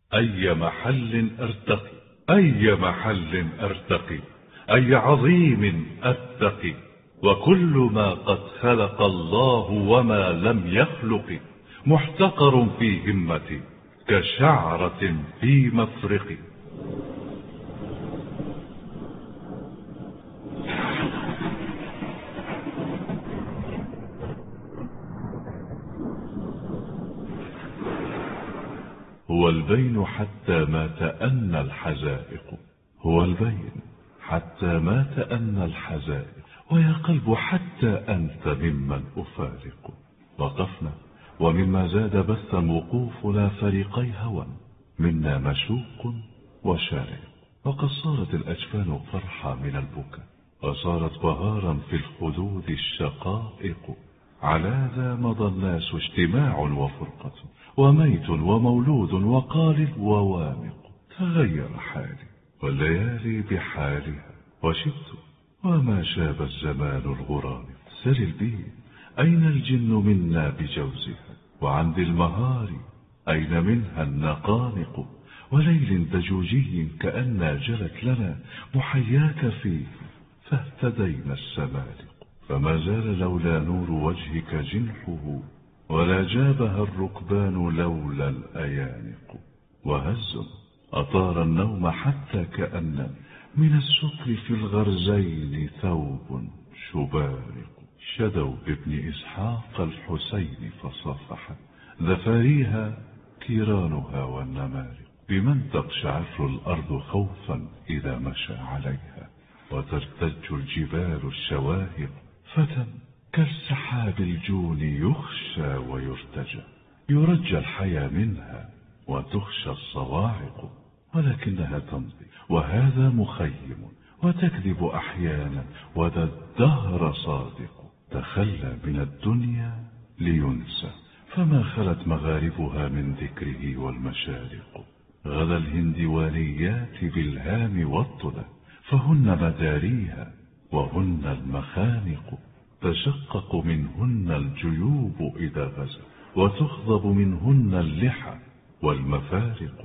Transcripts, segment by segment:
أي محل أرتقي، أي محل أرتقي، أي عظيم أتقي، وكل ما قد خلق الله وما لم يخلق محتقر في همتي كشعرة في مفرق. هو البين حتى ما تأنى الحزائق، هو البين حتى ما تأنى الحزائق، ويا قلب حتى أنت ممن أفارق. وقفنا ومما زاد بثا وقوفنا فريقي هوى، منا مشوق وشارق، وقد صارت الأجفان فرحا من البكاء، وصارت بهارا في الخدود الشقائق. على ذا مضى الناس اجتماع وفرقة، وميت ومولود وقال ووامق. تغير حالي والليالي بحالها، وشبت وما شاب الزمان الغرامق. سل البيت أين الجن منا بجوزها، وعن ذي المهار أين منها النقانق. وليل دجوجي كأننا جلت لنا محياك فيه، فاهتدينا السمالق. فما زال لولا نور وجهك جنحه، ولا جابها الركبان لولا الأيانق. وهز أطار النوم حتى كأن من السكر في الغرزين ثوب شبارق. شدوا بابن إسحاق الحسين فصافحت ذفاريها كيرانها والنمارق. بمن تقشعر الأرض خوفا إذا مشى عليها، وترتج الجبال الشواهق. فتى كالسحاب الجون يخشى ويرتجى، يرجى الحيا منها وتخشى الصواعق. ولكنها تمضي وهذا مخيم، وتكذب أحيانا وذا الدهر صادق. تخلى من الدنيا لينسى، فما خلت مغاربها من ذكره والمشارق. غدا الهندوانيات بالهام والطلى، فهن مداريها وهن المخانق. تشقق منهن الجيوب إذا غزا، وتخضب منهن اللحى والمفارق.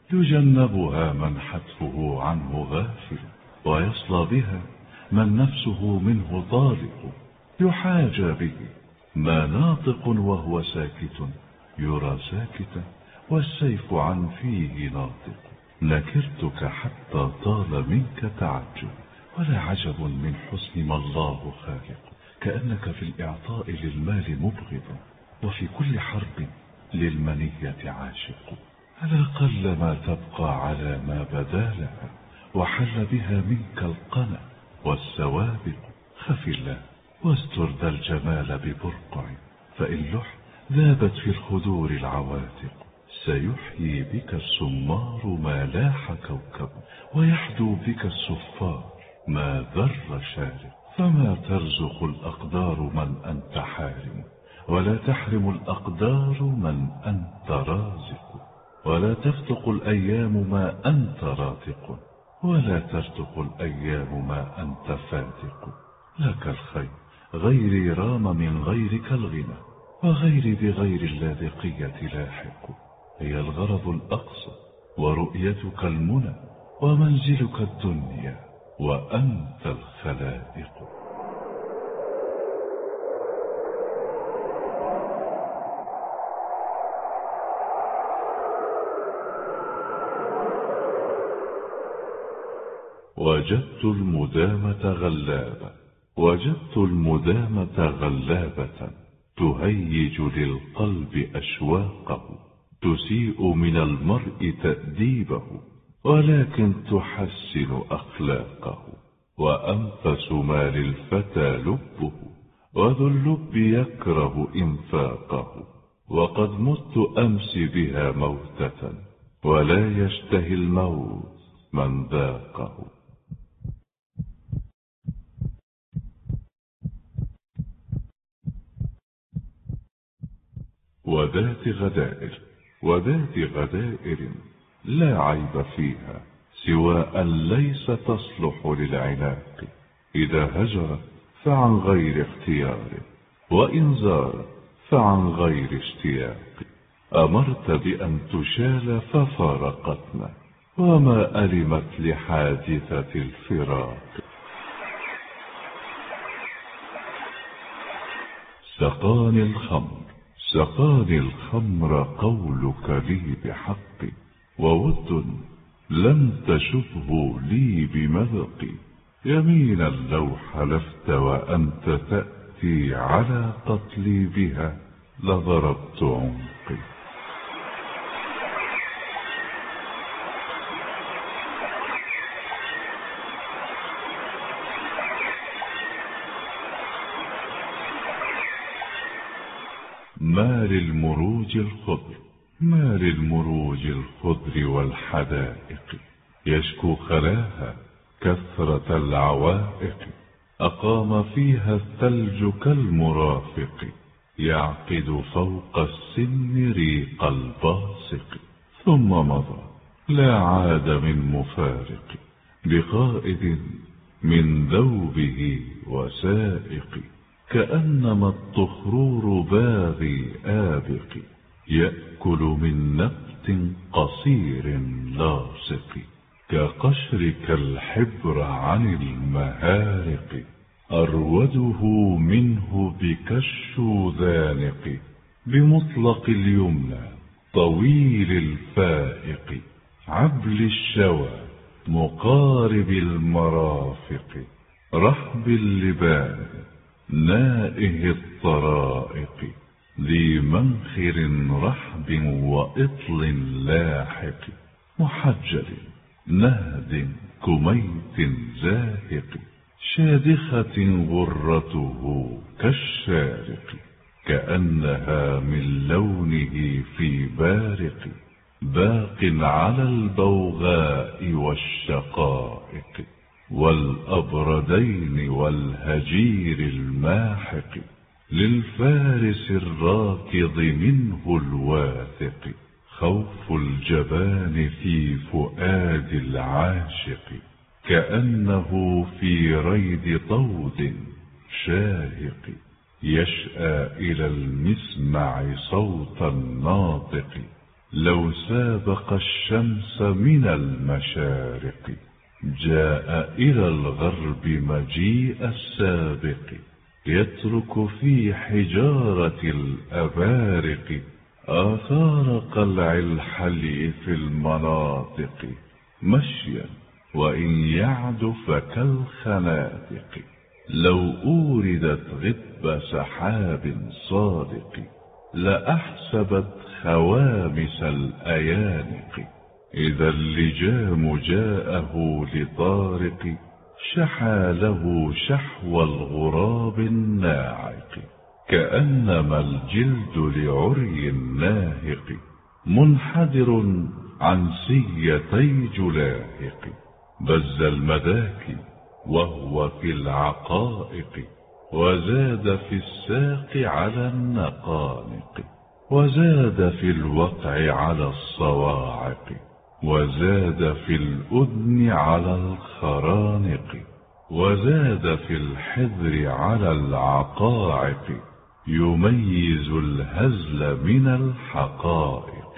يجنبها من حتفه عنه غافل، ويصلى بها من نفسه منه طالق. يحاجى به ما ناطق وهو ساكت، يرى ساكتا والسيف عن فيه ناطق. نكرتك حتى طال منك تعجب، ولا عجب من حسن ما الله خالق. كأنك في الإعطاء للمال مبغض، وفي كل حرب للمنية عاشق. ألا قل ما تبقى على ما بدا لها، وحل بها منك القنا والسوابق. خف الله واستر ذا الجمال ببرقع، فإن لح ذابت في الخدور العواتق. سيحيي بك السمار ما لاح كوكب، ويحدو بك الصفار ما ذر شارق. فما ترزق الأقدار من أنت حارم، ولا تحرم الأقدار من أنت رازق. ولا تفتق الأيام ما أنت راتق، ولا ترتق الأيام ما أنت فاتق. لك الخير غيري رام من غيرك الغنى، وغيري بغير اللاذقية لاحق. هي الغرض الأقصى ورؤيتك المنى، ومنزلك الدنيا وأنت الخلائق. وجدت المدامة غلابة، وجدت المدامة غلابة، تهيج للقلب أشواقه، تسيء من المرء تأديبه، ولكن تحسن أخلاقه. وأنفس ما للفتى لبه، وذو اللب يكره إنفاقه. وقد مت أمس بها موتة، ولا يشتهي الموت من ذاقه. وذات غدائر، وذات غدائر لا عيب فيها، سوى أن ليس تصلح للعناق. إذا هجر فعن غير اختيار، وإن زار فعن غير اشتياق. أمرت بأن تشال ففارقتنا، وما ألمت لحادثة الفراق. سقاني الخمر قولك لي بحق، وود لم تشبه لي بمذق. يمينا لو حلفت وأنت تأتي على قتلي بها لضربت عنقي. ما للمروج الخضر والحدائق، يشكو خلاها كثرة العوائق. أقام فيها الثلج كالمرافق، يعقد فوق السن ريق الباسق. ثم مضى لا عاد من مفارق، بقائد من ذوبه وسائق. كأنما الطخرور باغي آبق، يأكل من نبت قصير لاصق. كقشرك الحبر عن المهارق، أروده منه بكالشوذانق. بمطلق اليمنى طويل الفائق، عبل الشوى مقارب المرافق. رحب اللبان نائه الطرائق، ذي منخر رحب وإطل لاحق. محجل نهد كميت زاهق، شادخة غرته كالشارق. كأنها من لونه في بارق، باق على البوغاء والشقائق. والأبردين والهجير الماحق، للفارس الراكض منه الواثق. خوف الجبان في فؤاد العاشق، كأنه في ريد طود شاهق. يشأى إلى المسمع صوت الناطق، لو سابق الشمس من المشارق. جاء إلى الغرب مجيء السابق، يترك في حجارة الأبارق آثار قلع الحلي في المناطق. مشيا وإن يعد فكالخنادق، لو أوردت غب سحاب صادق. لأحسبت خوامس الأيانق، إذا اللجام جاءه لطارق. شحى له شحو الغراب الناعق، كأنما الجلد لعري ناهق. منحدر عن سيتي جلاهق، بز المداك وهو في العقائق. وزاد في الساق على النقانق، وزاد في الوقع على الصواعق. وزاد في الأذن على الخرانق، وزاد في الحذر على العقائق. يميز الهزل من الحقائق،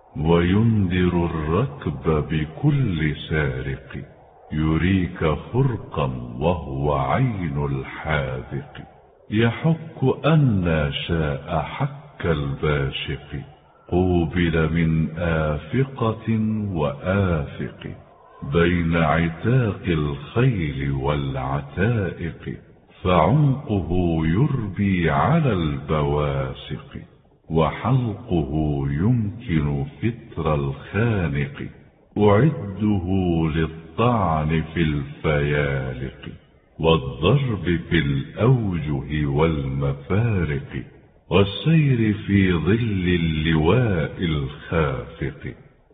وينذر الركب بكل سارق. يريك خرقا وهو عين الحاذق، يحك أن شاء حك الباشق. قوبل من آفقة وآفق، بين عتاق الخيل والعتائق. فعنقه يربي على البواسق، وحلقه يمكن فتر الخانق. أعده للطعن في الفيالق، والضرب في الأوجه والمفارق. والسير في ظل اللواء الخافق،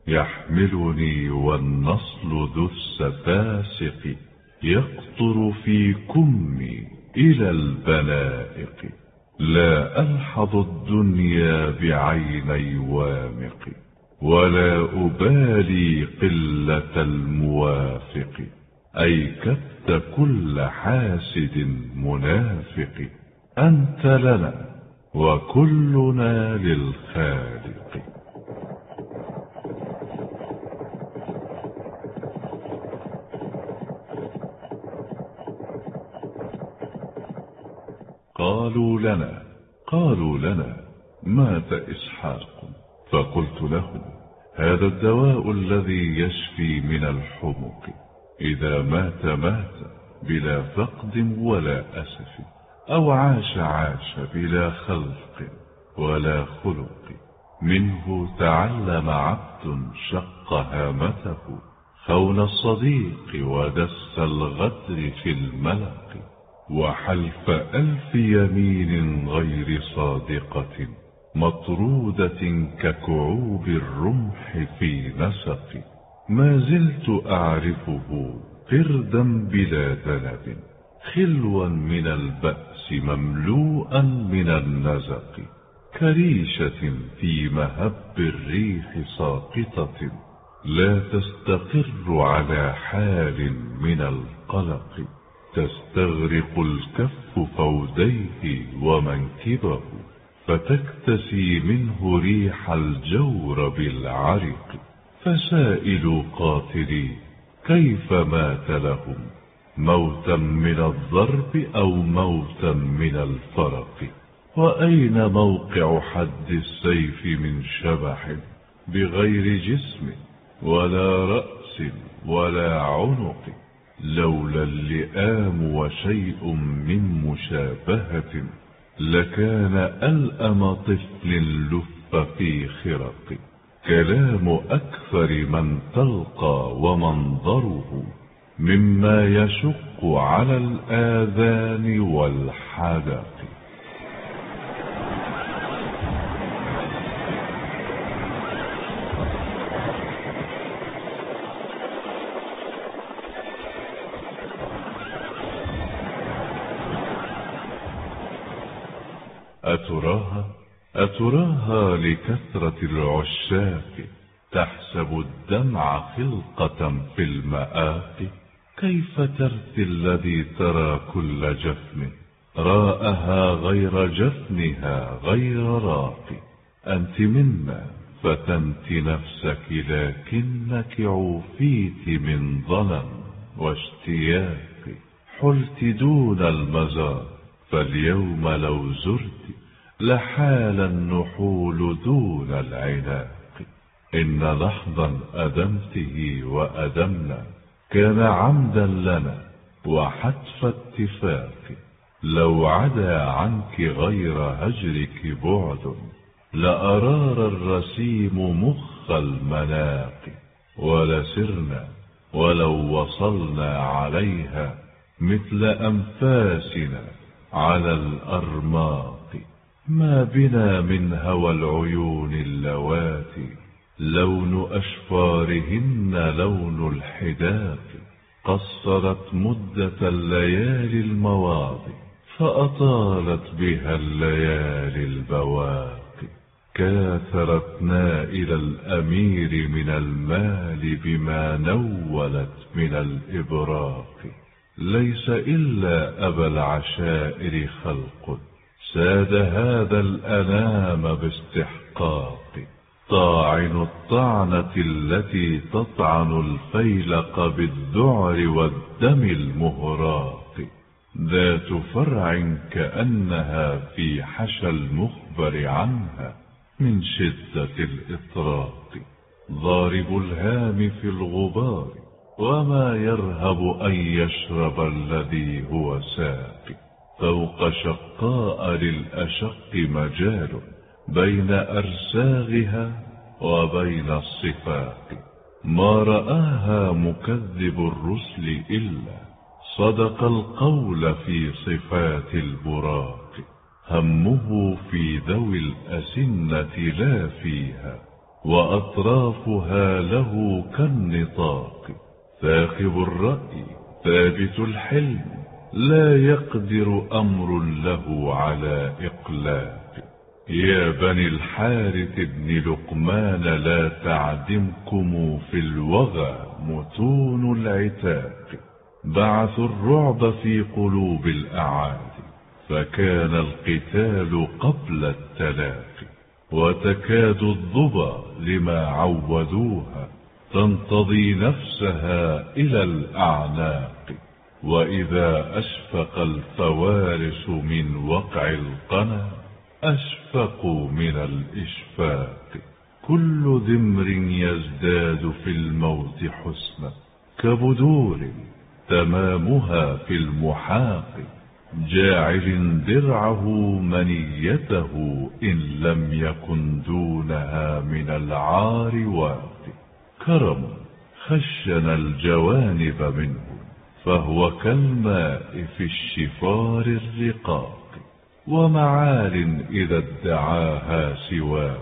يحملني والنصل ذو السفاسق. يقطر في كمي إلى البنائق، لا ألحظ الدنيا بعيني وامق. ولا أبالي قلة الموافق، أي كبت كل حاسد منافق. أنت لنا وكلنا للخالق. قالوا لنا مات إسحاق. فقلت لهم هذا الدواء الذي يشفي من الحمق، إذا مات بلا فقد ولا أسف، أو عاش بلا خلق ولا خلق. منه تعلم عبد شق هامته، خون الصديق ودس الغدر في الملق، وحلف 1000 يمين غير صادقة، مطرودة ككعوب الرمح في نسق. ما زلت أعرفه قردا بلا ذنب، خلوا من البأس مملوءا من النزق، كريشة في مهب الريح ساقطة، لا تستقر على حال من القلق. تستغرق الكف فوديه ومنكبه، فتكتسي منه ريح الجور بالعرق. فسائل قاتلي كيف مات لهم، موتا من الضرب أو موتا من الفرق؟ وأين موقع حد السيف من شبح، بغير جسم ولا رأس ولا عنق؟ لولا اللئام وشيء من مشابهة، لكان ألأم طفل لف في خرق. كلام أكثر من تلقى ومنظره، مما يشق على الآذان والحدق. أتراها لكثرة العشاق، تحسب الدمع خلقة في المآق. كيف ترثي الذي ترى كل جفن، راءها غير جفنها غير راق؟ أنت منا فتنت نفسك، لكنك عوفيت من ظلم واشتياق. حلت دون المزار، فاليوم لو زرت لحال النحول دون العناق. إن لحظا أدمته وأدمنا، كان عمدا لنا وحتف اتفاق. لو عدا عنك غير هجرك بعد، لأرار الرسيم مخ المناق. ولسرنا ولو وصلنا عليها، مثل أنفاسنا على الأرماق. ما بنا من هوى العيون اللواتي، لون أشفارهن لون الحداق. قصرت مدة الليالي المواضي، فأطالت بها الليالي البواقي. كاثرت نائل الأمير من المال، بما نولت من الإبراق. ليس إلا أبا العشائر خلق، ساد هذا الأنام باستحقاق. طاعن الطعنة التي تطعن الفيلق بالذعر والدم المهراق. ذات فرع كأنها في حشى المخبر عنها من شدة الإطراق. ضارب الهام في الغبار، وما يرهب أن يشرب الذي هو ساق. فوق شقاء للأشق مجال، بين أرساغها وبين الصفاق. ما رآها مكذب الرسل إلا صدق القول في صفات البراق. همه في ذوي الأسنة لا فيها، وأطرافها له كالنطاق. ثاقب الرأي ثابت الحلم، لا يقدر أمر له على إقلاق. يا بني الحارث بن لقمان، لا تعدمكم في الوغى متون العتاق. بعثوا الرعب في قلوب الأعادي، فكان القتال قبل التلاقي. وتكاد الضبا لما عودوها، تنتضي نفسها إلى الأعناق. وإذا أشفق الفوارس من وقع القنا أشفقوا من الإشفاق. كل ذمر يزداد في الموت حسنا كبدور تمامها في المحاق. جاعل درعه منيته إن لم يكن دونها من العار واق. كرم خشن الجوانب منه فهو كالماء في الشفار الرقاق. ومعال إذا ادعاها سواه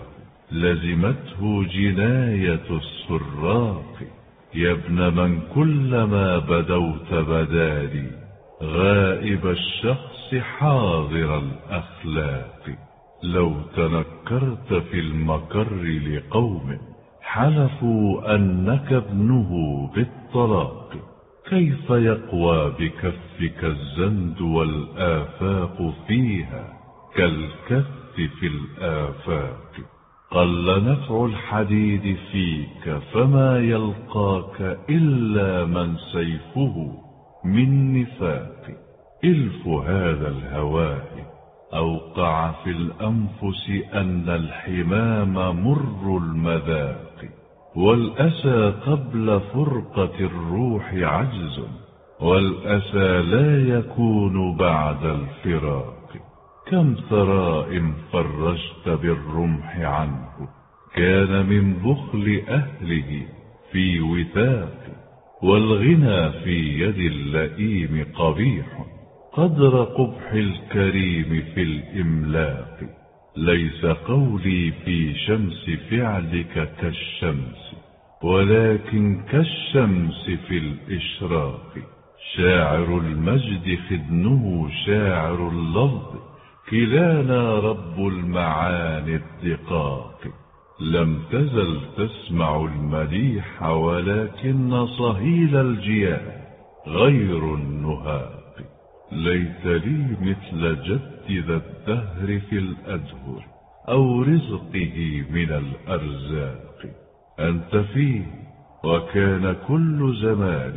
لزمته جناية السراق. يا ابن من كلما بدوت بدالي غائب الشخص حاضر الأخلاق. لو تنكرت في المكر لقوم حلفوا أنك ابنه بالطلاق كيف يقوى بكفك الزند والآفاق فيها كالكف في الآفاق. قل نفع الحديد فيك فما يلقاك إلا من سيفه من نفاق. إلف هذا الهواء أوقع في الأنفس أن الحمام مر المذاق. والأسى قبل فرقة الروح عجز والأسى لا يكون بعد الفراق. كم ثراء فرجت بالرمح عنه كان من بخل أهله في وثاق. والغنى في يد اللئيم قبيح قدر قبح الكريم في الإملاق. ليس قولي في شمس فعلك كالشمس ولكن كالشمس في الإشراق. شاعر المجد خدنه شاعر اللفظ كلانا رب المعاني الدقاق. لم تزل تسمع المديح ولكن صهيل الجياد غير النهاق. ليت لي مثل جد ذا الدهر في الأدهر أو رزقه من الأرزاق. أنت فيه وكان كل زمان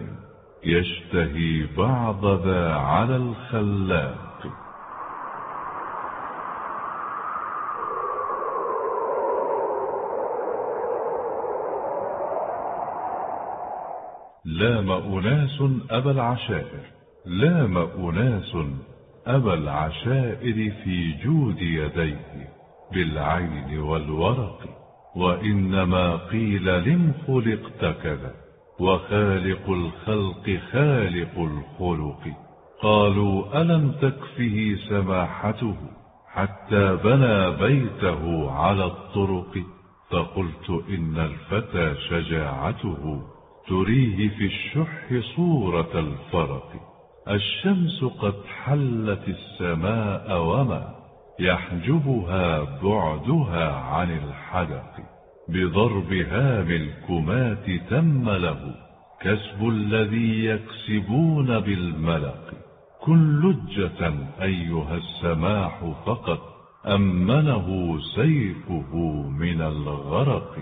يشتهي بعض ذا على الخلاق. لام أناس أبا العشائر لام أناس أبا العشائر في جود يديه بالعين والورق. وإنما قيل لم خلقت كذا وخالق الخلق خالق الخلق. قالوا ألم تكفه سماحته حتى بنى بيته على الطرق. فقلت إن الفتى شجاعته تريه في الشح صورة الفرق. الشمس قد حلت السماء وما يحجبها بعدها عن الحدق. بضرب هام الكمات تم له كسب الذي يكسبون بالملق. كن لجة أيها السماح فقد أمنه سيفه من الغرق.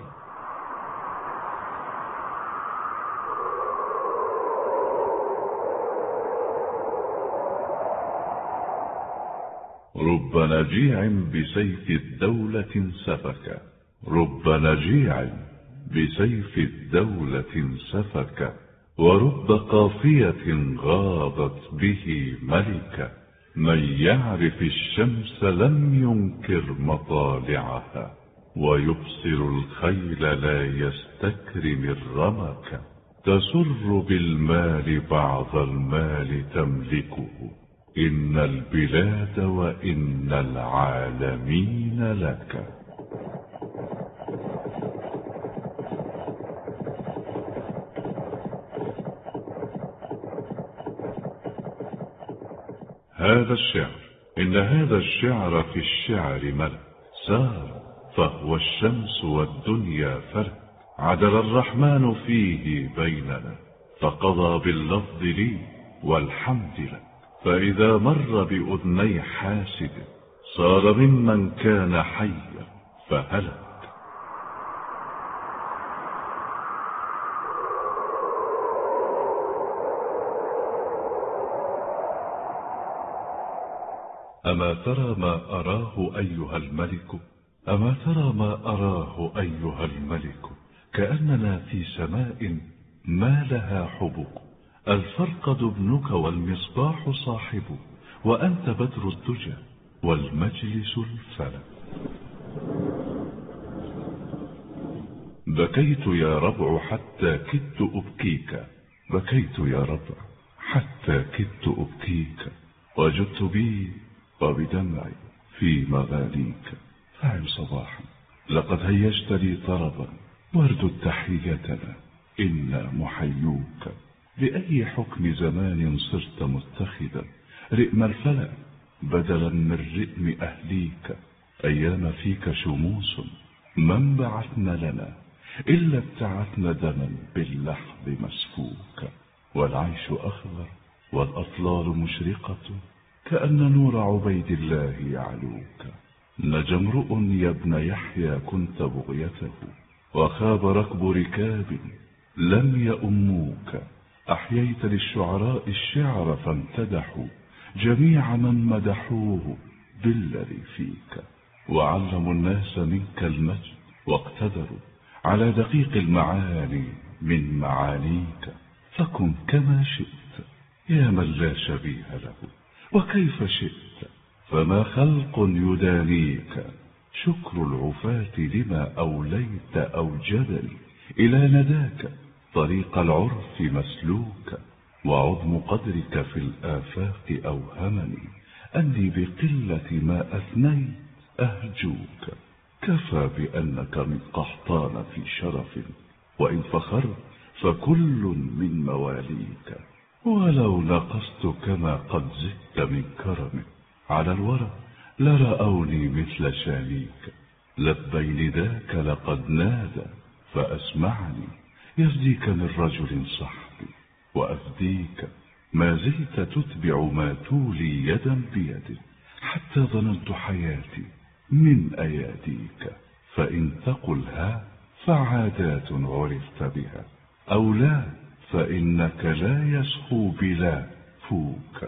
رب نجيع بسيف الدولة سفك رب نجيع بسيف الدولة سفك. ورب قافية غاضت به ملكا. من يعرف الشمس لم ينكر مطالعها ويبصر الخيل لا يستكرم الرمك. تسر بالمال بعض المال تملكه إن البلاد وإن العالمين لك. هذا الشعر إن هذا الشعر في الشعر ملك سار فهو الشمس والدنيا فرق. عدل الرحمن فيه بيننا فقضى باللفظ لي والحمد لك. فإذا مر بأذني حاسد صار ممن كان حيا فهلك. أما ترى ما أراه أيها الملك؟ أما ترى ما أراه أيها الملك؟ كأننا في سماء ما لها حبك، الفرقد ابنك والمصباح صاحبه، وأنت بدر الدجى والمجلس الفلك. بكيت يا ربع حتى كدت أبكيك، بكيت يا ربع حتى كدت أبكيك، وجدت بي وبدمعي في مغانيك. فعل صباحا لقد هيجت لي طربا، وارد تحيتنا إنا محيوك. بأي حكم زمان صرت متخذا رئم الفلك بدلا من رئم أهليك؟ أيام فيك شموس من بعثنا لنا إلا ابتعثنا دما باللحظ مسفوك. والعيش أخضر والأطلال مشرقة كأن نور عبيد الله يعلوك. نجا امرؤ يا ابن يحيى كنت بغيته، وخاب ركب ركاب لم يؤموك. أحييت للشعراء الشعر فامتدحوا جميع من مدحوه بالذي فيك، وعلموا الناس منك المجد واقتدروا على دقيق المعاني من معانيك. فكن كما شئت يا من لا شبيه له، وكيف شئت فما خلق يدانيك. شكر العفاة لما أوليت أوجدني إلى نداك طريق العرف مسلوك. وعظم قدرك في الآفاق أوهمني أني بقلة ما أثنيت أهجوك. كفى بأنك من قحطان في شرف، وإن فخرت فكل من مواليك. ولو نقصت كما قد زدت من كرمك على الورى لرأوني مثل شانيك. لبي نداك لقد نادى فأسمعني، يفديك من رجل صحبي وأفديك. ما زلت تتبع ما تولي يدا بيد، حتى ظننت حياتي من أياديك. فإن تقل ها فعادات عرفت بها، أو لا فإنك لا يسخو بلا فوك.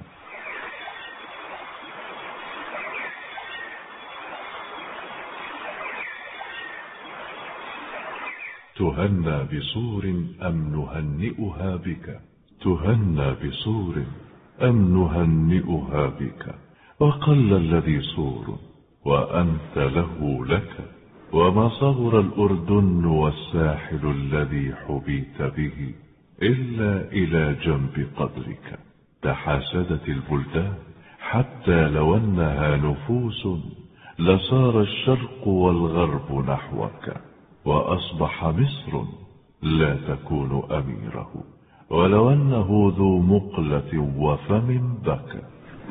تهنى بصور أم نهنئها بك، تهنى بصور أم نهنئها بك. وقل الذي صور وأنت له لك، وما صغر الأردن والساحل الذي حبيت به إلا إلى جنب قدرك. تحاسدت البلدان حتى لو أنها نفوس لصار الشرق والغرب نحوك. وأصبح مصر لا تكون أميره ولو أنه ذو مقلة وفم بكى.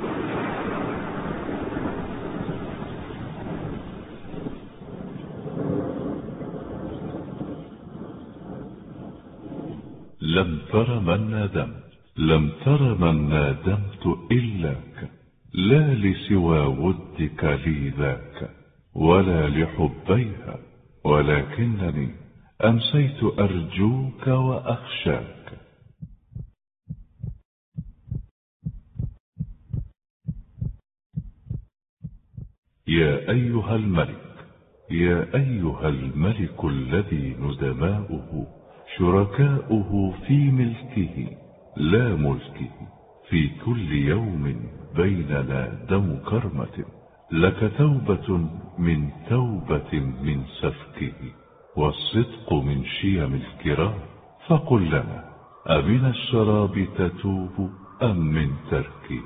لم تر من نادمت، لم تر من نادمت إلاك، لا لسوى ودك لي ذاك ولا لحبيها، ولكنني أمسيت أرجوك وأخشاك. يا أيها الملك، يا أيها الملك الذي ندماؤه شركاؤه في ملكه لا ملكه، في كل يوم بيننا دم كرمة، لك توبة من توبة من سفكه، والصدق من شيم الكرام. فقل لنا أمن الشراب تتوب أم من تركه؟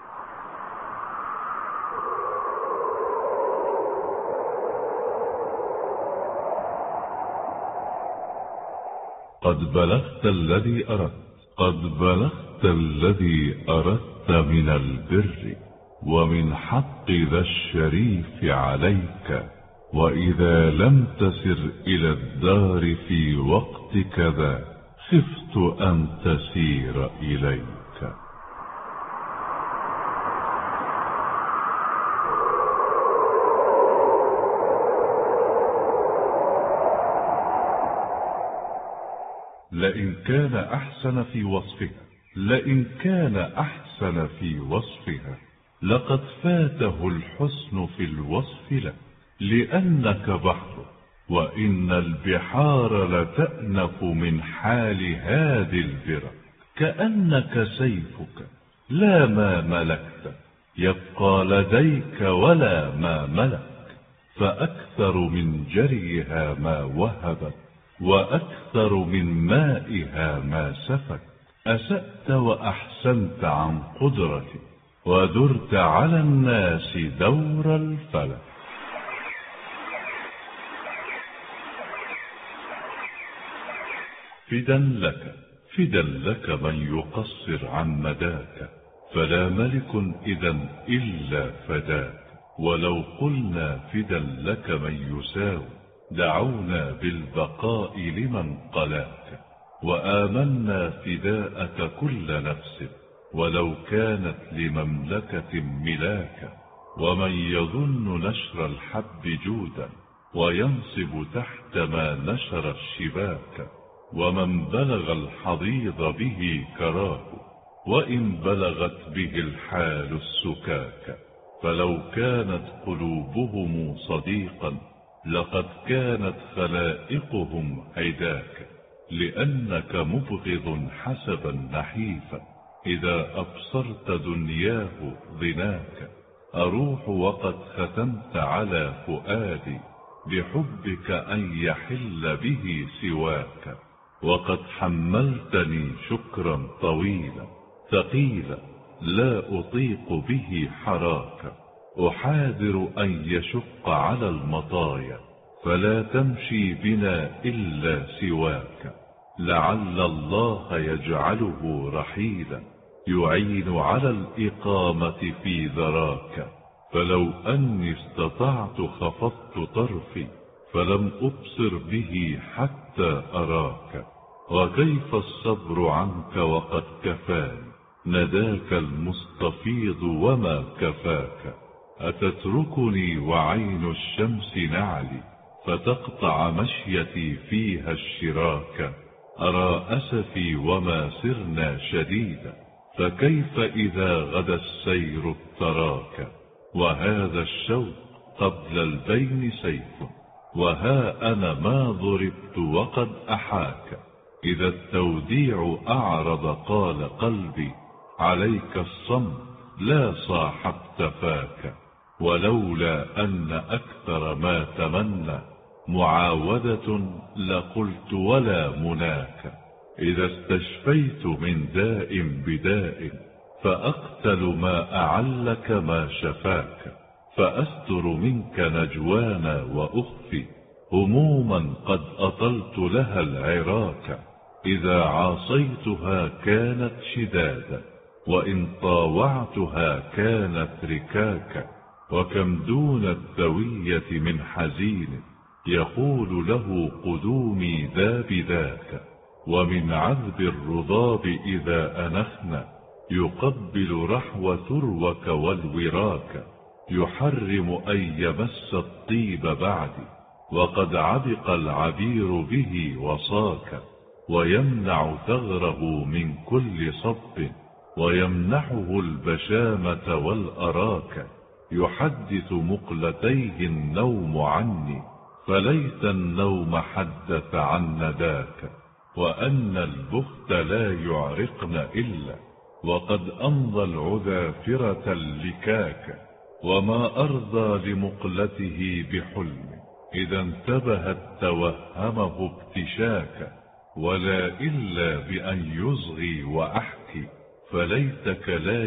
قد بلغت الذي أردت، قد بلغت الذي أردت من البر ومن حق ذا الشريف عليك. وإذا لم تسر إلى الدار في وقت كذا خفت أن تسير إليك. لئن كان أحسن في وصفها، لئن كان أحسن في وصفها لقد فاته الحسن في الوصف لك، لأنك بحر، وإن البحار لتأنف من حال هذه البرك. كأنك سيفك لا ما ملكت، يبقى لديك ولا ما ملك. فأكثر من جريها ما وهبت، وأكثر من مائها ما سفك. أسأت وأحسنت عن قدرتك، ودرت على الناس دور الفلك. فدا لك، فدا لك من يقصر عن مداك، فلا ملك إذا إلا فداك. ولو قلنا فدا لك من يساوي، دعونا بالبقاء لمن قلاك. وآمنا فداءك كل نفس، ولو كانت لمملكة ملاكا. ومن يظن نشر الحب جودا، وينصب تحت ما نشر الشباك. ومن بلغ الحضيض به كراه، وإن بلغت به الحال السكاك. فلو كانت قلوبهم صديقا، لقد كانت خلائقهم عداك. لأنك مبغض حسبا نحيفا، إذا أبصرت دنياه ضناك. أروح وقد ختمت على فؤادي، بحبك أن يحل به سواك. وقد حملتني شكرا طويلا ثقيلا، لا أطيق به حراك. أحاذر أن يشق على المطايا، فلا تمشي بنا إلا سواك. لعل الله يجعله رحيلا، يعين على الإقامة في ذراك. فلو أني استطعت خفضت طرفي، فلم أبصر به حتى أراك. وكيف الصبر عنك وقد كفاني، نداك المستفيض وما كفاك. أتتركني وعين الشمس نعلي، فتقطع مشيتي فيها الشراك. أرى أسفي وما سرنا شديدا، فكيف إذا غدا السير التراك. وهذا الشوق قبل البين سيف، وها أنا ما ضربت وقد أحاك. إذا التوديع أعرض قال قلبي، عليك الصمت لا صاحبت فاك. ولولا أن أكثر ما تمنى معاودة، لقلت ولا مناك. إذا استشفيت من داء بداء، فأقتل ما أعلك ما شفاك. فأستر منك نجوانا وأخفي هموما قد أطلت لها العراك. إذا عاصيتها كانت شدادا، وإن طاوعتها كانت ركاكا. وكم دون الثوية من حزين، يقول له قدومي ذا بذاك. ومن عذب الرضاب إذا أنخنا، يقبل رحو ثروك والوراك. يحرم أن يمس الطيب بعدي، وقد عبق العبير به وصاك. ويمنع ثغره من كل صب، ويمنحه البشامة والأراك. يحدث مقلتيه النوم عني، فليت النوم حدث عن نداك. وأن البخت لا يعرقن إلا، وقد أمضى العذافرة اللكاك. وما أرضى لمقلته بحلم، إذا انتبهت توهمه ابتشاك. ولا إلا بأن يصغي وأحكي، فليتك لا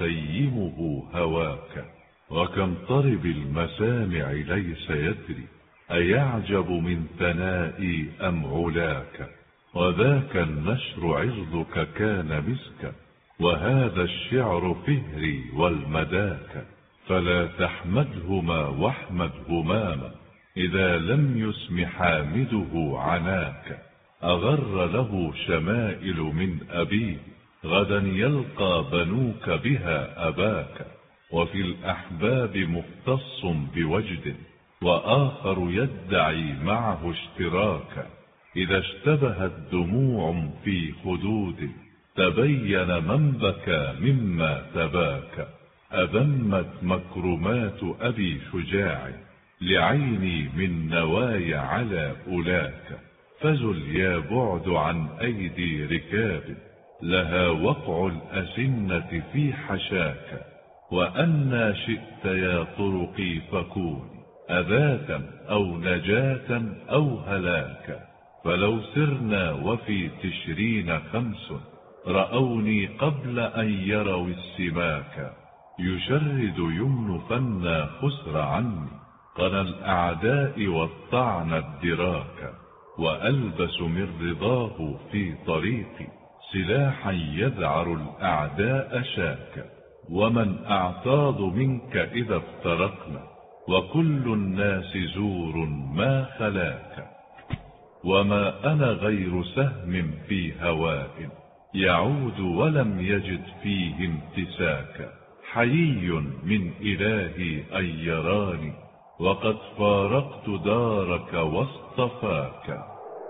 يتيمه هواك. وكم طرب المسامع ليس يدري، أيعجب من ثنائي أم علاك. وذاك النشر عرضك كان مسكا، وهذا الشعر فهري والمداك. فلا تحمدهما واحمد هماما، إذا لم يسم حامده عناك. أغر له شمائل من أبيه، غدا يلقى بنوك بها أباك. وفي الأحباب مختص بوجد، وآخر يدعي معه اشتراكا. إذا اشتبهت دموع في خدود، تبين من بكى مما تباكى. أذمت مكرمات أبي شجاع لعيني من نوايا على أولاك. فزل يا بعد عن أيدي ركاب لها وقع الأسنة في حشاك. وأنا شئت يا طرقي فكوني أذاة أو نجاة أو هلاك. فلو سرنا وفي تشرين 5 رأوني قبل أن يروا السماك. يشرد يمن فنا خسر عني قنا الأعداء والطعن الدراك. وألبس من رضاه في طريقي سلاحا يذعر الأعداء شاك. ومن أعتاض منك إذا افترقنا وكل الناس زور ما خلاك. وما أنا غير سهم في هواء يعود ولم يجد فيه امتساك. حيي من إلهي أن يراني وقد فارقت دارك واصطفاك.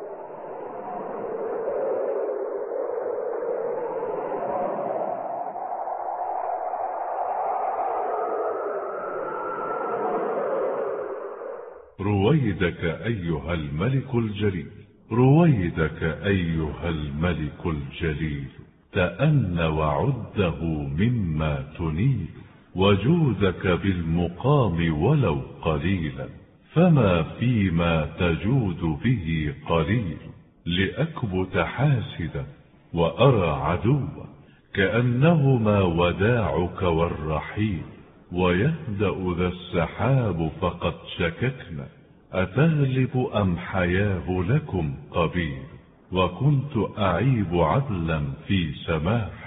رويدك أيها الملك الجليل، رويدك أيها الملك الجليل، تأن وعده مما تنيل، وجودك بالمقام ولو قليلا، فما فيما تجود به قليل. لأكبت حاسدا وأرى عدوا كأنهما وداعك والرحيل. ويهدأ ذا السحاب فقد شككنا أتغلب أم حياه لكم قبيل. وكنت أعيب عدلا في سماح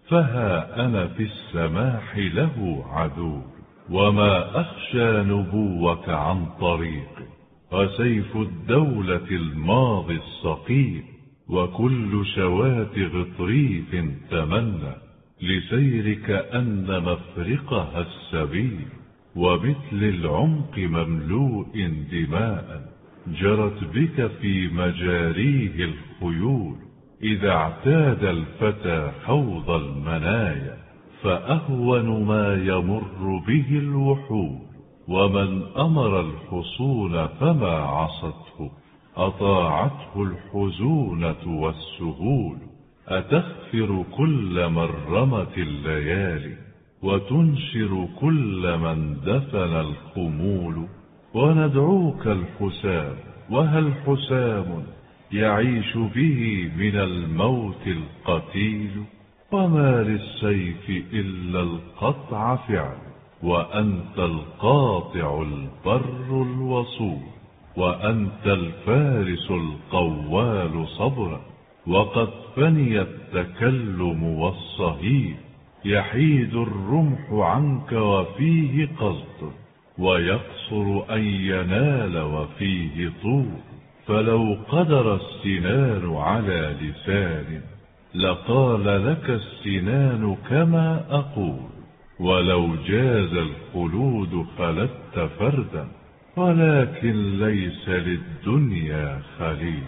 فها أنا في السماح له عدو. وما أخشى نبوك عن طريقي وسيف الدولة الماضي الصقيل. وكل شوات غطريف تمنى لسيرك أن مفرقها السبيل. ومثل العمق مملوء دماء جرت بك في مجاريه الخيول. إذا اعتاد الفتى حوض المنايا فأهون ما يمر به الوحول. ومن أمر الحصون فما عصته أطاعته الحزونة والسهول. أتغفر كل من رمت الليالي وتنشر كل من دفن الخمول. وندعوك الحسام وهل حسام يعيش به من الموت القتيل. وما للسيف إلا القطع فعل وأنت القاطع البر الوصول. وأنت الفارس القوال صبرا وقد فني التكلم والصهيل. يحيد الرمح عنك وفيه قصد ويقصر أن ينال وفيه طول. فلو قدر السنان على لسان لقال لك السنان كما أقول. ولو جاز الخلود فلست فردا ولكن ليس للدنيا خليل.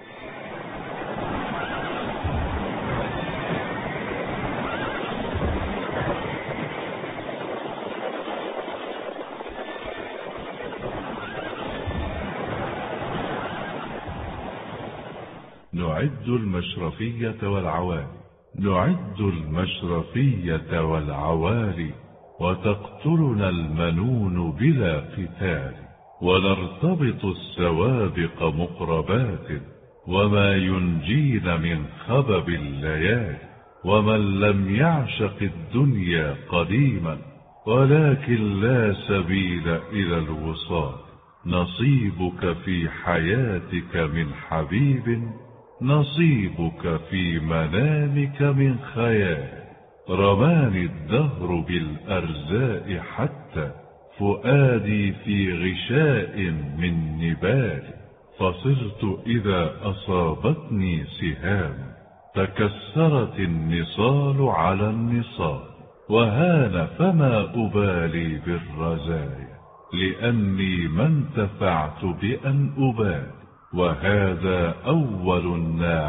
نعد المشرفية والعوالي، نعد المشرفية والعوالي، وتقتلنا المنون بلا قتال. ونرتبط السوابق مقربات وما ينجينا من خبب الليالي. ومن لم يعشق الدنيا قديما ولكن لا سبيل إلى الوصال. نصيبك في حياتك من حبيب نصيبك في منامك من خيال. رماني الدهر بالأرزاء حتى فؤادي في غشاء من نبال. فصرت إذا أصابتني سهام تكسرت النصال على النصال. وهان فما أبالي بالرزايا لأني ما انتفعت بأن أبالي. وهذا أول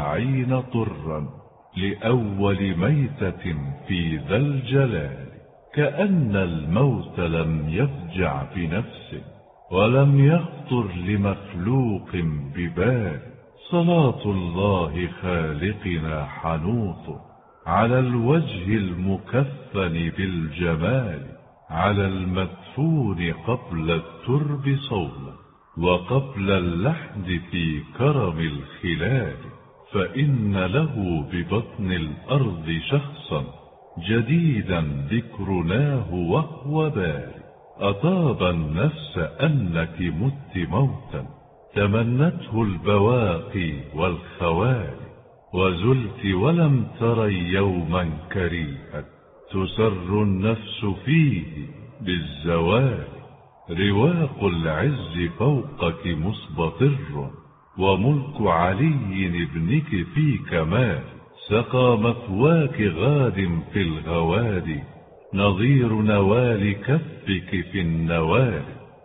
الناعين طرا لأول ميتة في ذا الجلال. كأن الموت لم يفجع بنفسه ولم يخطر لمخلوق ببال. صلاة الله خالقنا حنوط على الوجه المكفن بالجمال، على المدفون قبل الترب صولا وقبل اللحد في كرم الخلال. فإن له ببطن الأرض شخصا جديدا ذكرناه وهو باري. أطاب النفس أنك مت موتا تمنته البواقي والخوالي، وزلت ولم تري يوما كريها تسر النفس فيه بالزوال. رواق العز فوقك مستطر، وملك علي ابنك في كمال. سقى مثواك غاد في الغواد، نظير نوال كفك في النوال.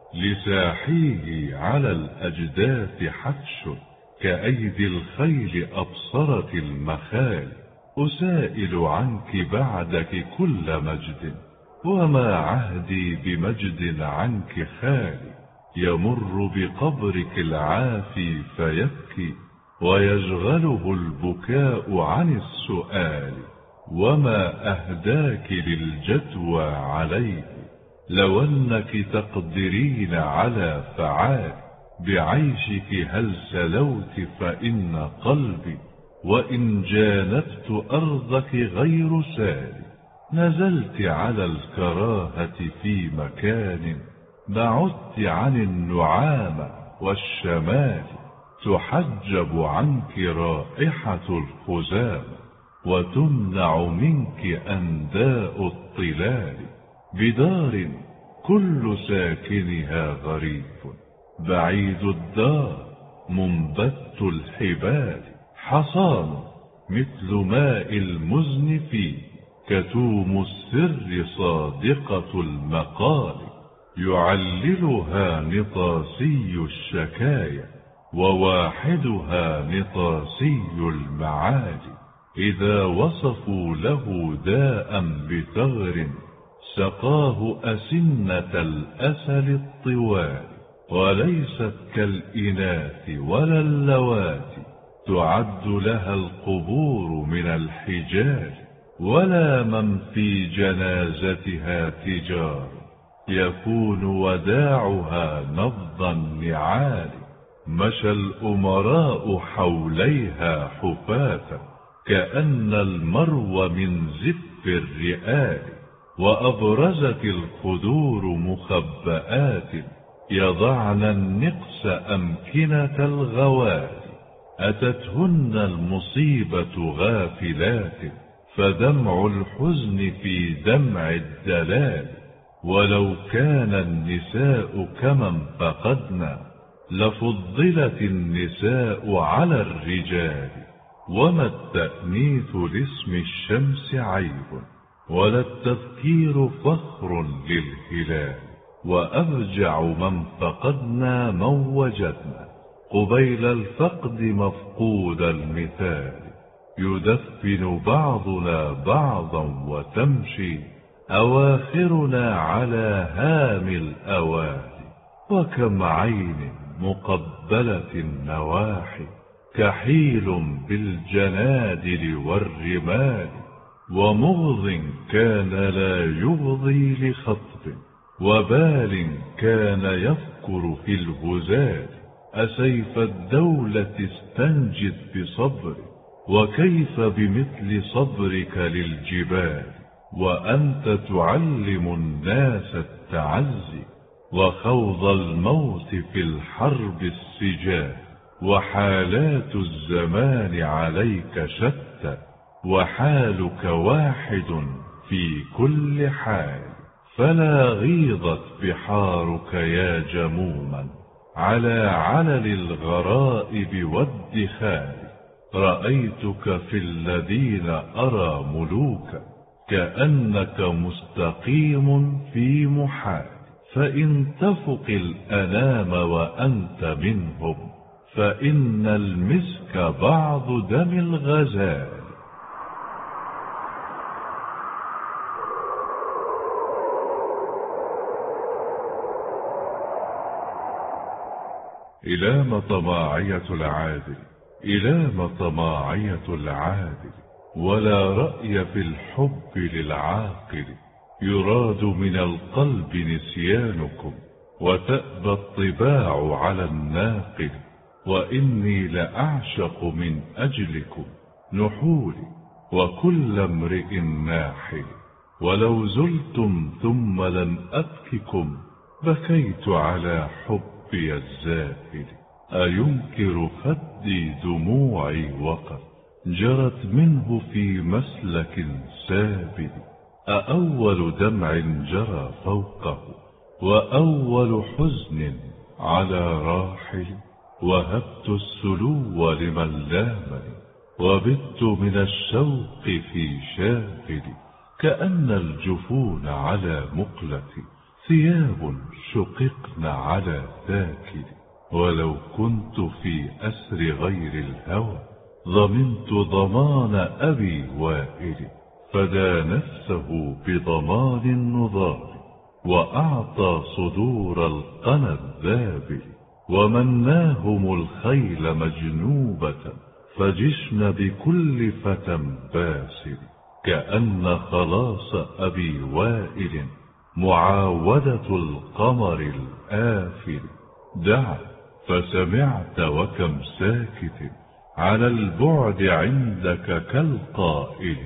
لساحيه على الأجداث حتش، كأيدي الخيل أبصرت المخال. أسائل عنك بعدك كل مجد، وما عهدي بمجد عنك خالي. يمر بقبرك العافي فيبكي، ويشغله البكاء عن السؤال. وما أهداك للجدوى عليه، لو أنك تقدرين على فعال. بعيشك هل سلوت فإن قلبي، وإن جانبت أرضك غير سالي. نزلت على الكراهة في مكان، بعدت عن النعام والشمال. تحجب عنك رائحة الخزام، وتمنع منك أنداء الطلال. بدار كل ساكنها غريب، بعيد الدار منبت الحبال. حصان مثل ماء المزن فيه، كتوم السر صادقة المقال. يعللها نطاسي الشكايا، وواحدها نطاسي المعالي. إذا وصفوا له داء بثغر، سقاه أسنة الأسل الطوال. وليست كالإناث ولا اللواتي، تعد لها القبور من الحجال. ولا من في جنازتها تجار، يكون وداعها نبض النعال. مشى الأمراء حوليها حفاة، كأن المرو من زف الرئال. وأبرزت الخدور مخبآت، يضعن النقس أمكنة الغوال. أتتهن المصيبة غافلات، فدمع الحزن في دمع الدلال. ولو كان النساء كمن فقدنا، لفضلت النساء على الرجال. وما التأنيث لاسم الشمس عيب، ولا التذكير فخر للهلال. وأرجع من فقدنا من وجدنا، قبيل الفقد مفقود المثال. يدفن بعضنا بعضا وتمشي أواخرنا على هام الأوالي. وكم عين مقبلة النواحي، كحيل بالجنادل والرمال. ومغض كان لا يغضي لخطب، وبال كان يفكر في الهزال. أسيف الدولة استنجد بصبر، وكيف بمثل صبرك للجبال. وأنت تعلم الناس التعزي، وخوض الموت في الحرب السجال. وحالات الزمان عليك شتى، وحالك واحد في كل حال. فلا غيضت بحارك يا جموما على علل الغرائب والدخال. رأيتك في الذين أرى ملوكا، كأنك مستقيم في محال. فإن تفق الأنام وأنت منهم، فإن المسك بعض دم الغزال. إلام طماعية العادل، إلام طماعية العادل، ولا رأي في الحب للعاقل، يراد من القلب نسيانكم، وتأبى الطباع على الناقل، وإني لأعشق من أجلكم نحولي وكل امرئ ناحل، ولو زلتم ثم لم أبككم بكيت على حبي الزائل، أينكر خدي دموعي وقد جرت منه في مسلك سابل، أأول دمع جرى فوقه وأول حزن على راحل، وهبت السلو لمن لامني وبت من الشوق في شاغل، كأن الجفون على مقلتي ثياب شققن على ثاكل، ولو كنت في أسر غير الهوى ضمنت ضمان أبي وائل، فدى نفسه بضمان النضال وأعطى صدور القنا الذابل، ومناهم الخيل مجنوبة فجشن بكل فتى باسل، كأن خلاص أبي وائل معاودة القمر الآفل، دعا فسمعت وكم ساكت على البعد عندك كالقائل،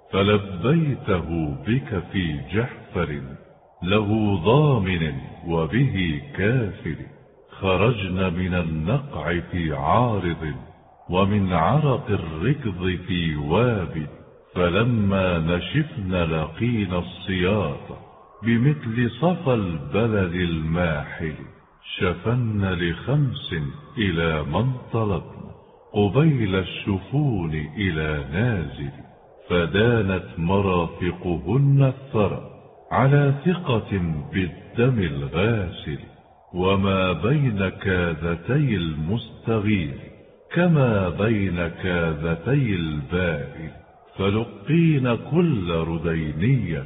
فلبيته بك في جحفر له ضامن وبه كافر، خرجنا من النقع في عارض ومن عرق الركض في وابل، فلما نشفنا لقينا الصياط بمثل صفى البلد الماحل، شفن لخمس إلى من طلبنا قبيل الشفون إلى نازل، فدانت مرافقهن الثرى على ثقة بالدم الغاسل، وما بين كاذتي المستغير كما بين كاذتي البائل، فلقين كل ردينية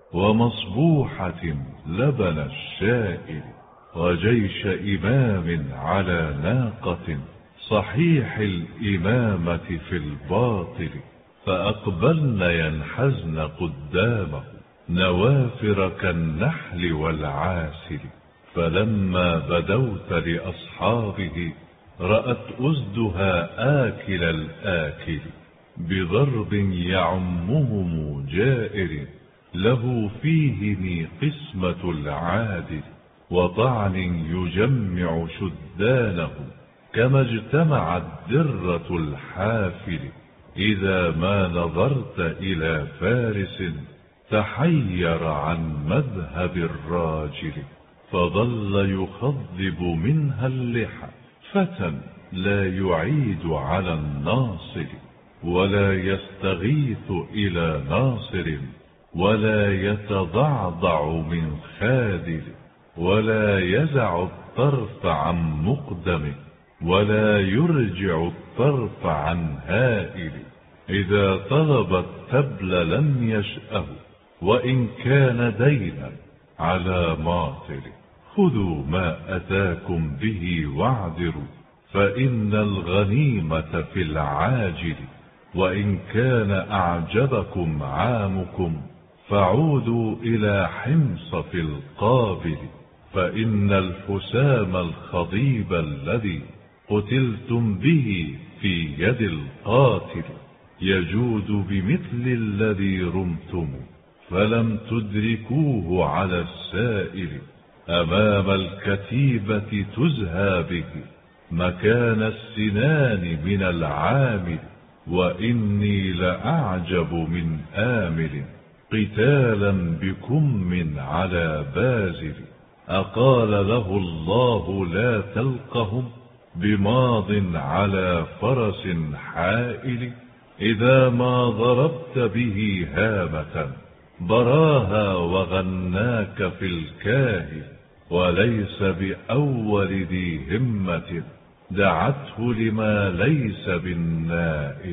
ومصبوحة لبن الشائل، وجيش إمام على ناقة صحيح الإمامة في الباطل، فأقبلن ينحزن قدامه نوافر كالنحل والعاسل، فلما بدوت لأصحابه رأت أزدها آكل الآكل، بضرب يعمهم جائر له فيه قسمة العادل، وطعن يجمع شدانه كما اجتمع الدرة الحافل، إذا ما نظرت إلى فارس تحير عن مذهب الراجل، فظل يخضب منها اللحى فتى لا يعيد على الناصر، ولا يستغيث إلى ناصر، ولا يتضعضع من خادل، ولا يزع الطرف عن مقدمه، ولا يرجع الطرف عن هائل، إذا طلب التبل لم يشأه وإن كان دينا على ماطل، خذوا ما أتاكم به واعذروا فإن الغنيمة في العاجل، وإن كان أعجبكم عامكم فعودوا إلى حمص في القابل، فإن الحسام الخضيب الذي قتلتم به في يد القاتل يجود بمثل الذي رمتم، فلم تدركوه على السائل، أمام الكتيبة تزهى به مكان السنان من العامل، وإني لأعجب من آمل قتالا بكم على بازل، أقال له الله لا تلقهم بماض على فرس حائل، إذا ما ضربت به هامة براها وغناك في الكاهل، وليس بأول ذي همة دعته لما ليس بالنائل،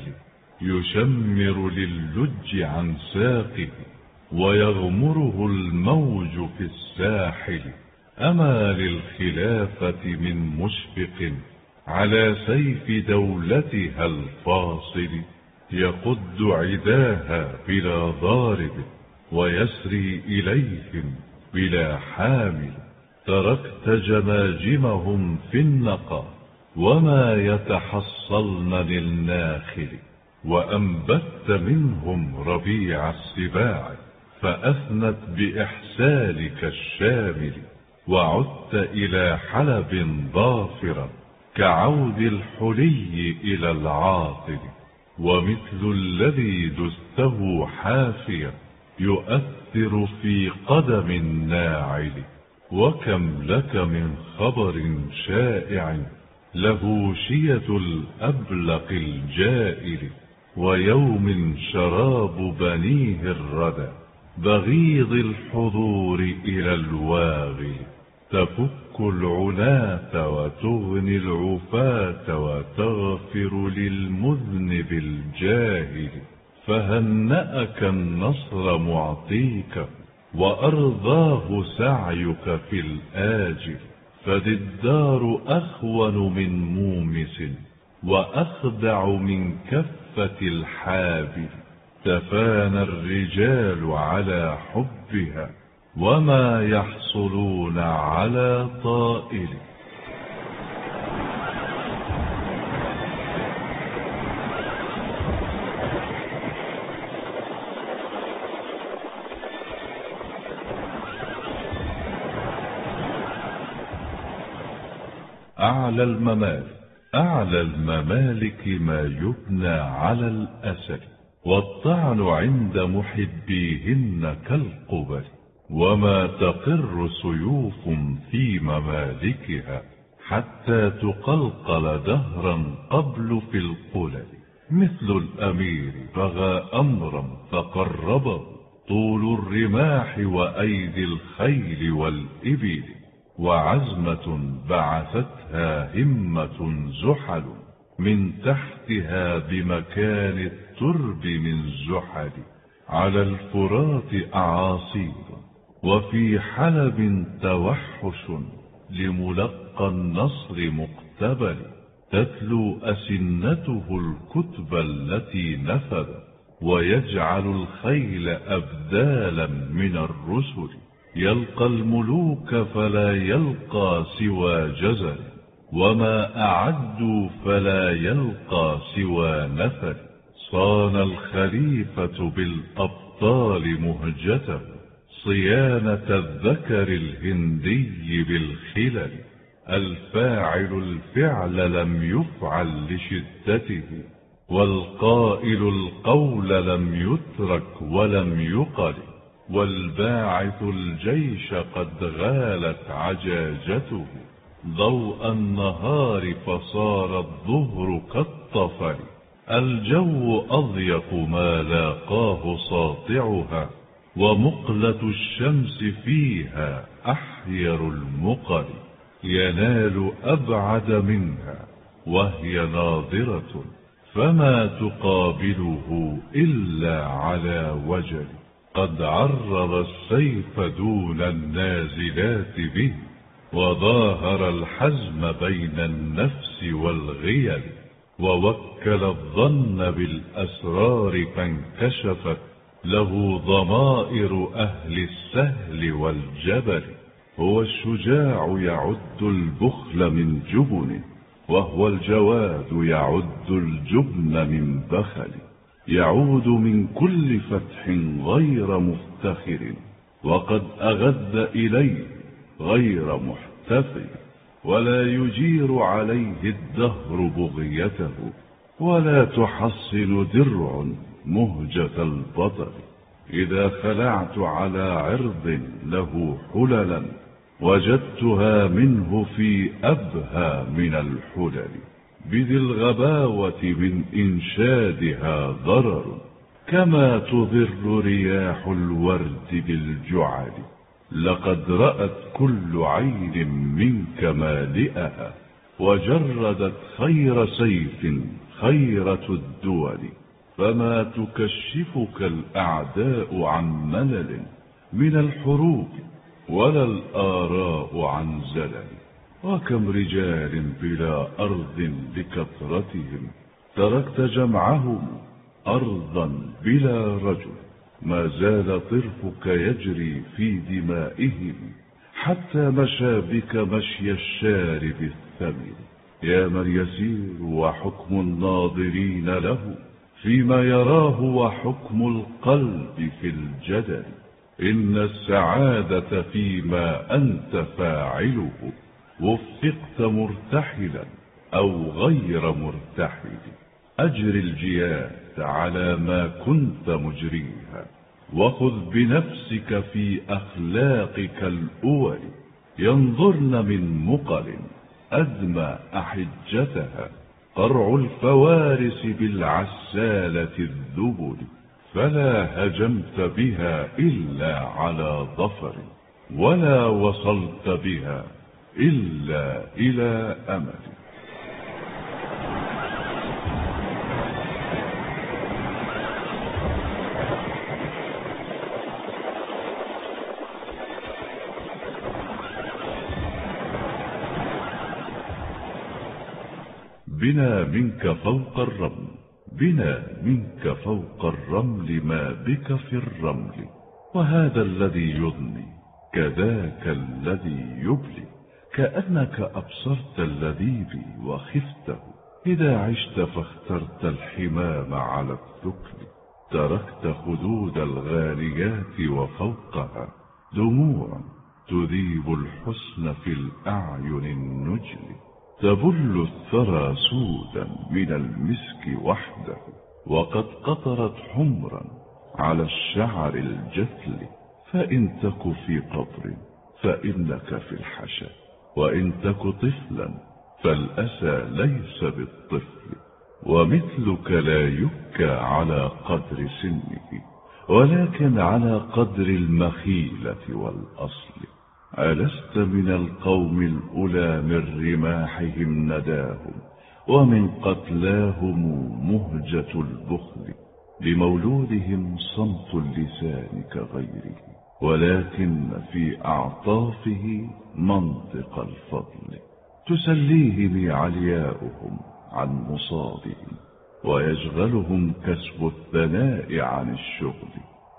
يشمر للج عن ساقه ويغمره الموج في الساحل، أما للخلافة من مشفق على سيف دولتها الفاصل، يقد عداها بلا ضارب ويسري إليهم بلا حامل. تركت جماجمهم في النقى وما يتحصلن للناخل، وأنبت منهم ربيع السباع فأثنت بإحسانك الشامل. وعدت إلى حلب ظافرا كعود الحلي إلى العاطل، ومثل الذي دسته حافيا يؤثر في قدم الناعل. وكم لك من خبر شائع له شية الأبلق الجائل، ويوم شراب بنيه الردى بغيض الحضور إلى الواغل. تفك العناة وتغني العفاة وتغفر للمذنب الجاهل. فهنأك النصر معطيك وأرضاه سعيك في الآجل، فذي الدار أخون من مومس وأخدع من كفة الحابل. تفانى الرجال على حبها وما يحصلون على طائل. أعلى الممالك ما يبنى على الأسد، والطعن عند محبيهن كالقبل. وما تقر سيوف في ممالكها حتى تقلقل دهرا قبل في القلل. مثل الأمير بغى أمرا فقربه طول الرماح وأيدي الخيل والإبل، وعزمة بعثتها همة زحل من تحتها بمكان الترب من زحل. على الفرات أعاصير وفي حلب توحش لملقى النصر مقتبل. تتلو أسنته الكتب التي نفذ ويجعل الخيل أبدالا من الرسل. يلقى الملوك فلا يلقى سوى جزل، وما أعدوا فلا يلقى سوى نفل. صان الخليفة بالأبطال مهجته صيانة الذكر الهندي بالخلل. الفاعل الفعل لم يفعل لشدته، والقائل القول لم يترك ولم يقل. والباعث الجيش قد غالت عجاجته ضوء النهار فصار الظهر كالطفل. الجو أضيق ما لاقاه ساطعها، ومقلة الشمس فيها أحير المقل. ينال أبعد منها وهي ناظرة، فما تقابله إلا على وجل. قد عرض السيف دون النازلات به، وظاهر الحزم بين النفس والغيل. ووكل الظن بالأسرار فانكشفت له ضمائر أهل السهل والجبل. هو الشجاع يعد البخل من جبنه، وهو الجواد يعد الجبن من بخل. يعود من كل فتح غير مفتخر، وقد أغد إليه غير محتفل. ولا يجير عليه الدهر بغيته، ولا تحصل درع مهجة البطل. إذا خلعت على عرض له حللا، وجدتها منه في أبهى من الحلل. بذي الغباوة من إنشادها ضرر، كما تضر رياح الورد بالجعل. لقد رأت كل عين منك مالئها، وجردت خير سيف خيرة الدول. فما تكشفك الأعداء عن ملل من الحروب، ولا الآراء عن زلل. وكم رجال بلا أرض لكثرتهم، تركت جمعهم أرضا بلا رجل. ما زال طرفك يجري في دمائهم، حتى مشى بك مشي الشارب الثمن. يا من يسير وحكم الناظرين له فيما يراه، وحكم القلب في الجدل. إن السعادة فيما أنت فاعله، وفقت مرتحلا أو غير مرتحل. أجر الجياد على ما كنت مجريها، وخذ بنفسك في أخلاقك الأول. ينظرن من مقل أدمى أحجتها، قرع الفوارس بالعسالة الذبل. فلا هجمت بها إلا على ظفر، ولا وصلت بها إلا إلى أمل. بنا منك فوق الرمل، بنا منك فوق الرمل، ما بك في الرمل. وهذا الذي يضني كذاك الذي يبلي، كأنك أبصرت الذي بي وخفته. إذا عشت فاخترت الحمام على الثكل، تركت خدود الغاليات وفوقها دموع تذيب الحسن في الأعين النجل. تبل الثرى سودا من المسك وحده، وقد قطرت حمرا على الشعر الجثل. فإن تك في قطر فإنك في الحشا، وإن تك طفلا فالأسى ليس بالطفل. ومثلك لا يبكى على قدر سنه، ولكن على قدر المخيلة والأصل. ألست من القوم الأولى من رماحهم نداهم، ومن قتلاهم مهجة البخل. لمولودهم صمت اللسان كغيره، ولكن في أعطافه منطق الفضل. تسليهم علياؤهم عن مصابهم، ويشغلهم كسب الثناء عن الشغل.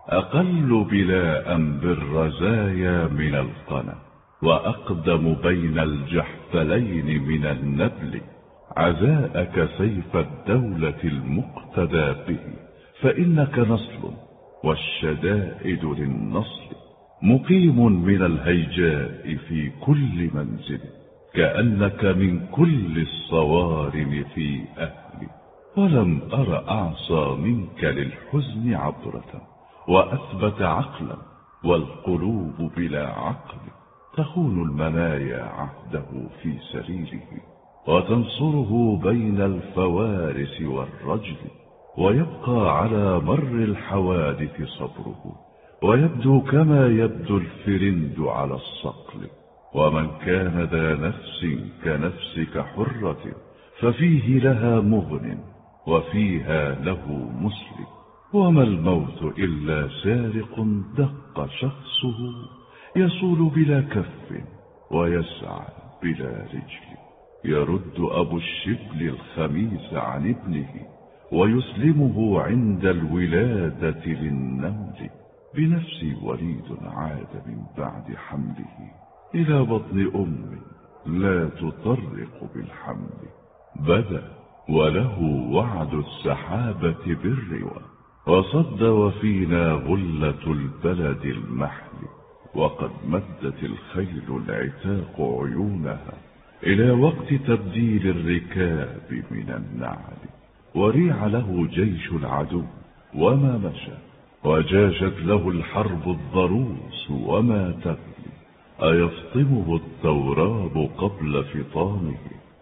أقل بلاء بالرزايا من القنا، وأقدم بين الجحفلين من النبل. عزاءك سيف الدولة المقتدى به، فإنك نصل والشدائد للنصل. مقيم من الهيجاء في كل منزل، كأنك من كل الصوارم في أهل. ولم أر أعصى منك للحزن عبرة، وأثبت عقلا، والقلوب بلا عقل. تخون المنايا عهده في سريره، وتنصره بين الفوارس والرجل. ويبقى على مر الحوادث صبره، ويبدو كما يبدو الفرند على الصقل. ومن كان ذا نفس كنفسك حرة، ففيه لها مغن وفيها له مسلم. وما الموت إلا سارق دق شخصه، يصول بلا كف ويسعى بلا رجل. يرد أبو الشبل الخميس عن ابنه، ويسلمه عند الولادة للنمل. بنفسي وليد عاد من بعد حمله إلى بطن أم لا تطرق بالحمل. بدا وله وعد السحابة بالروى، وصد وفينا غلة البلد المحل. وقد مدت الخيل العتاق عيونها إلى وقت تبديل الركاب من النعل. وريع له جيش العدو وما مشى، وجاشت له الحرب الضروس وما تبلي. أيفطمه التوراب قبل فطامه،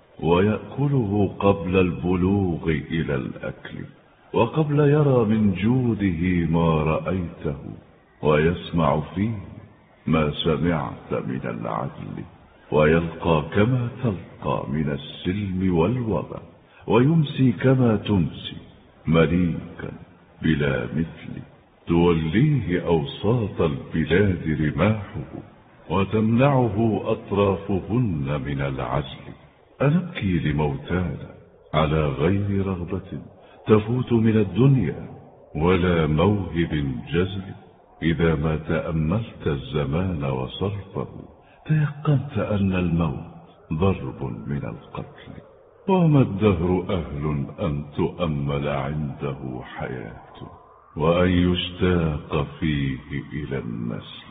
ويأكله قبل البلوغ إلى الأكل. وقبل يرى من جوده ما رأيته، ويسمع فيه ما سمعت من العدل. ويلقى كما تلقى من السلم والوغى، ويمسي كما تمسي مليكا بلا مثل. توليه أوساط البلاد رماحه، وتمنعه أطرافهن من العزل. أنبكي لموتانا على غير رغبة تفوت من الدنيا ولا موهب جزل؟ إذا ما تأملت الزمان وصرفه تيقنت أن الموت ضرب من القتل، وما الدهر أهل أن تؤمل عنده حياته وأن يشتاق فيه إلى النسل.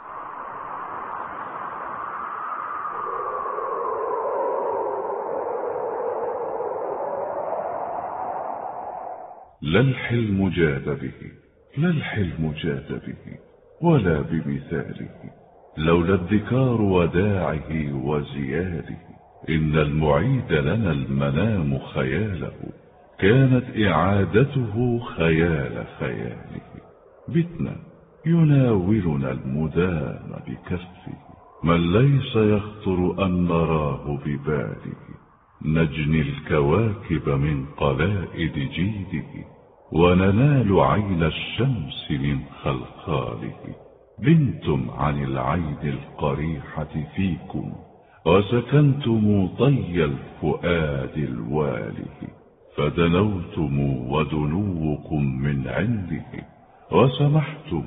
لا الحلم جاد به، لا الحلم جاد به ولا بمثاله، لولا ادكار وداعه وزياده. إن المعيد لنا المنام خياله، كانت إعادته خيال خياله. بتنا يناولنا المدام بكفه، من ليس يخطر أن نراه بباله. نجني الكواكب من قلائد جيده، وننال عين الشمس من خلخاله. بنتم عن العين القريحة فيكم، وسكنتم طي الفؤاد الواله. فدنوتم ودنوكم من عنده، وسمحتم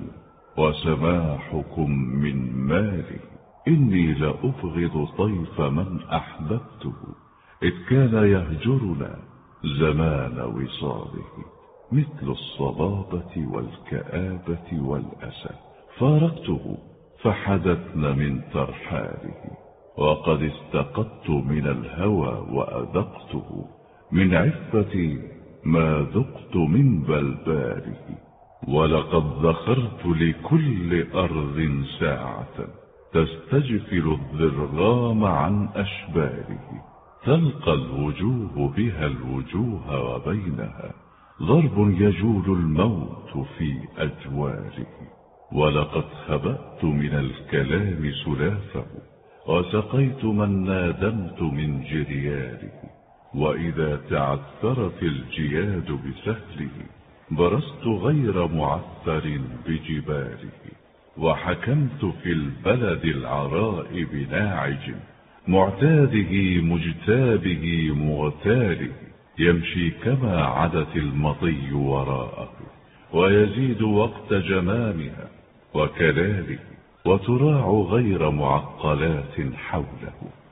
وسماحكم من ماله. إني لأبغض طيف من أحببته، إذ كان يهجرنا زمان وصاله. مثل الصبابة والكآبة والأسى، فارقته فحدثن من ترحاله. وقد استقدت من الهوى وأذقته، من عفتي ما ذقت من بلباله. ولقد ذخرت لكل أرض ساعة، تستجفل الذرغام عن أشباله. تلقى الوجوه بها الوجوه، وبينها ضرب يجول الموت في أجواله. ولقد خبأت من الكلام سلافه، وسقيت من نادمت من جرياله. وإذا تعثرت الجياد بسهله، برست غير معثر بجباله. وحكمت في البلد العراء بناعج، معتاده مجتابه مغتاله. يمشي كما عدت المطي وراءه، ويزيد وقت جمامها وكلاله. وتراع غير معقلات حوله،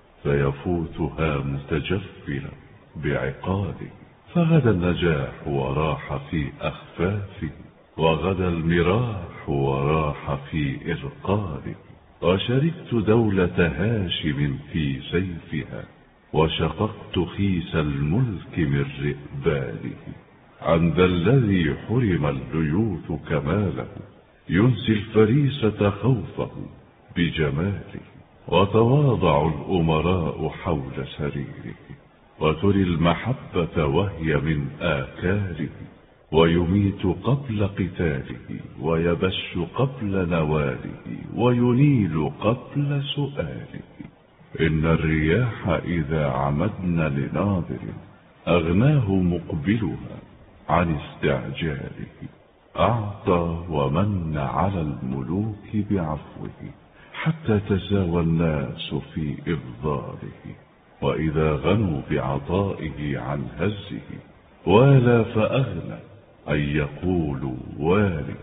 فيفوتها متجفلا بعقاله. فغدا النجاح وراح في أخفافه، وغدا المراح وراح في إرقاله. وشركت دولة هاشم في سيفها، وشققت خيس الملك من رئباله. عن ذا الذي حرم الليوث كماله، ينسي الفريسة خوفه بجماله. وتواضع الأمراء حول سريره، وتري المحبة وهي من آكاله. ويميت قبل قتاله، ويبش قبل نواله، وينيل قبل سؤاله. إن الرياح إذا عمدن لناظر، أغناه مقبلها عن استعجاله. أعطى ومن على الملوك بعفوه، حتى تساوى الناس في إفضاله. وإذا غنوا بعطائه عن هزه، والى فأغنى أن يقولوا واله.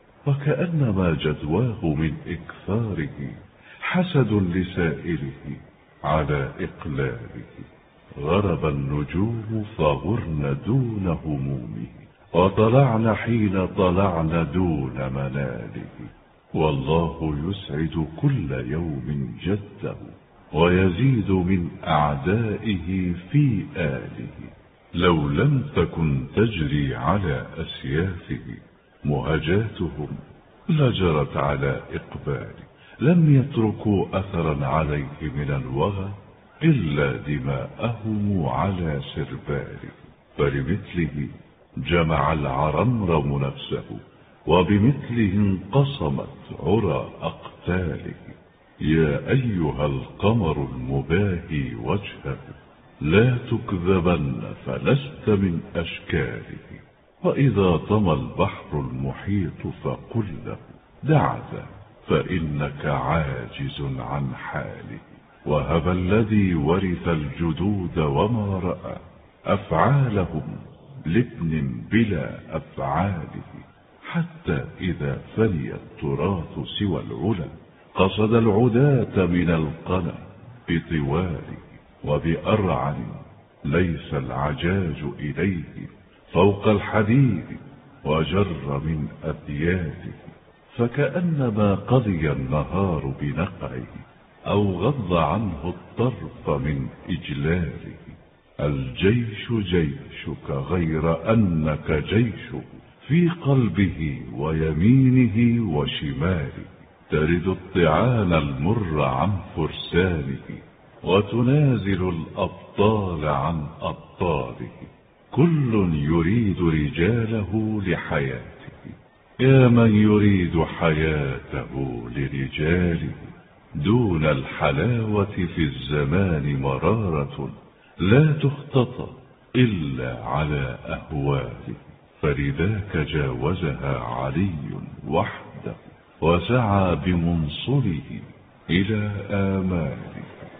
وكأنما جدواه من إكثاره، حسد لسائله على إقلاله. غرب النجوم فغرن دون همومه، وطلعن حين طلعن دون مناله. والله يسعد كل يوم جده، ويزيد من أعدائه في آله. لو لم تكن تجري على أسيافه، مهجاتهم لجرت على إقباله. لم يتركوا أثرا عليه من الوغى، إلا دماءهم على سرباله. فلمثله جمع العرمرم نفسه، وبمثله انقسمت عرى أقتاله. يا أيها القمر المباهي وجهه، لا تكذبن فلست من أشكاله. وإذا طمى البحر المحيط فقل له، دعذا فإنك عاجز عن حاله. وهب الذي ورث الجدود وما رأى أفعالهم لابن بلا أفعاله، حتى إذا فني التراث سوى العلا قصد العداة من القنا بطواله. وبأرعن ليس العجاج إليه فوق الحديد وجر من أثياله، فكأنما قضي النهار بنقعه أو غض عنه الطرف من إجلاله. الجيش جيشك غير أنك جيشه في قلبه ويمينه وشماله، ترد الطعان المر عن فرسانه وتنازل الأبطال عن أبطاله. كل يريد رجاله لحياته، يا من يريد حياته لرجاله. دون الحلاوة في الزمان مرارة لا تختطى إلا على أهواله، فلذاك جاوزها علي وحده وسعى بمنصله إلى آماله.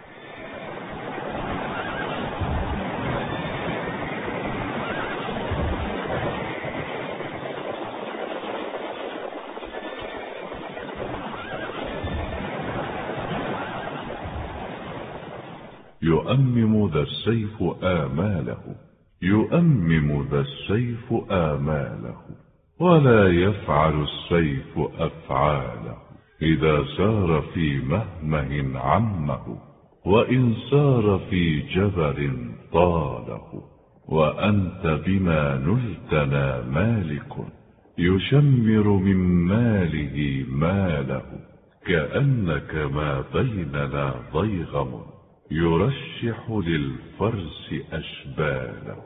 يؤمم ذا السيف آماله، يؤمم ذا السيف آماله، ولا يفعل السيف أفعاله. إذا سار في مهمه عمه، وإن سار في جبل طاله. وأنت بما نلتنا مالك، يشمر من ماله ماله. كأنك ما بيننا ضيغم، يرشح للفرس أشباله.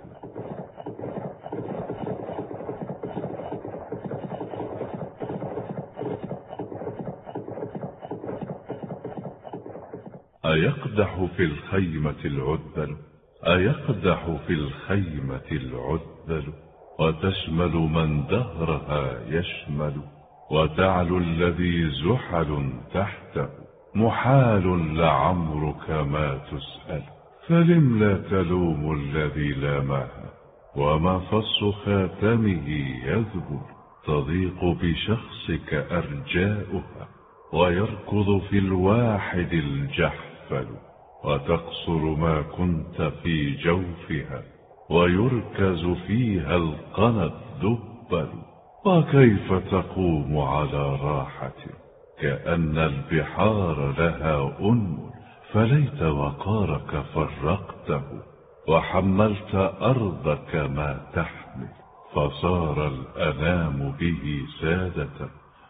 أيقدح في الخيمة العذل، أيقدح في الخيمة العذل، وتشمل من دهرها يشمل. وتعلو الذي زحل تحته، محال لعمرك ما تسأل. فلم لا تلوم الذي لامها، ومفص خاتمه يذبل. تضيق بشخصك أرجاؤها، ويركض في الواحد الجحفل. وتقصر ما كنت في جوفها، ويركز فيها القنا الدبل. وكيف تقوم على راحة، كأن البحار لها أنمل. فليت وقارك فرقته، وحملت أرضك ما تحمل. فصار الأنام به سادة،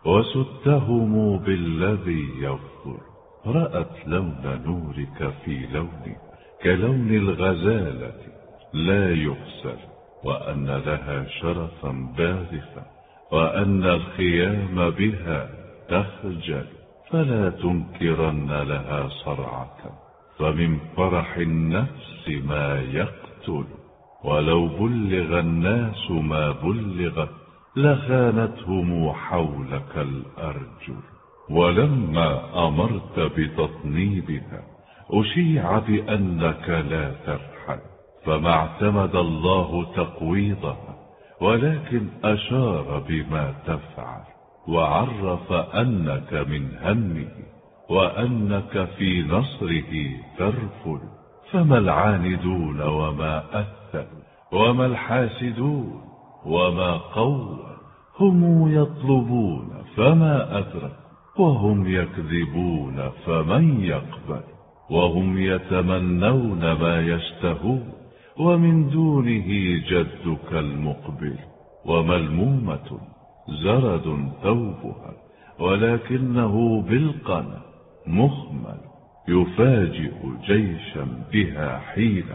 وستهم بالذي يفضل. رأت لون نورك في لوني كلون الغزالة لا يغسل. وأن لها شرفا باذخا، وأن الخيام بها تخجل. فلا تنكرن لها صرعة، فمن فرح النفس ما يقتل. ولو بلغ الناس ما بلغت، لخانتهم حولك الأرجل. ولما أمرت بتطنيبها، أشيع بأنك لا ترحل. فما اعتمد الله تقويضها، ولكن أشار بما تفعل. وعرف أنك من همه، وأنك في نصره ترفل. فما العاندون وما أثلوا، وما الحاسدون وما قول. هم يطلبون فما أدرك، وهم يكذبون فمن يقبل. وهم يتمنون ما يشتهون، ومن دونه جدك المقبل. وملمومة زرد ثوبها، ولكنه بالقنا مخمل. يفاجئ جيشا بها حينه،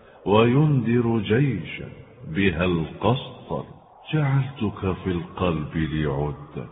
وينذر جيشا بها القسطل. جعلتك في القلب لعدة،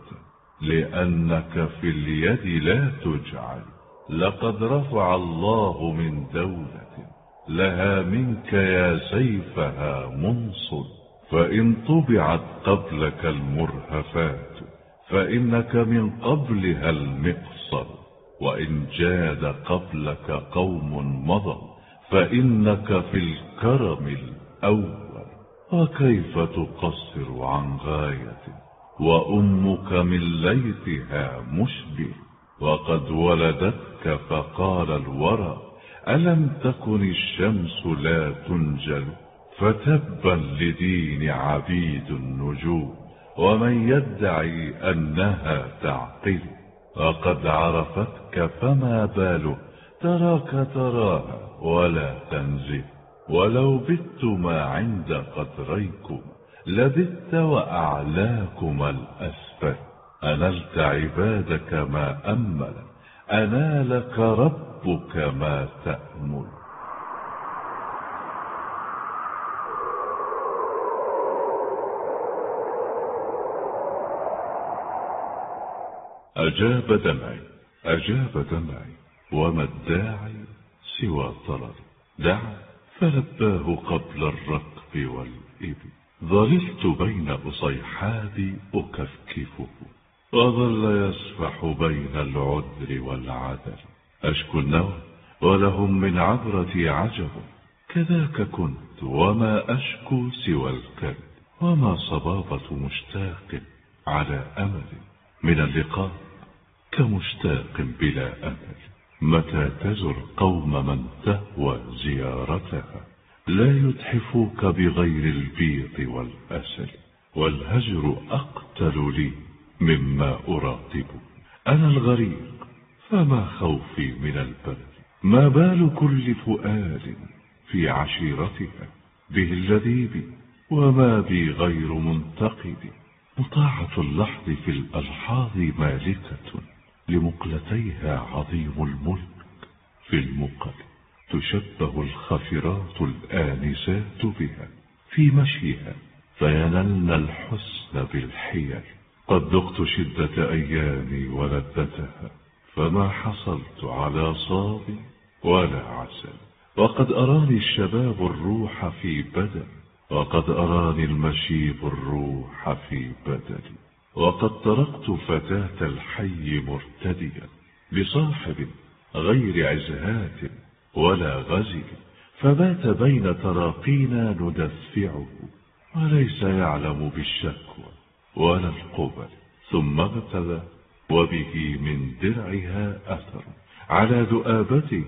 لأنك في اليد لا تجعل. لقد رفع الله من دولة، لها منك يا سيفها منصل. فإن طبعت قبلك المرهفات، فإنك من قبلها المقصر، وإن جاد قبلك قوم مضوا فإنك في الكرم الأول. وكيف تقصر عن غاية وأمك من ليثها مشبه، وقد ولدتك فقال الورى ألم تكن الشمس لا تنجل، فتبا لدين عبيد النجوم ومن يدعي أنها تعقل، وقد عرفتك فما باله تراك تراها ولا تنزل، ولو بت ما عند قدريكم لبت وأعلاكما الأسفل، أنلت عبادك ما أمل أنالك ربك ما تأمل. أجاب دمعي وما الداعي سوى طلبي، دعا فلباه قبل الركب والإبل، ظللت بين أصيحابي أكفكفه، وظل يسفح بين العذر والعدل، أشكو النوى ولهم من عبرتي عجب، كذاك كنت وما أشكو سوى الكذب، وما صبابة مشتاق على أمل من اللقاء كمشتاق بلا أمل. متى تزر قوم من تهوى زيارتها لا يتحفوك بغير البيض والأسل، والهجر أقتل لي مما أراقب. أنا الغريق فما خوفي من البلد، ما بال كل فؤاد في عشيرتها به اللذيذ وما بي غير منتقد. مطاعة اللحظ في الألحاظ مالكة لمقلتيها عظيم الملك، في المقل تشبه الخفرات الآنسات بها في مشيها فينلن الحسن بالحيل. قد ذقت شدة أيامي ولذتها فما حصلت على صاب ولا عسل، وقد أراني الشباب الروح في بدن، وقد أراني المشيب الروح في بدني، وقد تركت فتاة الحي مرتديا بصاحب غير عزهات ولا غزل، فبات بين تراقينا ندفعه وليس يعلم بالشكوى ولا القبل، ثم ابتلى وبه من درعها أثر على ذؤابته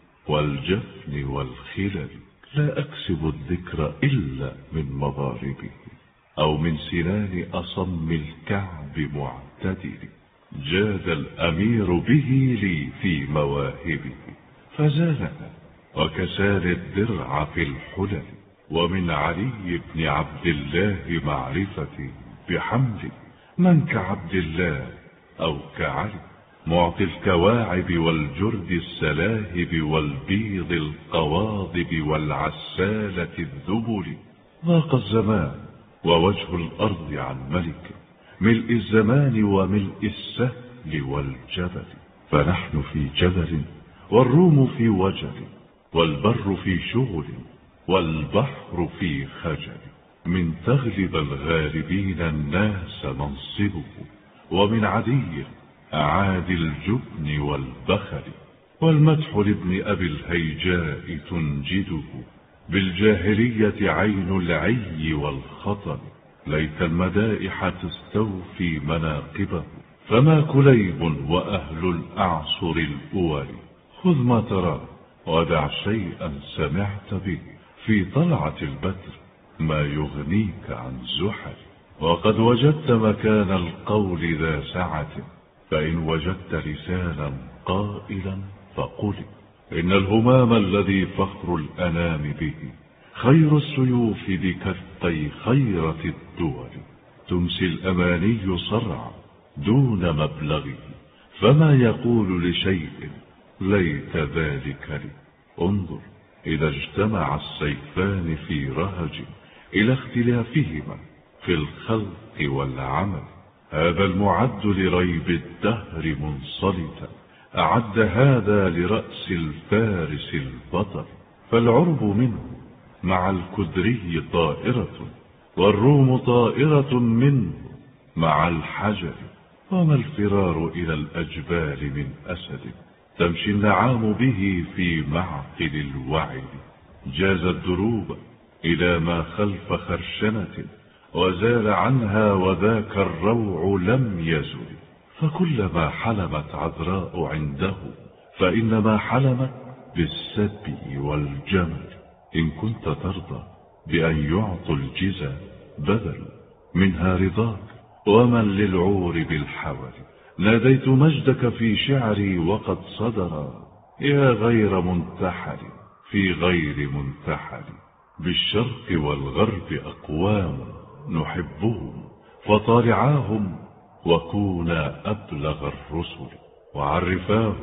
والجفن والخلل. لا أكسب الذكر إلا من مضاربه أو من سنان أصم الكعب معتدل. جاد الأمير به لي في مواهبه فزالها وكسال الدرع في الحلل، ومن علي بن عبد الله معرفتي بحمل من كعبد الله أو كعلي، معطي الكواعب والجرد السلاهب والبيض القواضب والعسالة الذبل. ضاق الزمان ووجه الأرض عن ملك، ملء الزمان وملء السهل والجبل، فنحن في جبل والروم في وجل، والبر في شغل والبحر في خجل. من تغلب الغالبين الناس منصبه، ومن عدي أعادي الجبن والبخل، والمدح لابن أبي الهيجاء تنجده، بالجاهلية عين العي والخطل. ليت المدائح تستوفي مناقبه، فما كليب وأهل الأعصر الأول. خذ ما ترى ودع شيئا سمعت به في طلعة البدر ما يغنيك عن زحل. وقد وجدت مكان القول ذا سعة، فإن وجدت لسانا قائلا فقل. إن الهمام الذي فخر الأنام به خير السيوف بكفي خيرة الدول. تمسي الأماني صرع دون مبلغه، فما يقول لشيء ليت ذلك لي. انظر إذا اجتمع السيفان في رهج إلى اختلافهما في الخلق والعمل، هذا المعد لريب الدهر منصلتا، أعد هذا لرأس الفارس البطل. فالعرب منه مع الكدري طائرة، والروم طائرة منه مع الحجر. وما الفرار إلى الأجبال من أسد تمشي النعام به في معقل الوعد. جاز الدروب إلى ما خلف خرشنة وزال عنها وذاك الروع لم يزل. فكلما حلمت عذراء عنده فإنما حلمت بالسبي والجمل. إن كنت ترضى بأن يعطوا الجزى بذل منها رضاك ومن للعور بالحول. ناديت مجدك في شعري وقد صدر يا غير منتحل في غير منتحل. بالشرق والغرب أقوام نحبهم فطالعاهم وكونا أبلغ الرسل. وعرفاه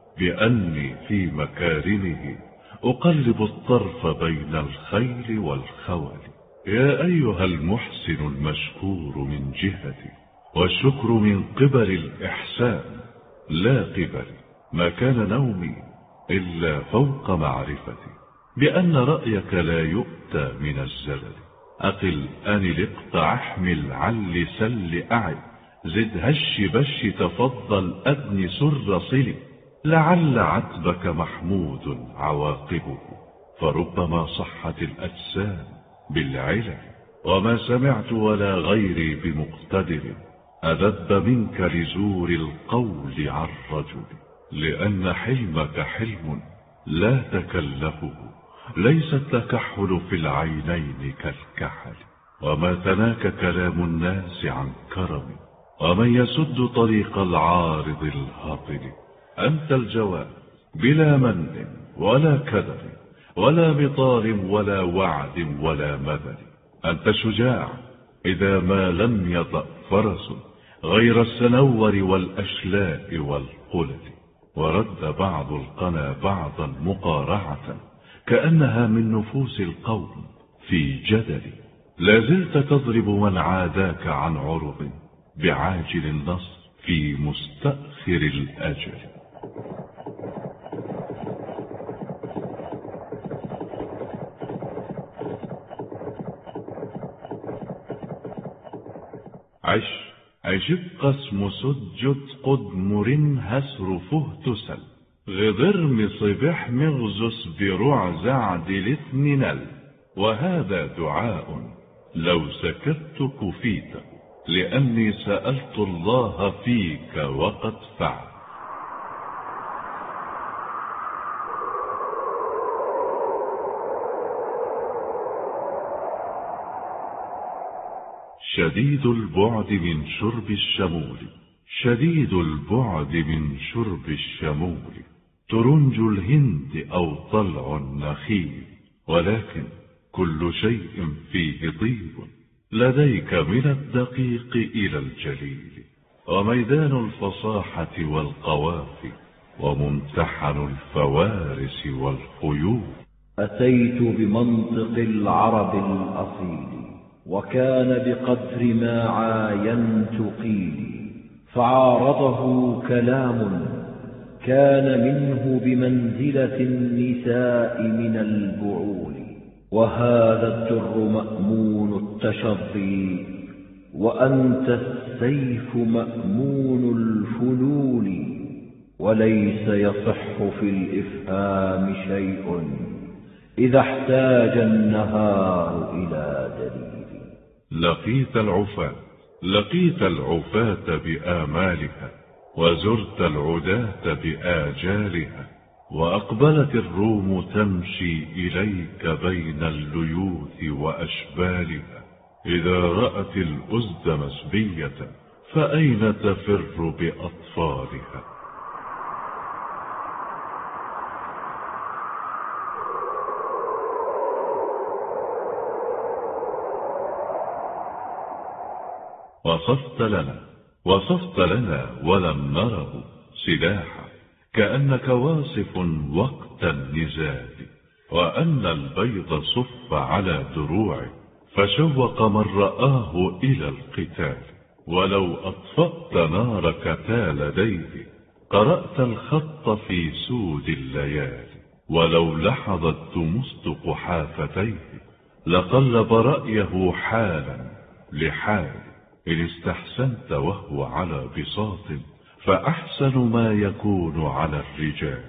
بأني في مكارمه أقلب الطرف بين الخيل والخول. يا أيها المحسن المشكور من جهتي والشكر من قبل الإحسان لا قبل. ما كان نومي إلا فوق معرفتي بأن رأيك لا يؤتى من الزلل. أقل أنل اقطع احمل عل سل أعد زد هش بش تفضل أدن سر صلي. لعل عتبك محمود عواقبه فربما صحت الأجسام بالعلل. وما سمعت ولا غيري بمقتدر أذب منك لزور القول عن رجل. لأن حلمك حلم لا تكلفه ليس التكحل في العينين كالكحل. وما تناك كلام الناس عن كرم ومن يسد طريق العارض الهاطل. أنت الجواب بلا من ولا كدر ولا مطار ولا وعد ولا مذل. أنت شجاع إذا ما لم يطأ فرس غير السنور والأشلاء والقلل. ورد بعض القنا بعضا مقارعة كأنها من نفوس القوم في جدل. لازلت تضرب من عاداك عن عرض بعاجل النصر في مستأخر الأجل. عش قسم سجد قدمر هسر فهتسل غضرم صبح مغزس برعز عدل اثننل. وهذا دعاء لو سكت كفيت لأني سألت الله فيك وقد فعل. شديد البعد من شرب الشمول شديد البعد من شرب الشمول. ترنج الهند أو طلع النخيل ولكن كل شيء فيه طيب لديك من الدقيق إلى الجليل. وميدان الفصاحة والقوافي وممتحن الفوارس والخيول. أتيت بمنطق العرب الأصيل وكان بقدر ما عاينت قيلي. فعارضه كلام كان منه بمنزلة النساء من البعول. وهذا الدر مأمون التشظي وأنت السيف مأمون الفلول. وليس يصح في الإفهام شيء إذا احتاج النهار إلى دليل. لقيت العفاة بآمالها وزرت العداة بآجالها. وأقبلت الروم تمشي إليك بين الليوث وأشبالها. إذا رأت الأزد مسبية فأين تفر بأطفالها. وصفت لنا ولم نره سلاحا كأنك واصف وقت النزال. وأن البيض صف على دروعه فشوق من رآه إلى القتال. ولو أطفأت نارك لديه قرأت الخط في سود الليالي. ولو لحظت تمسطق حافتيه لقلب رأيه حالا لحال. إن استحسنت وهو على بساط فأحسن ما يكون على الرجال.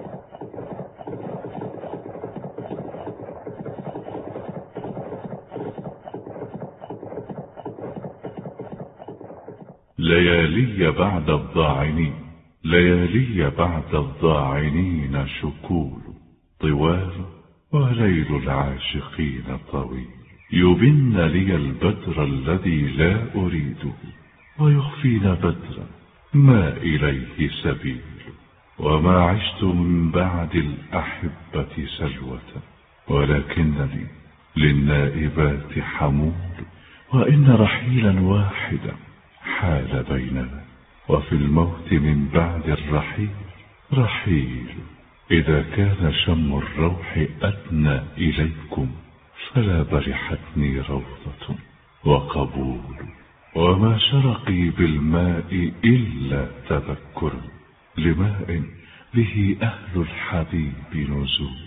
ليالي بعد الضاعنين، ليالي بعد الضاعنين شكول طوال، وليل العاشقين طويل. يبن لي البدر الذي لا أريده، ويخفين بدرا ما إليه سبيل. وما عشت من بعد الأحبة سلوة، ولكنني للنائبات حمول. وإن رحيلا واحدا حال بيننا، وفي الموت من بعد الرحيل رحيل. إذا كان شم الروح أدنى إليكم، فلا برحتني روضة وقبول. وما شرقي بالماء إلا تذكر، لماء به أهل الحبيب نزول.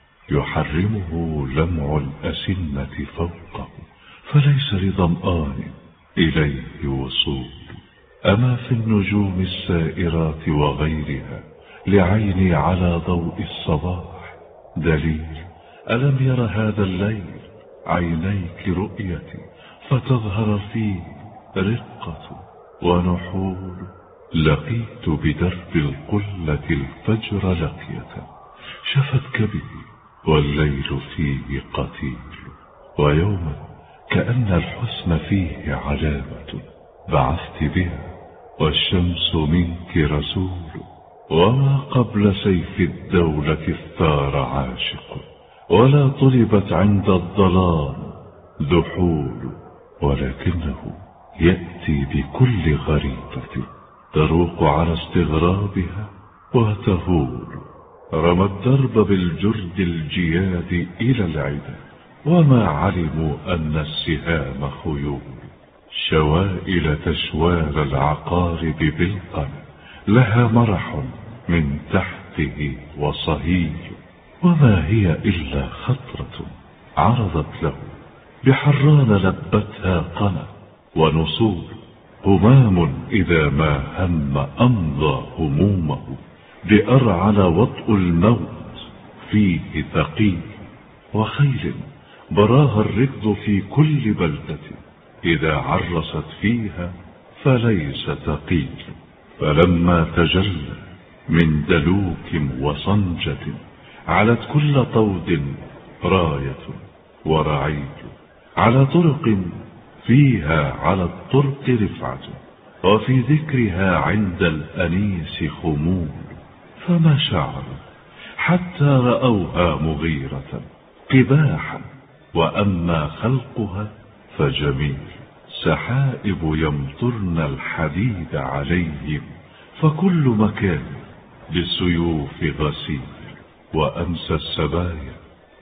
يحرمه لمع الأسنة فوقه، فليس لظمآن إليه وصول. أما في النجوم السائرات وغيرها لعيني على ضوء الصباح دليل. ألم ير هذا الليل عينيك رؤيتي، فتظهر فيه رقة ونحول. لقيت بدرب القلة الفجر لقية، شفتك به والليل فيه قتيل. ويوما كأن الحسن فيه علامة، بعثت بها والشمس منك رسول. وما قبل سيف الدولة الثار عاشق، ولا طلبت عند الظلام ذحول. ولكنه يأتي بكل غريبة، تروق على استغرابها وتهول. رمى الدرب بالجرد الجياد إلى العدا، وما علموا أن السهام خيول. شوائل تشوال العقارب بالقلب، لها مرح من تحته وصهيل. وما هي إلا خطرة عرضت له، بحران لبتها قنا ونصول. همام إذا ما هم أمضى همومه، بأرعل وطء الموت فيه ثقيل. وخيل براها الركض في كل بلدة، إذا عرست فيها فليس ثقيل. فلما تجلى من دلوك وصنجة، علت كل طود راية ورعيل. على طرق فيها على الطرق رفعة، وفي ذكرها عند الأنيس خمول. فما شعر حتى رأوها مغيرة قباحا، وأما خلقها فجميل. سحائب يمطرن الحديد عليهم، فكل مكان بالسيوف غسيل. وأمسى السبايا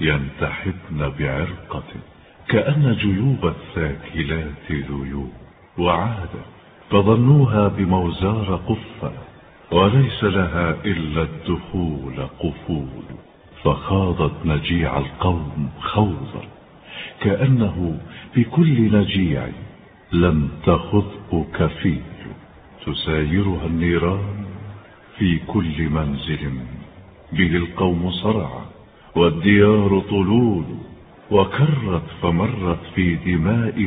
ينتحبن بعرقة، كأن جيوب الثاكلات ذيول. وعاد فظنوها بموزار قفة، وليس لها إلا الدخول قفول. فخاضت نجيع القوم خوضا، كأنه بكل نجيع لم تخذه كفيل. تسايرها النيران في كل منزل، به القوم صرعى والديار طلول. وكرت فمرت في دماء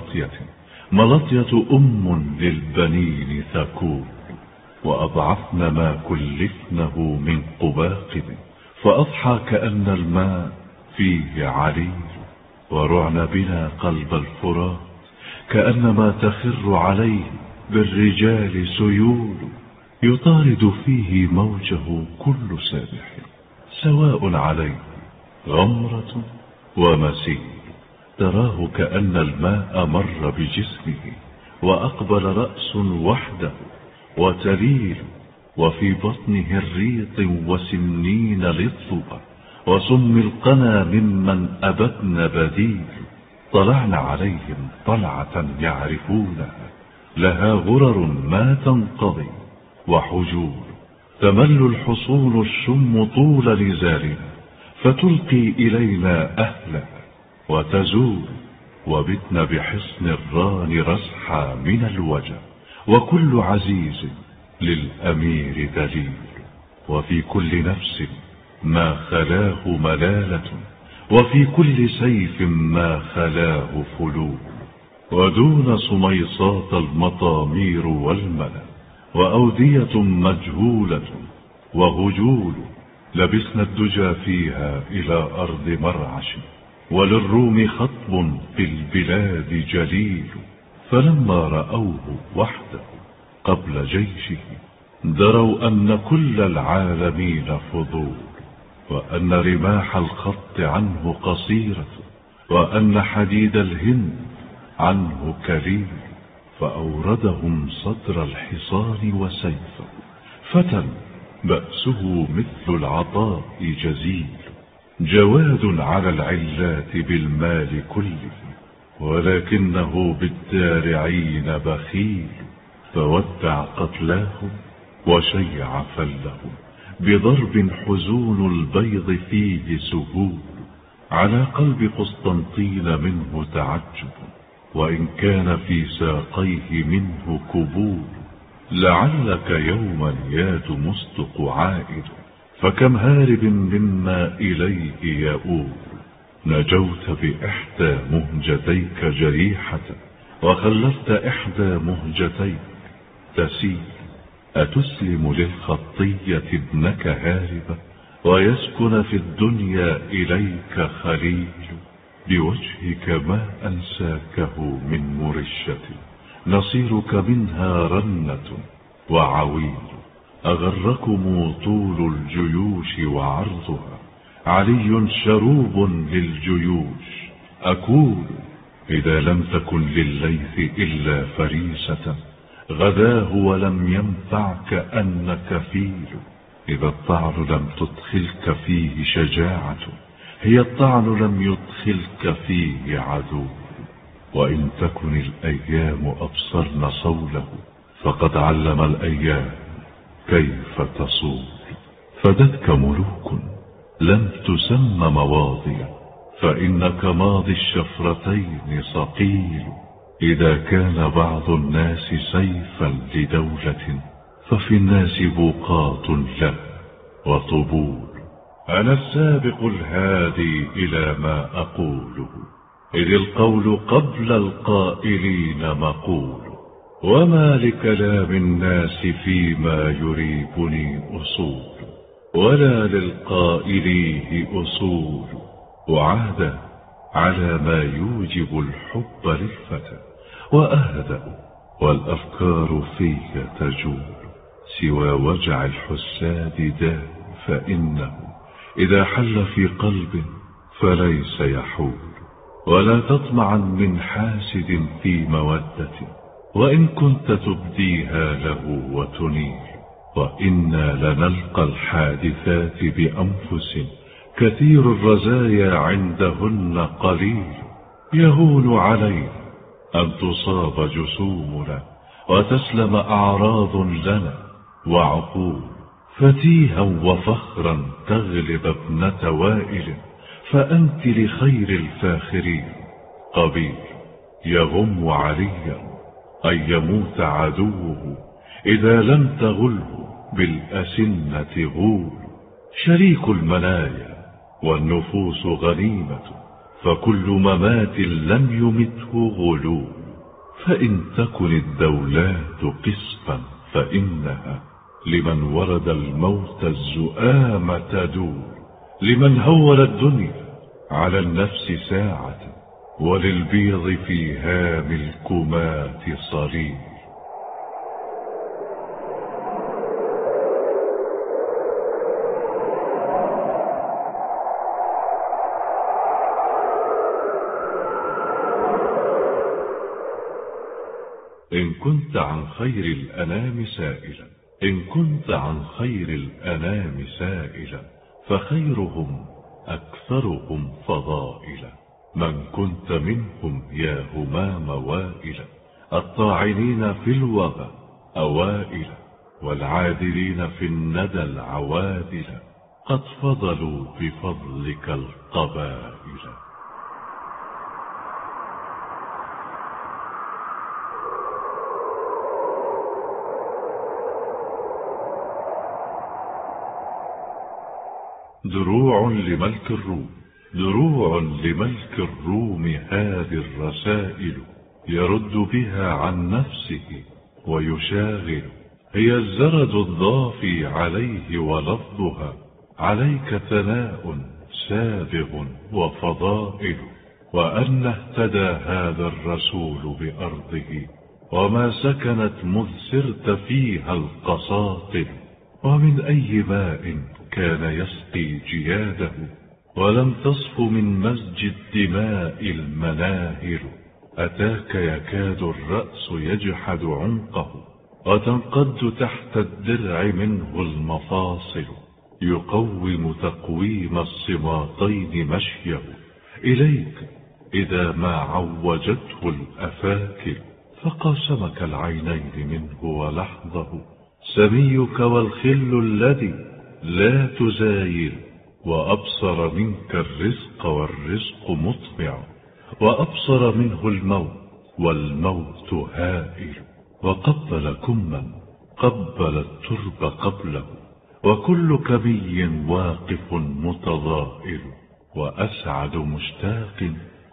ملطية أم للبنين ثكول. وأضعفن ما كلفنه من قباقب، فأضحى كأن الماء فيه عليل. ورعن بنا قلب الفرات، كأنما تخر عليه بالرجال سيول. يطارد فيه موجه كل سابح، سواء عليه غمرة ومسيل. تراه كأن الماء مر بجسمه، وأقبل رأس وحده وتليل. وفي بطنه الريط وسنين للضبا، وسم القنا ممن أبدن بديل. طلعن عليهم طلعة يعرفونها، لها غرر ما تنقضي وحجول. تمل الحصون الشم طول نزالنا، فتلقي إلينا أهلها وتزول. وبتن بحصن الران رسحا من الوجع، وكل عزيز للأمير دليل، وفي كل نفس ما خلاه ملالة، وفي كل سيف ما خلاه فلول، ودون سميصات المطامير والملا، وأودية مجهولة وهجول، لبسنا الدجى فيها إلى أرض مرعش، وللروم خطب في البلاد جليل، فلما رأوه وحده قبل جيشه دروا أن كل العالمين فضول، وأن رماح الخط عنه قصيرة، وأن حديد الهند عنه كليل، فأوردهم صدر الحصان وسيفه، فتى بأسه مثل العطاء جزيل، جواد على العلات بالمال كله، ولكنه بالدارعين بخيل، فودع قتلاهم وشيع فلهم، بضرب حزون البيض فيه سهول، على قلب قسطنطين منه تعجب، وإن كان في ساقيه منه كبول، لعلك يوما يا دمسطق عائد، فكم هارب مما إليه يؤول، نجوت بإحدى مهجتيك جريحة، وخلفت إحدى مهجتيك تسيل، أتسلم للخطية ابنك هاربا، ويسكن في الدنيا إليك خليل، بوجهك ما أنساكه من مرشة، نصيرك منها رنة وعويل، أغركم طول الجيوش وعرضها، علي شروب للجيوش أكول، إذا لم تكن للليث إلا فريسة، غداه ولم ينفعك أنك فيل، إذا الطعن لم تدخلك فيه شجاعة، هي الطعن لم يدخلك فيه عدو، وإن تكن الأيام أبصرن صوله، فقد علم الأيام كيف تصول، فدتك ملوك لم تسم مواضيا، فإنك ماضي الشفرتين صقيل، إذا كان بعض الناس سيفا لدولة، ففي الناس بوقات له وطبول، أنا السابق الهادي إلى ما أقوله، إذ القول قبل القائلين مقول، وما لكلام الناس فيما يريبني أصول، ولا للقائليه أصول، وعاد على ما يوجب الحب للفتى، وأهدأ والأفكار في تجول، سوى وجع الحساد داء، فإنه إذا حل في قلب فليس يحول، ولا تطمعا من حاسد في مودة، وإن كنت تبديها له وتنيل، وإنا لنلقى الحادثات بأنفس، كثير الرزايا عندهن قليل، يهون علينا أن تصاب جسومنا، وتسلم أعراض لنا وعقول، فتيها وفخرا تغلب ابنة وائل، فأنت لخير الفاخرين قبيل، يغم عليا أن يموت عدوه، إذا لم تغله بالأسنة غول، شريك المنايا والنفوس غنيمة، فكل ممات لم يمته غلول، فإن تكن الدولات قسطا فإنها لمن ورد الموت الزؤام تدور، لمن هول الدنيا على النفس ساعة، وللبيض في هام الكمات صرير. إن كنت عن خير الأنام سائلا، إن كنت عن خير الأنام سائلا، فخيرهم أكثرهم فضائلا، من كنت منهم يا همام وائلا، الطاعنين في الوغى أوائلا، والعادلين في الندى العوادل، قد فضلوا بفضلك القبائل. دروع لملك الروم. دروع لملك الروم هذه الرسائل، يرد بها عن نفسه ويشاغل. هي الزرد الضافي عليه ولفظها، عليك ثناء سابغ وفضائل. وأن اهتدى هذا الرسول بأرضه، وما سكنت مذ سرت فيها القساطل. ومن أي ماء كان يسقي جياده، ولم تصف من مزج الدماء المناهل. أتاك يكاد الرأس يجحد عنقه، وتنقد تحت الدرع منه المفاصل. يقوم تقويم الصماطين مشيه إليك إذا ما عوجته الأفاكر. فقاسمك العينين منه ولحظه، سميك والخل الذي لا تزايل. وأبصر منك الرزق والرزق مطمع، وأبصر منه الموت والموت هائل. وقبل كما قبل الترب قبله، وكل كمي واقف متضائل. وأسعد مشتاق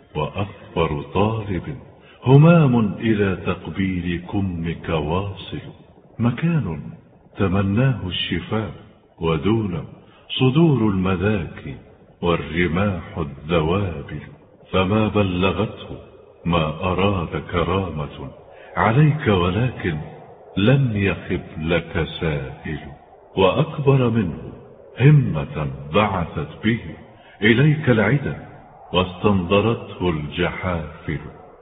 وأكبر طالب، همام إلى تقبيل كمك واصل. مكان تمناه الشفاء، ودون صدور المذاك والرماح الذوابل. فما بلغته ما أراد كرامة عليك، ولكن لم يخب لك سائل. وأكبر منه همة بعثت به إليك العدا، واستنظرته الجحافل.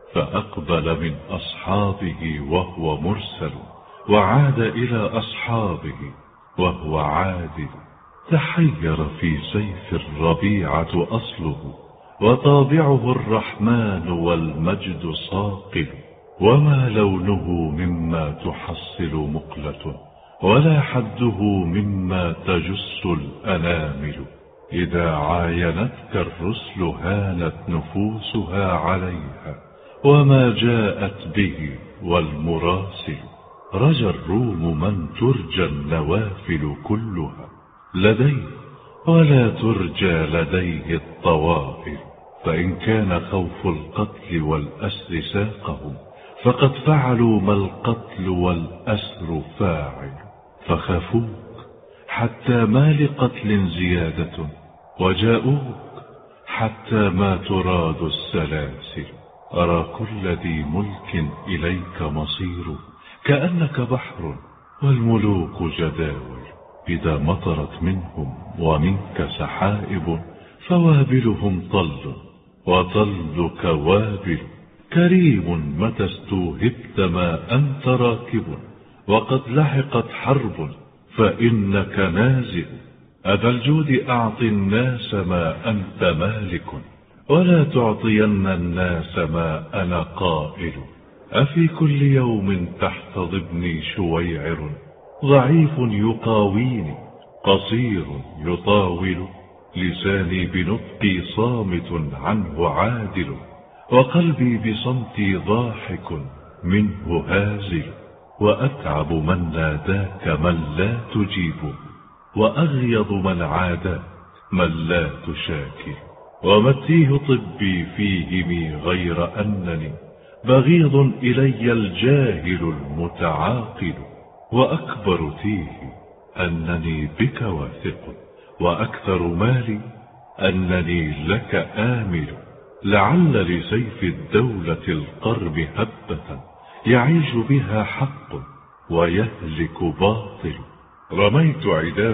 فأقبل من أصحابه وهو مرسل، وعاد إلى أصحابه وهو عادل. تحير في سيف الربيعة أصله، وطابعه الرحمن والمجد صاقل. وما لونه مما تحصل مقلة، ولا حده مما تجس الأنامل. إذا عاينتك الرسل هانت نفوسها عليها، وما جاءت به والمراسل. رجى الروم من ترجى النوافل كلها لديه، ولا ترجى لديه الطوائل. فإن كان خوف القتل والأسر ساقهم، فقد فعلوا ما القتل والأسر فاعل. فخافوك حتى ما لقتل زيادة، وجاءوك حتى ما تراد السلاسل. أرى كل ذي ملك إليك مصير، كأنك بحر والملوك جداول. إذا مطرت منهم ومنك سحائب، فوابلهم طل وطلك وابل. كريم متى استوهبت ما أنت راكب، وقد لحقت حرب فإنك نازل. أبا الجود أعط الناس ما أنت مالك، ولا تعطين الناس ما أنا قائل. أفي كل يوم تحت ضبني شويعر، ضعيف يقاويني قصير يطاول. لساني بنطقي صامت عنه عادل، وقلبي بصمتي ضاحك منه هازل. وأتعب من ناداك من لا تجيب، وأغيض من عاداك من لا تشاكل. ومتيه طبي فيهم غير أنني بغيض إلي الجاهل المتعاقل. وأكبر تيه أنني بك واثق، وأكثر مالي أنني لك آمل. لعل لسيف الدولة القرب هبة، يعيش بها حق ويهلك باطل. رميت عداه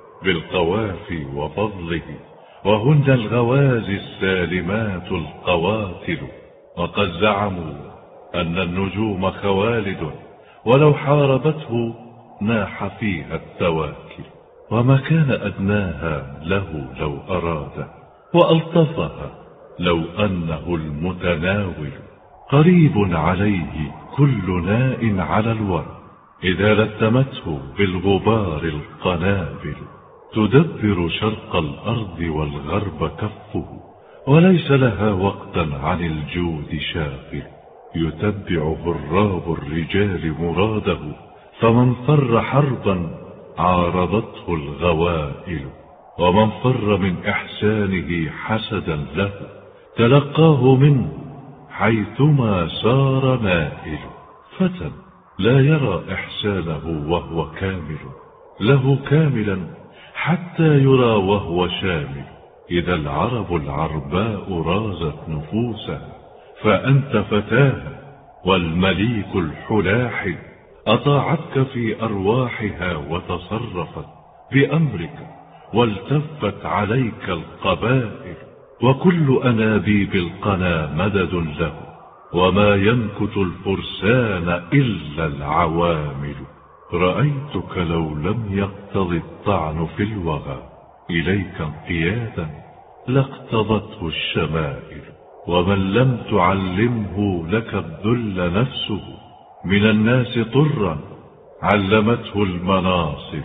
بالقوافي وفضله، وهن الغوازي السالمات القواتل. وقد زعموا أن النجوم خوالد، ولو حاربته ناح فيها التواكل. وما كان أدناها له لو أراده، وألطفها لو أنه المتناول. قريب عليه كل ناء على الورى، إذا لتمته بالغبار القنابل. تدبر شرق الأرض والغرب كفه، وليس لها وقتا عن الجود شاغل. يتبع غراب الرجال مراده، فمن فر حربا عارضته الغوائل. ومن فر من إحسانه حسدا له تلقاه منه حيثما سار نائل. فتى لا يرى إحسانه وهو كامل، له كاملا حتى يرى وهو شامل. إذا العرب العرباء رازت نفوسها فأنت فتاها، والمليك الحلاحل أطاعتك في أرواحها وتصرفت بأمرك، والتفت عليك القبائل. وكل أنابيب القنا مدد له، وما ينكت الفرسان إلا العوامل. رأيتك لو لم يقتض الطعن في الوغى إليك انقيادا لاقتضته الشمائل. ومن لم تعلمه لك الذل نفسه من الناس طرا علمته المناصل.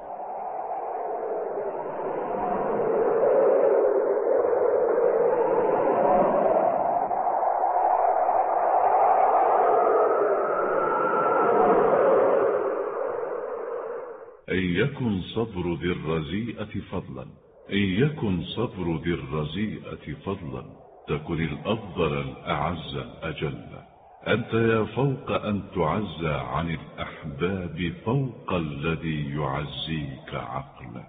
إن يكن صبر ذي الرزيئة فضلا، إن يكن صبر ذي الرزيئة فضلا تكن الأفضل الأعز الأجل. أنت يا فوق أن تعزى عن الأحباب فوق الذي يعزيك عقلا.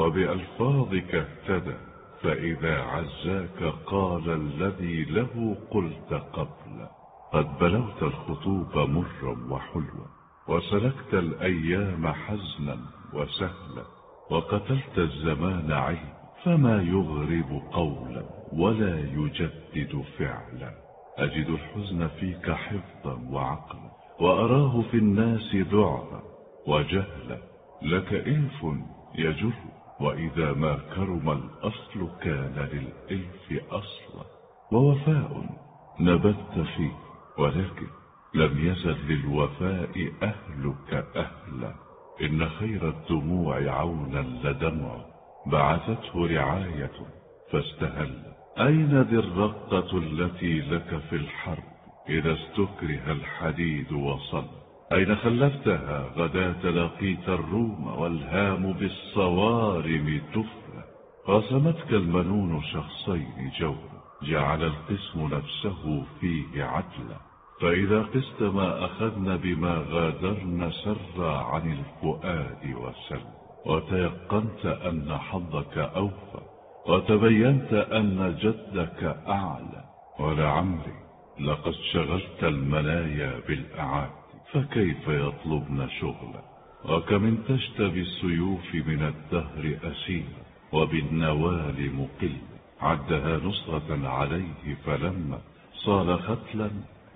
وبألفاظك اهتدى فإذا عزاك قال الذي له قلت قبل. قد بلوت الخطوب مرا وحلوا، وسلكت الأيام حزنا وسهلا، وقتلت الزمان عيب فما يغرب قولا ولا يجدد فعلا. أجد الحزن فيك حفظا وعقلا، وأراه في الناس ذعرا وجهلا. لك إلف يجر، وإذا ما كرم الأصل كان للإلف أصلا. ووفاء نبت فيه، ولكن لم يزل للوفاء أهلك أهلا. إن خير الدموع عونا لدمع بعثته رعاية فاستهل. أين ذي الرقة التي لك في الحرب إذا استكره الحديد وصل؟ أين خلفتها غداة لقيت الروم والهام بالصوارم تفلى؟ قاسمتك المنون شخصين جورا، جعل القسم نفسه فيه عدلا. فإذا قست ما أخذن بما غادرن سرى عن الفؤاد وسل. وتيقنت أن حظك أوفى، وتبينت أن جدك أعلى. ولعمري لقد شغلت المنايا بالأعادي، فكيف يطلبن شغلا؟ وكم انتشت بالسيوف من الدهر أسيرا، وبالنوال مقل عدها نصرة عليه، فلما صال ختلا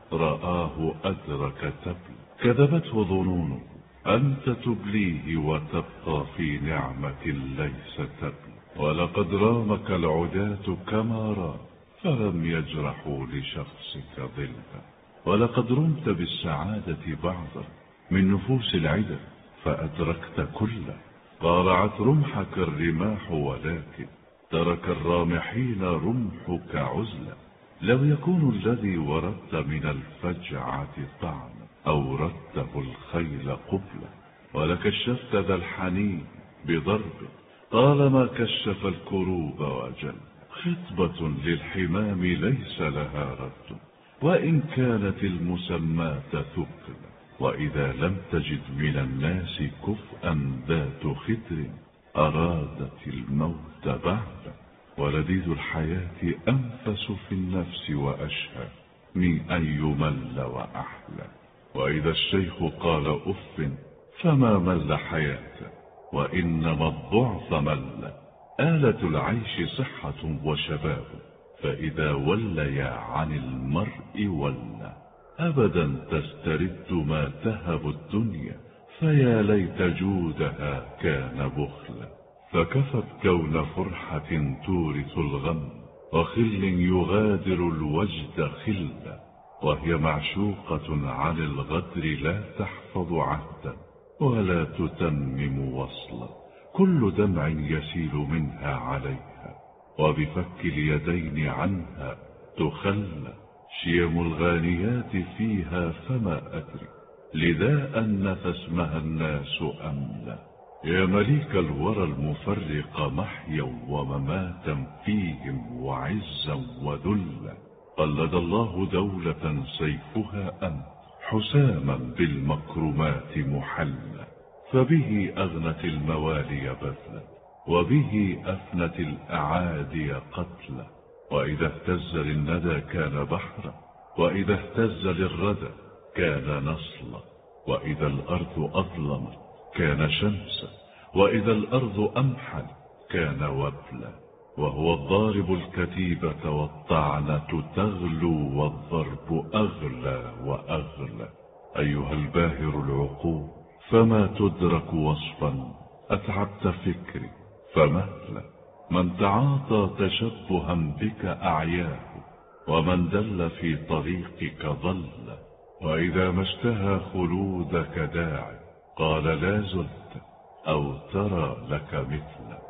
رآه أدرك تبل. كذبته ظنونه أنت تبليه وتبقى في نعمة ليس تبل. ولقد رامك العداة كما رام فلم يجرحوا لشخصك ظلا. ولقد رمت بالسعادة بعضا من نفوس العدى فأدركت كله. قارعت رمحك الرماح ولكن ترك الرامحين رمحك عزلا. لو يكون الذي وردت من الفجعة طعنا أوردته الخيل قبلا. ولكشفت ذا الحنين بضرب طالما كشف الكروب وجل. خطبة للحمام ليس لها رد، وإن كانت المسماة ثقلا. وإذا لم تجد من الناس كفءا ذات خدر أرادت الموت بعد. ولذيذ الحياة أنفس في النفس وأشهى من أن يمل وأحلى. وإذا الشيخ قال أف فما مل حياته، وإنما الضعف مل. آلة العيش صحة وشباب، فإذا وليا عن المرء ولى. أبدا تسترد ما تهب الدنيا، فيا ليت جودها كان بخلا. فكفت كون فرحة تورث الغم، وخل يغادر الوجد خلا. وهي معشوقة عن الغدر لا تحفظ عهدا ولا تتمم وصلا. كل دمع يسيل منها عليها، وبفك اليدين عنها تخلى. شيم الغانيات فيها فما أدري لذا أنث اسمها الناس أم لا. يا مليك الورى المفرق محيا ومماتا فيهم وعزا وذلا، قلد الله دولة سيفها أنت حساما بالمكرمات محلا، فبه أغنت الموالي بذلا، وبه أفنت الأعادي قتلا، وإذا اهتز للندى كان بحرا، وإذا اهتز للردى كان نصلا، وإذا الأرض أظلمت كان شمسا، وإذا الأرض أمحل كان وبلا، وهو الضارب الكتيبة والطعنة تغلو والضرب أغلى وأغلى. أيها الباهر العقول فما تدرك وصفا أتعبت فكري فمهلا، من تعاطى تشبها بك أعياه، ومن دل في طريقك ضل، وإذا ما اشتهى خلودك داعي قال لا زلت أو ترى لك مثلا.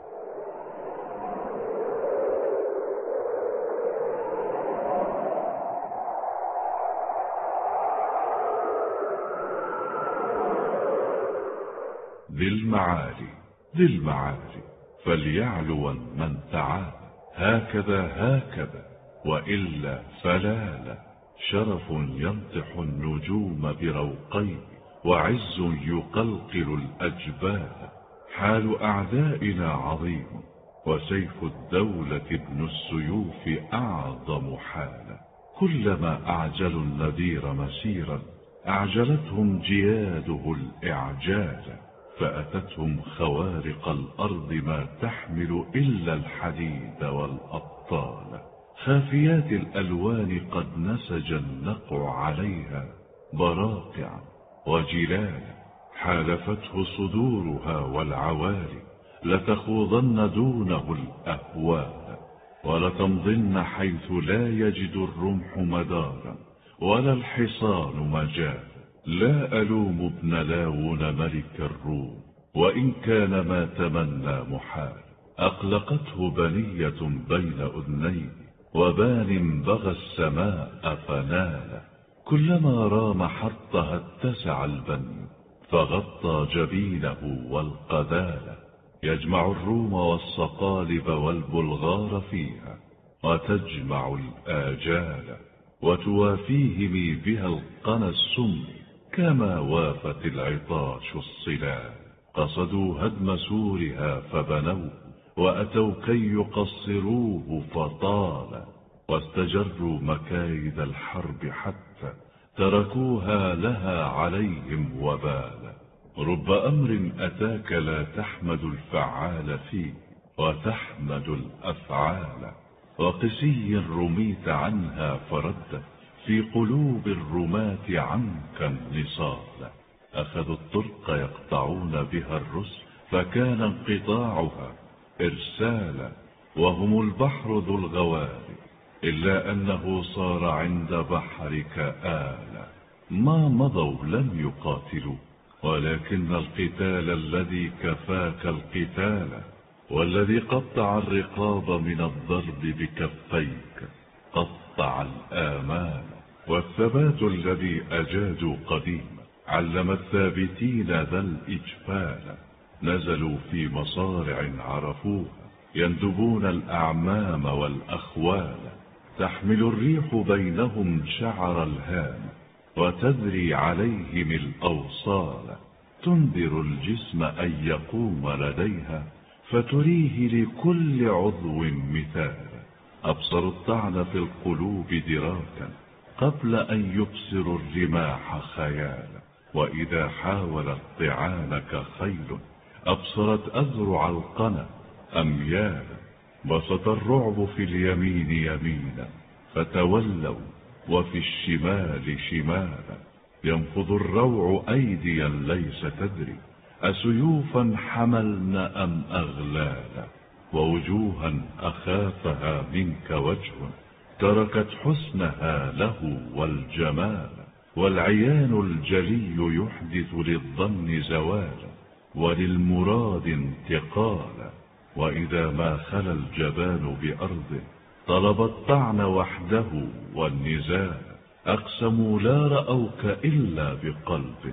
ذي المعالي فليعلوا من تعالى، هكذا وإلا فلا، شرف ينطح النجوم بروقين، وعز يقلقل الأجبال، حال أعدائنا عظيم، وسيف الدولة ابن السيوف أعظم حالا، كلما أعجلوا النذير مسيرا أعجلتهم جياده الإعجال، فأتتهم خوارق الأرض ما تحمل إلا الحديد والأبطال، خافيات الألوان قد نسج النقع عليها براقع وجلال، حالفته صدورها والعوالي، لتخوضن دونه الأهوال، ولتمضن حيث لا يجد الرمح مدارا ولا الحصان مجال. لا ألوم ابن لاون ملك الروم، وإن كان ما تمنى محال، أقلقته بنية بين أذنيه، وبان بغى السماء فنال، كلما رام حطها اتسع البني، فغطى جبينه والقذال، يجمع الروم والصقالب والبلغار فيها، وتجمع الآجال، وتوافيهم بها القنا السمي، كما وافت العطاش الصلال، قصدوا هدم سورها فبنوه، وأتوا كي يقصروه فطال، واستجروا مكايد الحرب حتى تركوها لها عليهم وبالا، رب أمر أتاك لا تحمد الفعال فيه وتحمد الأفعال، وقسي رميت عنها فردت في قلوب الرماة عنك النصال، أخذوا الطرق يقطعون بها الرسل، فكان انقطاعها إرسالا، وهم البحر ذو الغوالي، إلا أنه صار عند بحرك آلا، ما مضوا لم يقاتلوا، ولكن القتال الذي كفاك القتال، والذي قطع الرقاب من الضرب بكفيك قطع الآمال، والثبات الذي أجادوا قديما علم الثابتين ذا الإجفال، نزلوا في مصارع عرفوها يندبون الأعمام والأخوال، تحمل الريح بينهم شعر الهام، وتذري عليهم الأوصال، تنذر الجسم أن يقوم لديها، فتريه لكل عضو مثالا، أبصروا الطعن في القلوب دراكا قبل أن يبصروا الرماح خيالا، وإذا حاول الطعانك خيل أبصرت أذرع القنا أميالا، بسط الرعب في اليمين يمينا فتولوا، وفي الشمال شمالا، ينفض الروع أيديا ليس تدري أسيوفا حملن أم أغلالا، ووجوها أخافها منك وجه تركت حسنها له والجمال، والعيان الجلي يحدث للظن زوالا وللمراد انتقالا، وإذا ما خلا الجبان بأرض طلب الطعن وحده والنزال، أقسموا لا رأوك إلا بقلب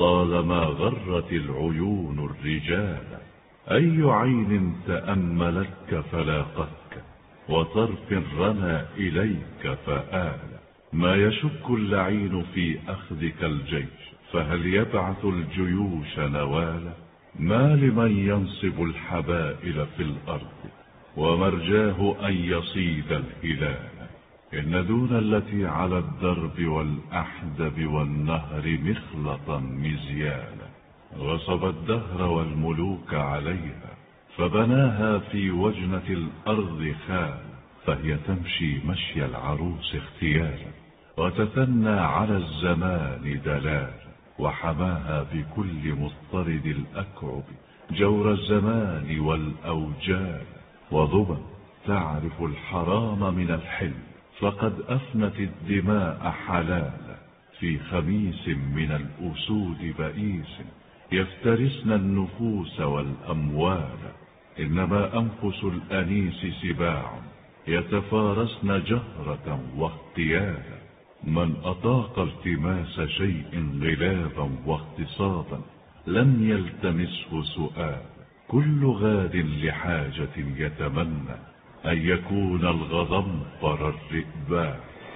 طالما غرت العيون الرجال. أي عين تأملتك فلاقتك، وطرف رمى إليك فآل. ما يشك اللعين في أخذك الجيش، فهل يبعث الجيوش نوالا؟ ما لمن ينصب الحبائل في الأرض، ومرجاه أن يصيد الهلال. إن دون التي على الدرب والأحدب والنهر مخلطا مزيالا، غصب الدهر والملوك عليها، فبناها في وجنة الأرض خال. فهي تمشي مشي العروس اختيالا، وتثنى على الزمان دلالا، وحماها بكل مضطرد الأكعب جور الزمان والأوجال. وضبا تعرف الحرام من الحل، فقد أفنت الدماء حلالا. في خميس من الأسود بئيس، يفترسن النفوس والأموال. إنما أنفس الأنيس سباع، يتفارسن جهرة واغتيالا. من أطاق التماس شيء غلابا واغتصابا، لم يلتمسه سؤال. كل غاد لحاجة يتمنى أن يكون الغضنفر الرئبان.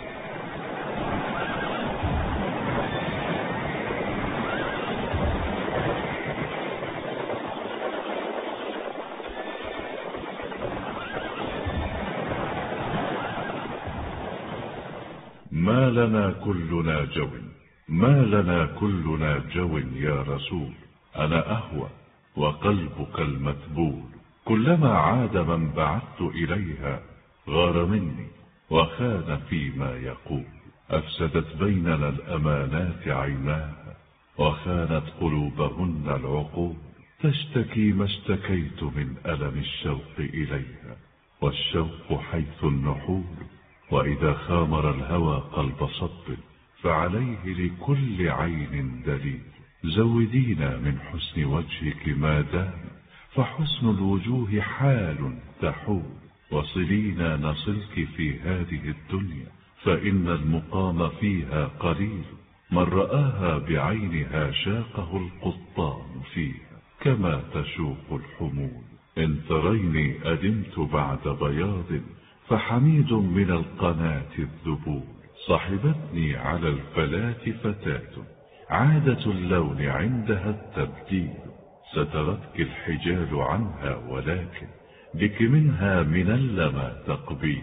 ما لنا كلنا جو، ما لنا كلنا جو يا رسول. أنا أهوى وقلبك المتبول، كلما عاد من بعثت إليها غار مني وخان فيما يقول. أفسدت بيننا الأمانات عيناها، وخانت قلوبهن العقول. تشتكي ما اشتكيت من ألم الشوق إليها، والشوق حيث النحول. وإذا خامر الهوى قلب صب، فعليه لكل عين دليل. زودينا من حسن وجهك ما دام، فحسن الوجوه حال تحول. وصلينا نصلك في هذه الدنيا، فإن المقام فيها قليل. من رآها بعينها شاقه القطان فيها، كما تشوق الحمول. إن تريني أدمت بعد بياض، فحميد من القناة الذبول. صحبتني على الفلاة فتاة، عادة اللون عندها التبديل. سترتك الحجال عنها، ولكن بك منها من اللمى تقبيل.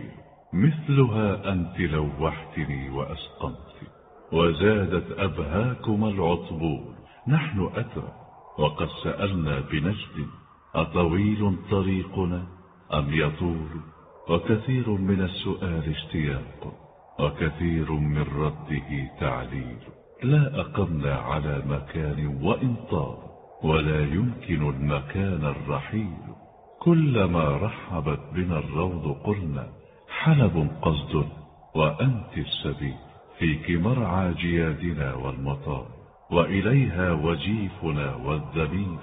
مثلها أنت لوحتني وأسقمت، وزادت أبهاكما العطبول. نحن أترى وقد سألنا بنجد، أطويل طريقنا أم يطول؟ وكثير من السؤال اشتياق، وكثير من رده تعليل. لا أقمنا على مكان وإن طال، ولا يمكن المكان الرحيل. كلما رحبت بنا الروض قلنا حلب قصد وأنت السبيل. فيك مرعى جيادنا والمطار، وإليها وجيفنا والذمير.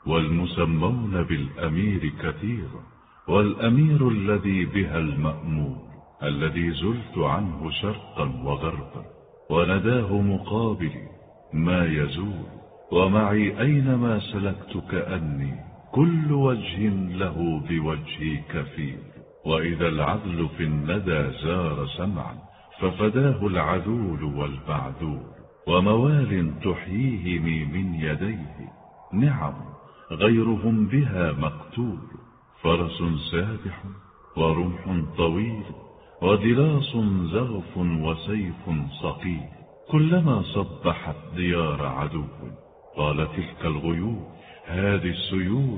والمسمون بالأمير كثير، والأمير الذي بها المأمور. الذي زلت عنه شرقا وغربا، ونداه مقابلي ما يزول. ومعي أينما سلكت كأني كل وجه له بوجهي كفيل. وإذا العدل في الندى زار سمعا، ففداه العدول والمعدول. وموال تحييهم من يديه، نعم غيرهم بها مقتول. فرس سابح ورمح طويل، ودلاص زغف وسيف صقيل. كلما صبحت ديار عدو، قال تلك الغيول هذه السيول.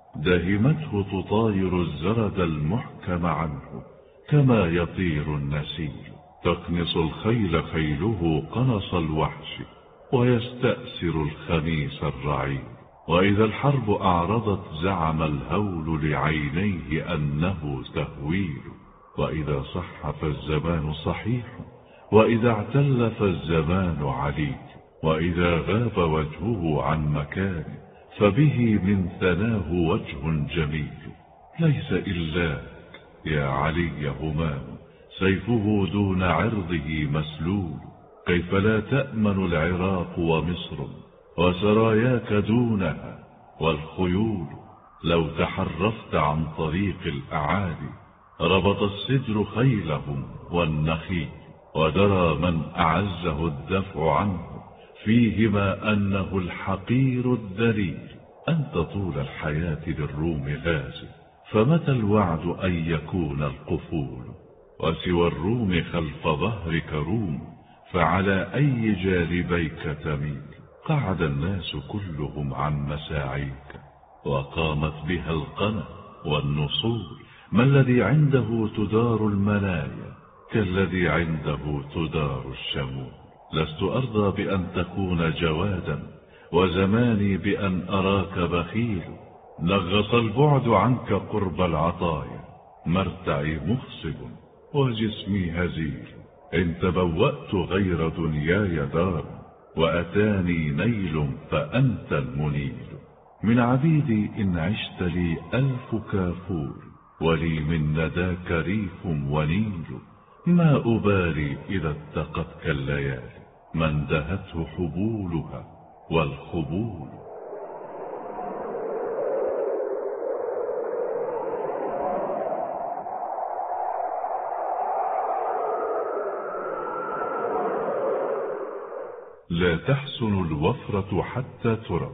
دهمته تطاير الزرد المحكم عنه، كما يطير النسيل. تقنص الخيل خيله قنص الوحش، ويستأسر الخميس الرعيل. وإذا الحرب أعرضت زعم الهول لعينيه أنه تهويل. وإذا صح فالزمان صحيح، وإذا اعتل فالزمان عليل. وإذا غاب وجهه عن مكانه، فبه من ثناه وجه جميل. ليس إلاك يا علي همام، سيفه دون عرضه مسلول. كيف لا تأمن العراق ومصر، وسراياك دونها، والخيول لو تحرفت عن طريق الأعالي ربط السدر خيلهم والنخيل، ودرى من أعزه الدفع عنه فيهما أنه الحقير الذليل. أنت طول الحياة للروم غازي، فمتى الوعد أن يكون القفول؟ وسوى الروم خلف ظهرك روم، فعلى أي جانبيك تميل؟ قعد الناس كلهم عن مساعيك، وقامت بها القنا والنصول. ما الذي عنده تدار المنايا كالذي عنده تدار الشمول؟ لست أرضى بأن تكون جوادا، وزماني بأن أراك بخيل. نغص البعد عنك قرب العطايا، مرتعي مخصب وجسمي هزيل. إن تبوأت غير دنياي دار، وأتاني نيل فأنت المنيل. من عبيدي إن عشت لي 1000 كافور، ولي من نداك ريف ونيل. ما أبالي إذا اتقتك الليالي، من دهته حبولها والخبول. لا تحسن الوفرة حتى ترى.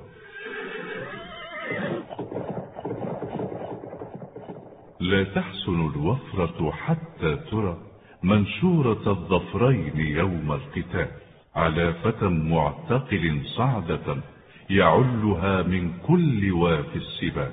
لا تحسن الوفرة حتى ترى، منشورة الظفرين يوم القتال. على فتى معتقل صعدة، يعلها من كل واف السبال.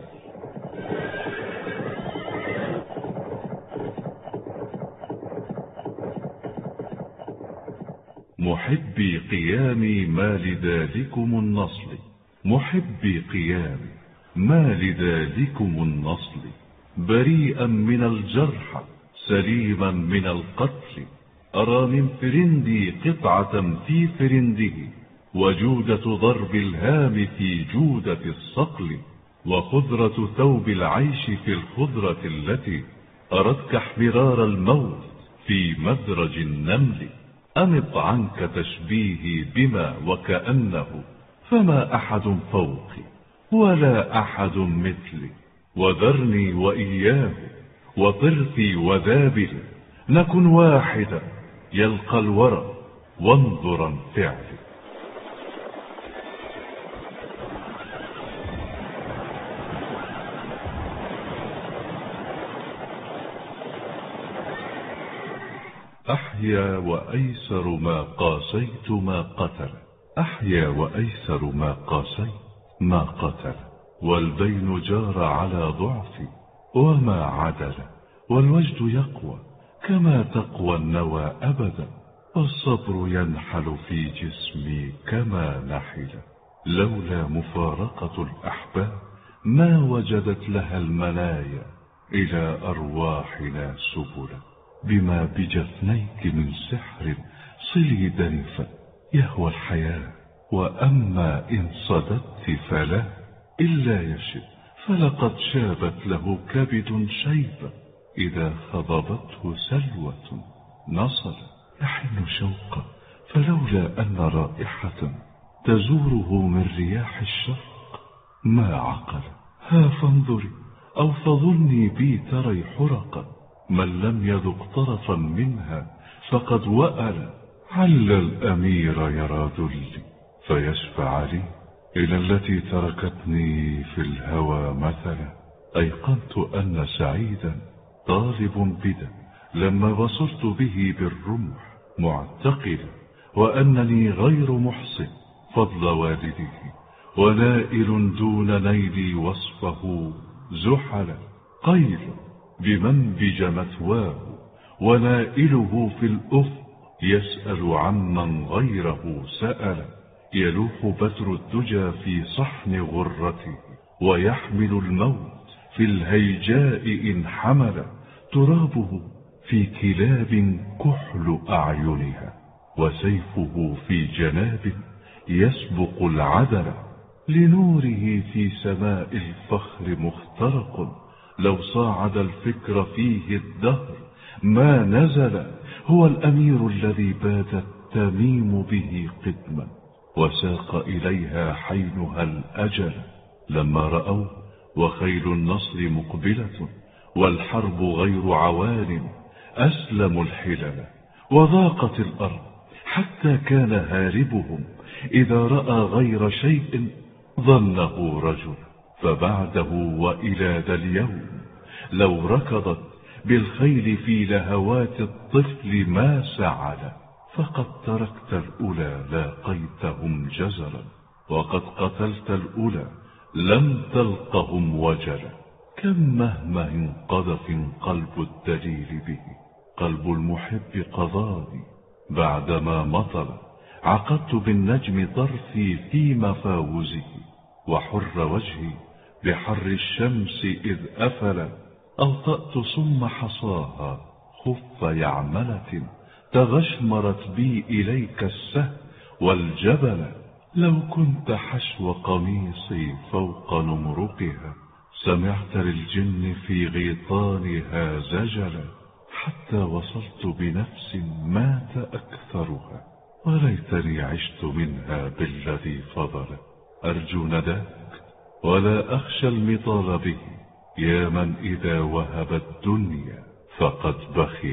محبي قيامي ما لذلكم النصل، محبي قيامي ما لذلكم النصل. بريئا من الجرح سليما من القتل، أرى من فرندي قطعة في فرنده، وجودة ضرب الهام في جودة الصقل، وخضرة ثوب العيش في الخضرة التي أردك احمرار الموت في مدرج النمل. أمط عنك تشبيهي بما وكأنه، فما أحد فوقي ولا أحد مثلي. وذرني وإياه وطرفي وذابلي، نكن واحدا يلقى الورى وانظرا فعلي. أحيا وأيسر ما قاسيت ما قتل، أحيا وأيسر ما قاسيت ما قتل. والبين جار على ضعفي وما عدل، والوجد يقوى كما تقوى النوى أبدا، والصبر ينحل في جسمي كما نحل. لولا مفارقة الأحباب ما وجدت لها المنايا إلى أرواحنا سبلا. بما بجفنيك من سحر صلي دنفا يهوى الحياة، وأما إن صددت فلا إلا يشب، فلقد شابت له كبد شيبة. إذا خضبته سلوة نصل، يحن شوقا فلولا أن رائحة تزوره من رياح الشرق ما عقل. ها فانظري أو فظني بي تري حرقا، من لم يذق طرفا منها فقد وأل. عل الأمير يرى ذلي فيشفع لي، إلى التي تركتني في الهوى مثلا. أيقنت أن سعيدا طالب بدا، لما بصرت به بالرمح معتقلا، وأنني غير محصن فضل والده، ونائل دون نيلي وصفه زحلا. قيل بمن بج مثواه، ونائله في الأفق يسأل عمن غيره سأل. يلوح بدر الدجى في صحن غرته، ويحمل الموت في الهيجاء إن حمل. ترابه في كلاب كحل أعينها، وسيفه في جناب يسبق العدل. لنوره في سماء الفخر مخترق، لو صاعد الفكر فيه الدهر ما نزل. هو الأمير الذي بات التميم به قدما، وساق إليها حينها الأجل. لما رأوا وخيل النصر مقبلة والحرب غير عوان، أسلموا الحلل وضاقت الأرض، حتى كان هاربهم إذا رأى غير شيء ظنه رجل. فبعده وإلى ذا اليوم لو ركضت بالخيل في لهوات الطفل ما سعل. فقد تركت الأولى لاقيتهم جزرا، وقد قتلت الأولى لم تلقهم وجلا. كم مهما انقذف قلب الدليل به، قلب المحب قضاني بعدما مطل. عقدت بالنجم طرفي في مفاوزه، وحر وجهي بحر الشمس إذ أفل. أوطأت صم حصاها خف يعملة، تغشمرت بي إليك السهل والجبل. لو كنت حشو قميصي فوق نمرقها، سمعت للجن في غيطانها زجلا. حتى وصلت بنفس مات أكثرها، وليتني عشت منها بالذي فضل. أرجو نداك ولا أخشى المطال به، يا من إذا وهب الدنيا فقد بخل.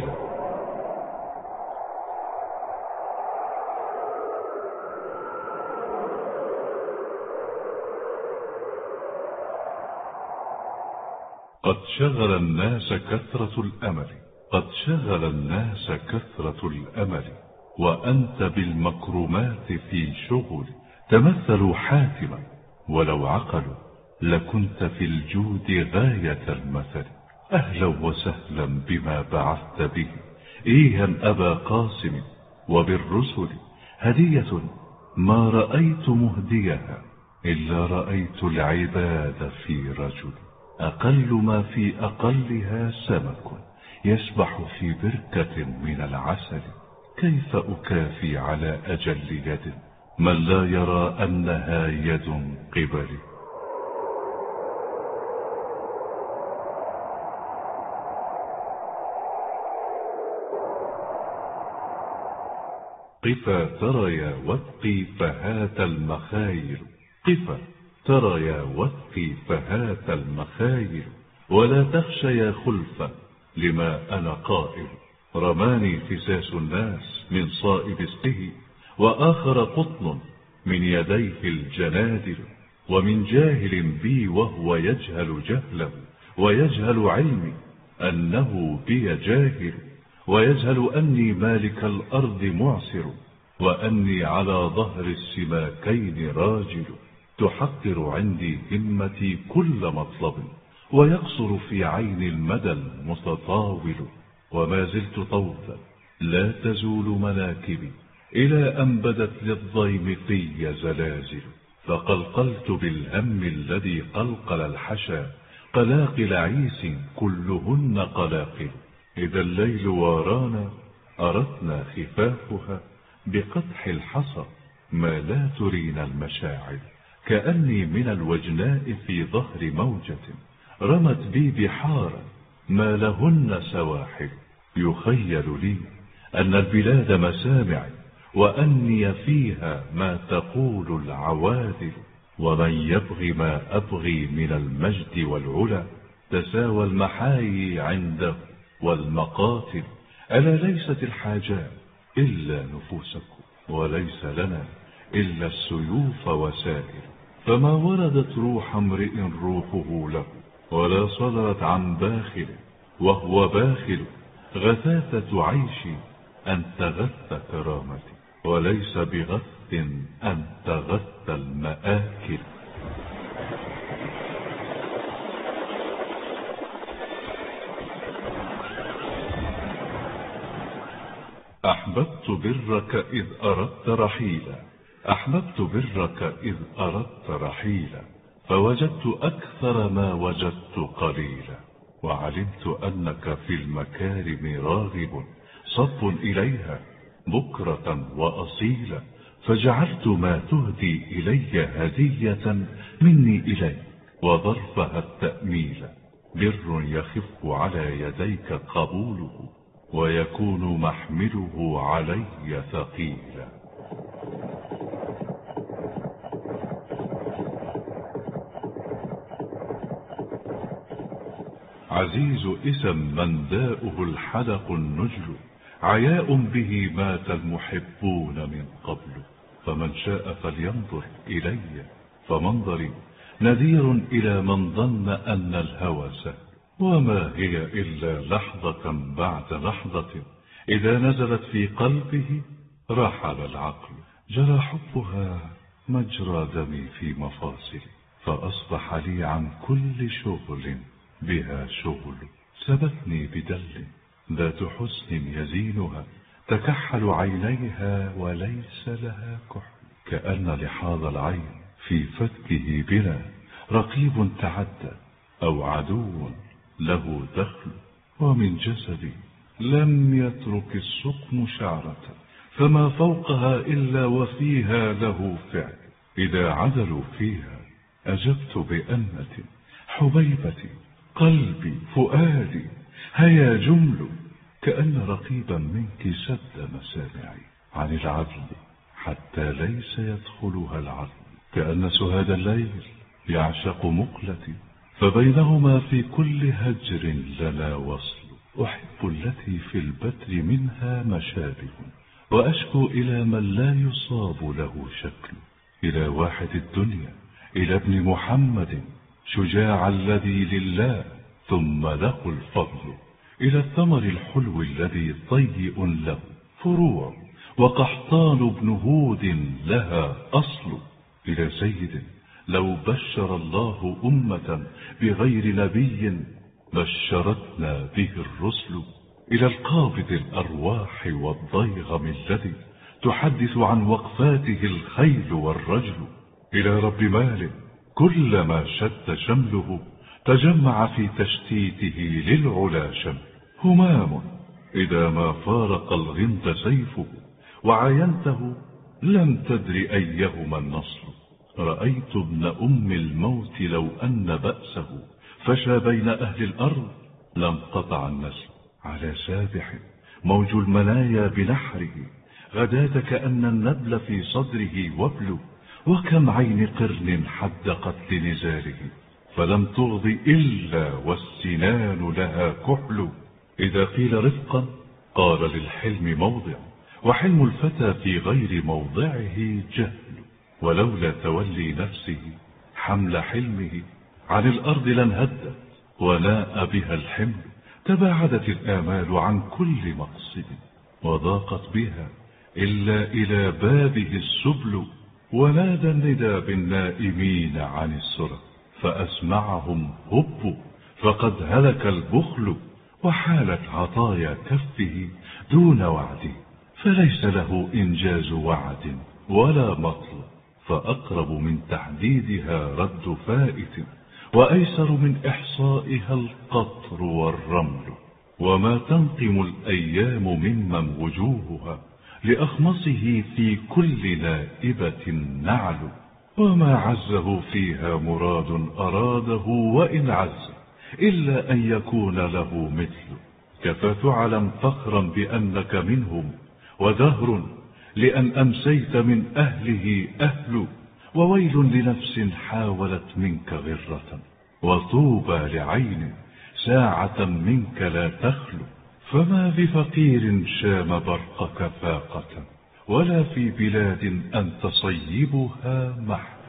قد شغل الناس كثرة الأمل، قد شغل الناس كثرة الأمل، وأنت بالمكرمات في شغل. تمثلوا حاتما ولو عقلوا، لكنت في الجود غاية المثل. أهلا وسهلا بما بعثت به إيها أبا قاسم، وبالرسل هدية ما رأيت مهديها، إلا رأيت العباد في رجل. أقل ما في أقلها سمك يسبح في بركة من العسل. كيف أكافي على أجل يد من لا يرى أنها يد قبلي؟ قفا ترى يا وثقي فهات المخايل، قفا ترى يا وثقي فهات المخايل. ولا تخشى يا خلفة لما أنا قائل، رماني فساس الناس من صائب اسقه، وآخر قطن من يديه الجنادل. ومن جاهل بي وهو يجهل جهله، ويجهل علمي أنه بي جاهل، ويجهل أني مالك الأرض معسر، وأني على ظهر السماكين راجل. تحقر عندي همتي كل مطلب، ويقصر في عين المدى المتطاول. وما زلت طوفا لا تزول مناكبي، إلى أن بدت للضيم في زلازل. فقلقلت بالهم الذي قلقل الحشا، قلاقل عيس كلهن قلاقل. إذا الليل وارانا أردنا خفافها، بقدح الحصى ما لا ترينا المشاعر. كأني من الوجناء في ظهر موجة، رمت بي بحارا ما لهن سواحل. يخيل لي أن البلاد مسامع، وأني فيها ما تقول العوادل. ومن يبغي ما أبغي من المجد والعلا، تساوى المحايي عنده والمقاتل. ألا ليست الحاجات إلا نفوسكم، وليس لنا إلا السيوف وسائل. فما وردت روح امرئ روحه له، ولا صدرت عن باخل وهو باخل. غثاثة عيشي أن تغث كرامتي، وليس بغث أن تغث المآكل. أحببت برك إذ أردت رحيلا، أحببت برك إذ أردت رحيلا. فوجدت أكثر ما وجدت قليلا، وعلمت أنك في المكارم راغب صف إليها بكرة وأصيلا. فجعلت ما تهدي إلي هدية مني إليك، وظرفها التأميل. بر يخف على يديك قبوله، ويكون محمله علي ثقيلا. عزيز اسم من داؤه الحلق النجل، عياء به مات المحبون من قبل. فمن شاء فلينظر إلي، فمنظري نذير إلى من ظن أن الهوى سهل. وما هي إلا لحظة بعد لحظة، إذا نزلت في قلبه رحل العقل. جرى حبها مجرى دمي في مفاصلي، فأصبح لي عن كل شغل بها شغل. سبتني بدل ذات حسن يزينها، تكحل عينيها وليس لها كحل. كأن لحاظ العين في فتكه بلا رقيب تعدى، أو عدو له دخل. ومن جسدي لم يترك السقم شعرة، فما فوقها إلا وفيها له فعل. إذا عدلوا فيها أجبت بأنة، حبيبتي قلبي فؤادي هيا جمل. كأن رقيبا منك سد مسامعي عن العدل، حتى ليس يدخلها العدل. كأن سهاد الليل يعشق مقلتي، فبينهما في كل هجر لنا وصل. أحب التي في البتر منها مشابه، وأشكو إلى من لا يصاب له شكل. إلى واحد الدنيا، إلى ابن محمد شجاع الذي لله ثم له الفضل. إلى الثمر الحلو الذي طيء له فروع، وقحطان بن هود لها أصل. إلى سيد لو بشر الله أمة بغير نبي بشرتنا به الرسل. إلى القابض الأرواح والضيغم الذي تحدث عن وقفاته الخيل والرجل. إلى رب مال كلما شد شمله تجمع في تشتيته للعلا شمل. همام إذا ما فارق الغمد سيفه، وعاينته لم تدر أيهما النصر. رأيت ابن أم الموت لو أن بأسه فشى بين أهل الأرض لانقطع النسل. على سابح موج المنايا بنحره، غداة كأن النبل في صدره وبل. وكم عين قرن حدقت لنزاله، فلم تغض إلا والسنان لها كحل. إذا قيل رفقا قال للحلم موضع، وحلم الفتى في غير موضعه جهل. ولولا تولي نفسه حمل حلمه عن الأرض لانهدت وناء بها الحمل. تباعدت الآمال عن كل مقصد، وضاقت بها إلا إلى بابه السبل. ونادى الندى بالنائمين عن السرى، فأسمعهم هبوا فقد هلك البخل. وحالت عطايا كفه دون وعده، فليس له إنجاز وعد ولا مطل. فأقرب من تحديدها رد فائت، وأيسر من إحصائها القطر والرمل. وما تنقم الأيام ممن وجوهها لأخمصه في كل نائبة نعل. وما عزه فيها مراد أراده وإن عز، إلا أن يكون له مثل. كفى تعلم فخرا بأنك منهم، ودهر لأن أمسيت من أهله أهل. وويل لنفس حاولت منك غرة، وطوبى لعين ساعة منك لا تخلو. فما بفقير شام برقك فاقة، ولا في بلاد أنت صيبها محو.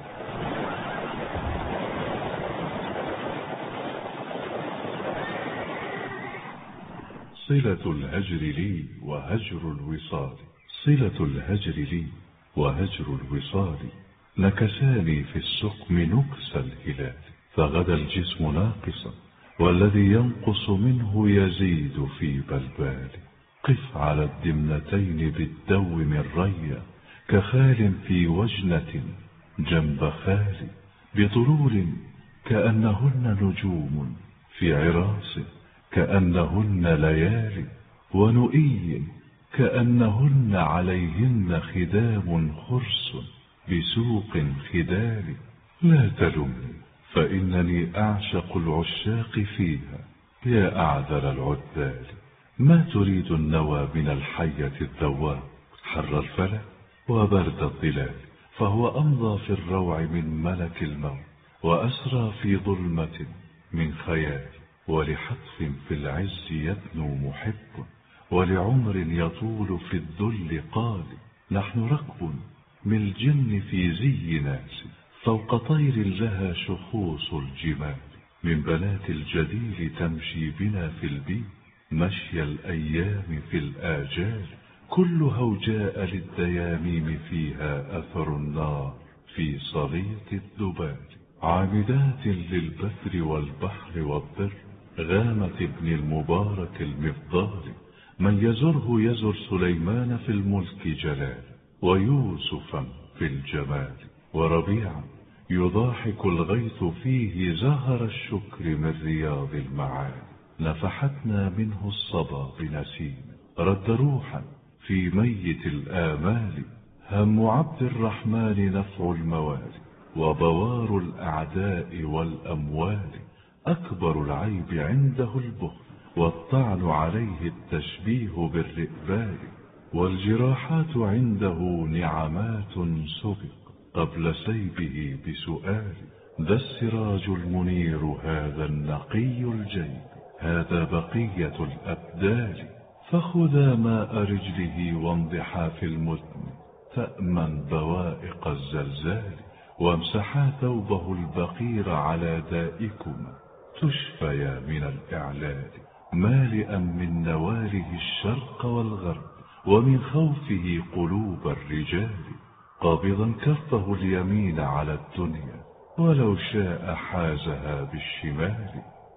صلة الهجر لي وهجر الوصال، صلة الهجر لي وهجر الوصال. نكساني في السقم نكس الهلال، فغدا الجسم ناقصا والذي ينقص منه يزيد في بلبال. قف على الدمنتين بالدو من ريا، كخال في وجنة جنب خال. بطرور كأنهن نجوم في عراس، كأنهن ليالي. ونؤي كأنهن عليهن خدام خرس بسوق خدال. لا تلمني فإنني أعشق العشاق فيها يا أعذل العذال. ما تريد النوى من الحية الذواب، حر الفلك وبرد الظلال. فهو أمضى في الروع من ملك الموت، وأسرى في ظلمة من خيال. ولحتف في العز يدنو محب، ولعمر يطول في الذل قال. نحن ركب من الجن في زي ناس، فوق طير لها شخوص الجمال. من بنات الجدير تمشي بنا في البيت، مشي الأيام في الآجال. كل هوجاء للدياميم فيها أثر النار في صليط الذبال. عامدات للبثر والبحر والضر، غامة ابن المبارك المفضال. من يزره يزر سليمان في الملك جلال، ويوسفا في الجمال. وربيعا يضاحك الغيث فيه زهر الشكر من رياض المعالي. نفحتنا منه الصبا بنسيم، رد روحا في ميت الآمال. هم عبد الرحمن نفع الموالي، وبوار الأعداء والأموال. أكبر العيب عنده البخل، والطعن عليه التشبيه بالرئبال. والجراحات عنده نعمات سبق قبل سيبه بسؤال. ذا السراج المنير هذا النقي الجيد، هذا بقية الأبدال. فخذا ماء رجله وانضحا في المدن، تأمن بوائق الزلزال. وامسحا ثوبه البقير على دائكما، تشفيا من الإعلال. مالئا من نواله الشرق والغرب، ومن خوفه قلوب الرجال. قابضا كفه اليمين على الدنيا، ولو شاء حازها بالشمال.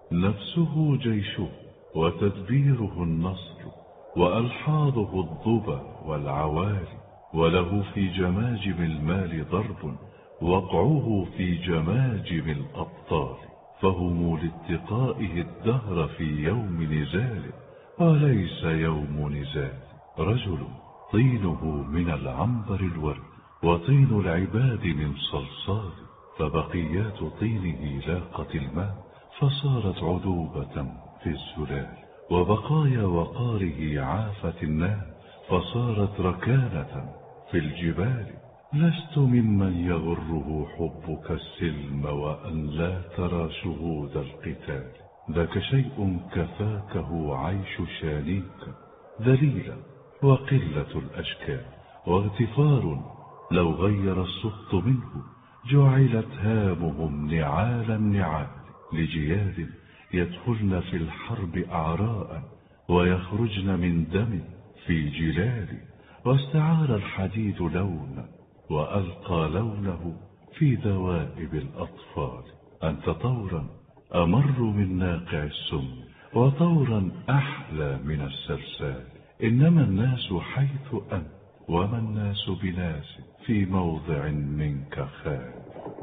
نفسه جيشه وتدبيره النصر، وألحاظه الضبا والعوالي. وله في جماجم المال ضرب، وقعه في جماجم الأبطال. فهم لاتقائه الدهر في يوم نزال، وليس يوم نزال. رجل طينه من العنبر الورد، وطين العباد من صلصال. فبقيات طينه لاقت الماء، فصارت عذوبة في الزلال. وبقايا وقاره عافت النار، فصارت ركانة في الجبال. لست ممن يغره حبك السلم، وأن لا ترى شهود القتال. ذاك شيء كفاكه عيش شانيك، ذليلا وقلة الأشكال. واغتفار لو غير السخط منه، جعلت هامهم نعالا نعال. لجياد يدخلن في الحرب أعراء، ويخرجن من دم في جلال. واستعار الحديد لونا، وألقى لونه في ذوائب الأطفال. أنت طورا أمر من ناقع السم، وطورا أحلى من السلسال. إنما الناس حيث أنت، وما الناس بناس في موضع منك خال.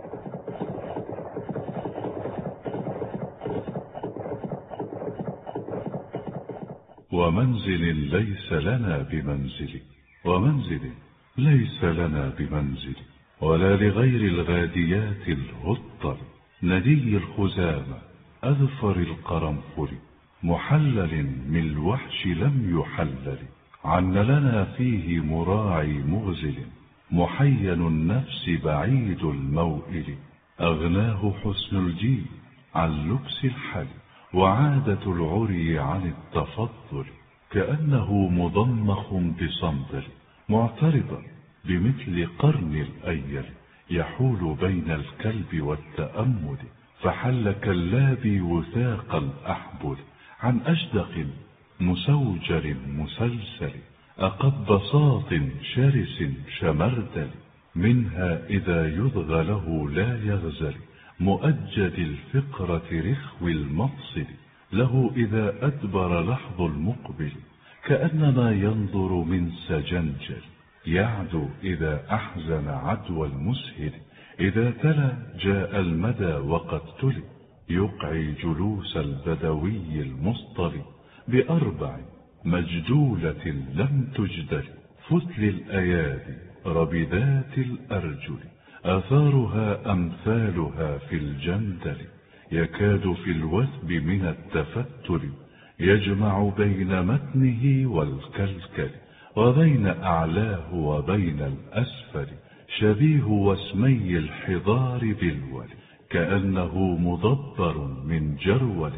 ومنزل ليس لنا بمنزل، ومنزل ليس لنا بمنزل. ولا لغير الغاديات الهطل، ندي الخزامة أذفر القرنفل. محلل من الوحش لم يحلل، عن لنا فيه مراعي مغزل. محين النفس بعيد الموئل، أغناه حسن الجيل عن لبس الحل. وعادة العري عن التفضل، كأنه مضمخ بصندل. معترضا بمثل قرن الأيل، يحول بين الكلب والتأمل. فحل كاللاب وثاق الأحبل، عن أشدق مسوجر مسلسل. أقب بساط شرس شمردل، منها إذا يضغى له لا يغزل. مؤجد الفقرة رخو المفصل، له إذا أدبر لحظ المقبل. كأنما ينظر من سجنجل، يعدو إذا أحزن عدو المسهل. إذا تلا جاء المدى وقد تلي، يقعي جلوس البدوي المصطل. بأربع مجدولة لم تجدل، فتل الأيادي ربذات الأرجل. آثارها أمثالها في الجندل، يكاد في الوثب من التفتل. يجمع بين متنه والكلكل، وبين أعلاه وبين الأسفل. شبيه واسمي الحضار بالول، كأنه مضبر من جرول.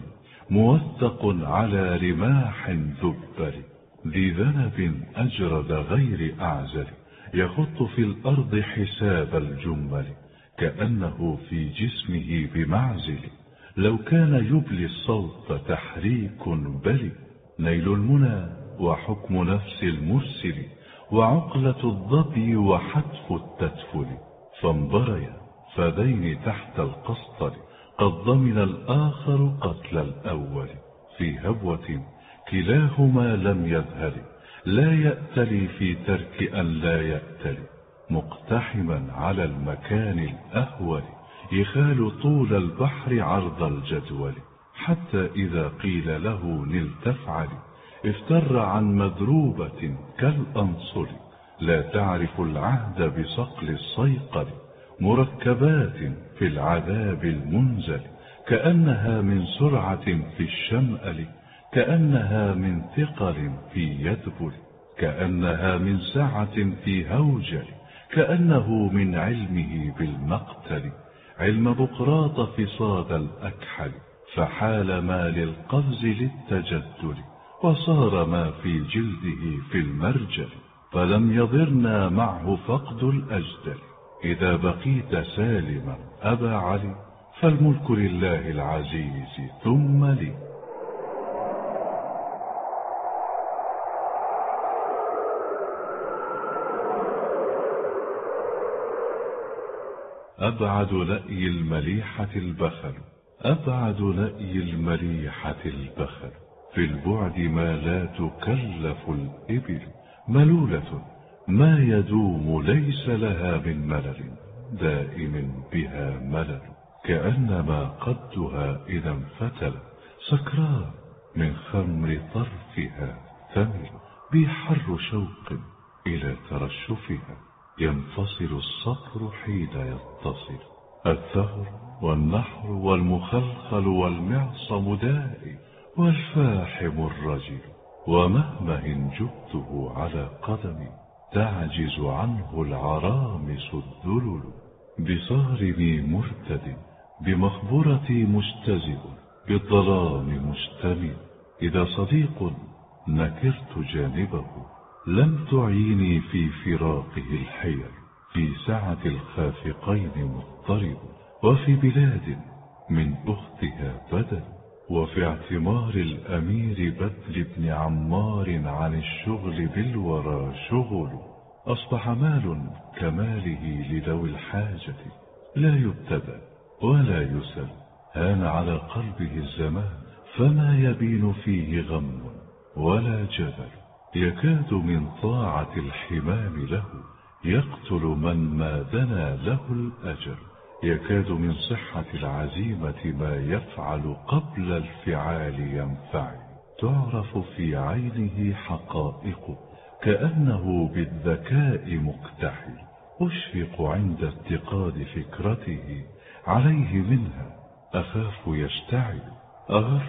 موثق على رماح ذبل، ذي ذنب أجرد غير أعزل، يخط في الأرض حساب الجمل، كأنه في جسمه بمعزل. لو كان يبلي الصوت تحريك بلي، نيل المنى وحكم نفس المرسل، وعقلة الظبي وحتف التتفل، فانبريا فذين تحت القسطل، قد ضمن الآخر قتل الأول، في هبوة كلاهما لم يذهل، لا يأتلي في ترك أن لا يأتلي، مقتحما على المكان الأهول، يخال طول البحر عرض الجدول، حتى إذا قيل له نلت افعل، افتر عن مدروبة كالأنصل، لا تعرف العهد بصقل الصيقل، مركبات في العذاب المنزل، كأنها من سرعة في الشمأل، كأنها من ثقل في يدبل، كأنها من سعة في هوجل، كأنه من علمه بالمقتل، علم بقراط فصاد الأكحل، فحال ما للقفز للتجدل، وصار ما في جلده في المرجل، فلم يضرنا معه فقد الأجدل، إذا بقيت سالما أبا علي، فالملك لله العزيز ثم لي. أبعد لأي المليحة البخل، أبعد لأي المليحة البخل، في البعد ما لا تكلف الإبل، ملولة ما يدوم ليس لها من ملل، دائم بها ملل، كأنما قدها إذا انفتل، سكران من خمر طرفها ثمل، بحر شوق إلى ترشفها، ينفصل الصقر حين يتصل، الثغر والنحر والمخلخل والمعصم دائي، والفاحم الرجل، ومهمه جبته على قدمي، تعجز عنه العرامس الذلل، بصارمي مرتد، بمخبرتي مستزئ، بالظلام مشتمل، إذا صديق نكرت جانبه، لم تعيني في فراقه الحير، في سعة الخافقين مضطرب، وفي بلاد من أختها بدل، وفي اعتمار الأمير بدر بن عمار عن الشغل بالورى شغل، أصبح مال كماله لذوي الحاجة، لا يبتدى ولا يسل، هان على قلبه الزمان، فما يبين فيه غم ولا جبل، يكاد من طاعة الحمام له يقتل من ما دنا له الأجل، يكاد من صحة العزيمة ما يفعل قبل الفعال ينفعل، تعرف في عينه حقائق، كأنه بالذكاء مكتحل، أشفق عند اتقاد فكرته عليه منها، أخاف يشتعل، أغر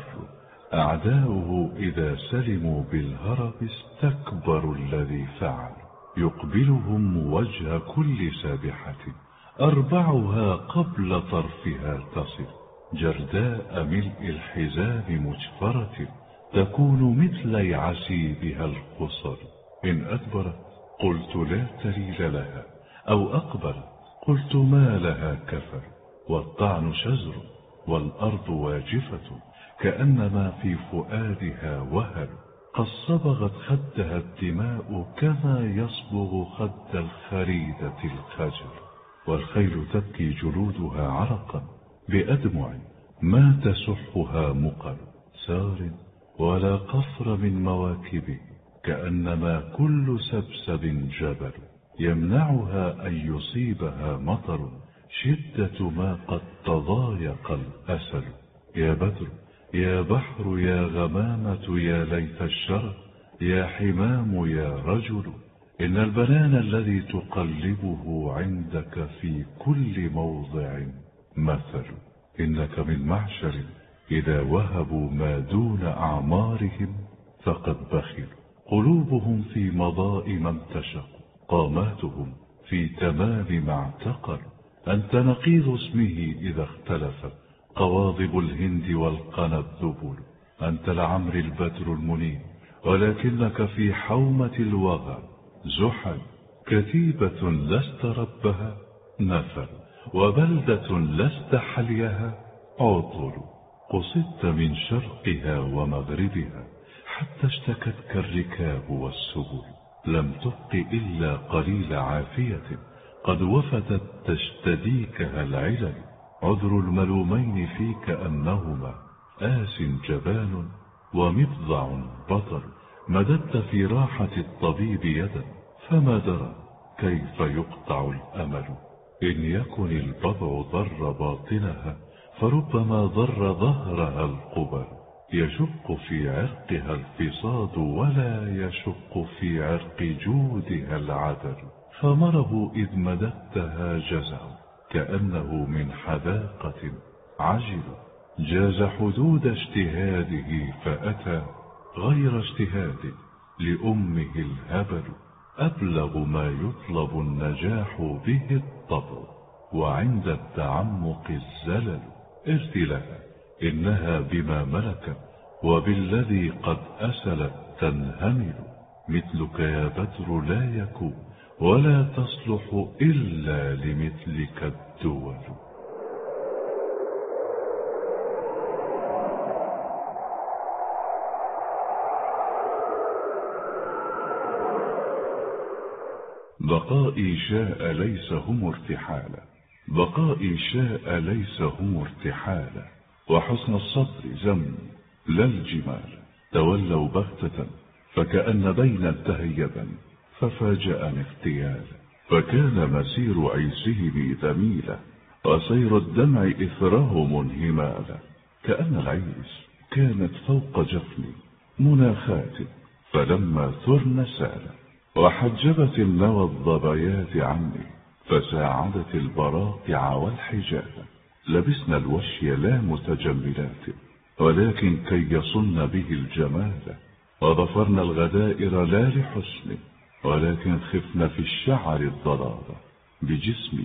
أعداؤه إذا سلموا بالهرب استكبروا الذي فعل، يقبلهم وجه كل سابحة، أربعها قبل طرفها تصل، جرداء ملء الحزام مجفرة، تكون مثل عسيبها القصر، إن أدبرت قلت لا تليل لها، أو أقبلت قلت ما لها كفر، والطعن شزر والأرض واجفة، كأنما في فؤادها وهل، قد صبغت خدها الدماء كما يصبغ خد الخريدة الخجل، والخيل تبكي جلودها عرقا بأدمع ما تسحها مقل، سار ولا قصر من مواكبه، كأنما كل سبسب جبل، يمنعها أن يصيبها مطر، شدة ما قد تضايق الأسل، يا بدر يا بحر يا غمامة يا ليت الشرف، يا حمام يا رجل، إن البنان الذي تقلبه عندك في كل موضع مثل، إنك من معشر إذا وهبوا ما دون أعمارهم فقد بخلوا، قلوبهم في مضاء ما امتشقوا، قاماتهم في تمام ما اعتقلوا، أنت نقيض اسمه إذا اختلف، قواضب الهند والقنا الذبل. أنت لعمر البدر المنير، ولكنك في حومة الوغى زحل. كتيبة لست ربها نفر، وبلدة لست حليها عطل. قصدت من شرقها ومغربها، حتى اشتكتك الركاب والسبل. لم تبق إلا قليل عافية، قد وفتت تشتديكها العلل. عذر الملومين فيك أنهما آس جبان ومفضع بطل. مددت في راحة الطبيب يدا، فما درى كيف يقطع الأمل. إن يكن البضع ضر باطنها، فربما ضر ظهرها القبل. يشق في عرقها الفصاد، ولا يشق في عرق جودها العدل. ثمره إذ مددتها جزع، كأنه من حذاقة عجل. جاز حدود اجتهاده فأتى غير اجتهاد لأمه الهبل. أبلغ ما يطلب النجاح به الطبع، وعند التعمق الزلل. ارتلها إنها بما ملكت، وبالذي قد أسلت تنهمل. مثلك يا بدر لا يكون، ولا تصلح إلا لمثلك الدول. بقائي شاء ليس هم ارتحالا، بقائي شاء ليس هم ارتحالا. وحسن الصبر ذم لا الجمال. تولوا بغتة فكأن بين تهيبا، ففاجأني اغتيالا. فكان مسير عيسهم ذميلا، وسير الدمع إثره منهمالا. كأن العيس كانت فوق جفني مناخات، فلما ثرن سالا. وحجبت النوى الضبيات عني، فساعدت البراقع والحجاب. لبسنا الوشي لا متجملات، ولكن كي يصن به الجمال. وظفرنا الغدائر لا لحسن، ولكن خفنا في الشعر الضلال. بجسمي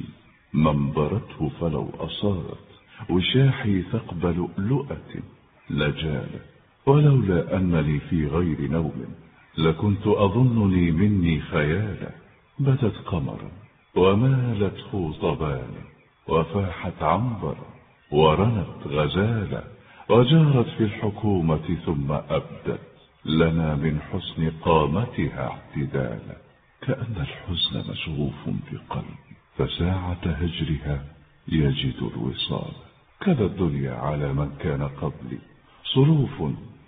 منبرته فلو أصارت، وشاحي ثقب لؤلؤة لجال. ولولا أنني في غير نوم، لكنت أظنني مني خيالا. بتت قمرا ومالت خوطبانا، وفاحت عنبرا ورنت غزالا. وجارت في الحكومة ثم أبدت لنا من حسن قامتها اعتدالا. كأن الحزن مشغوف بقلبي، فساعة هجرها يجد الوصال. كذا الدنيا على من كان قبلي، صروف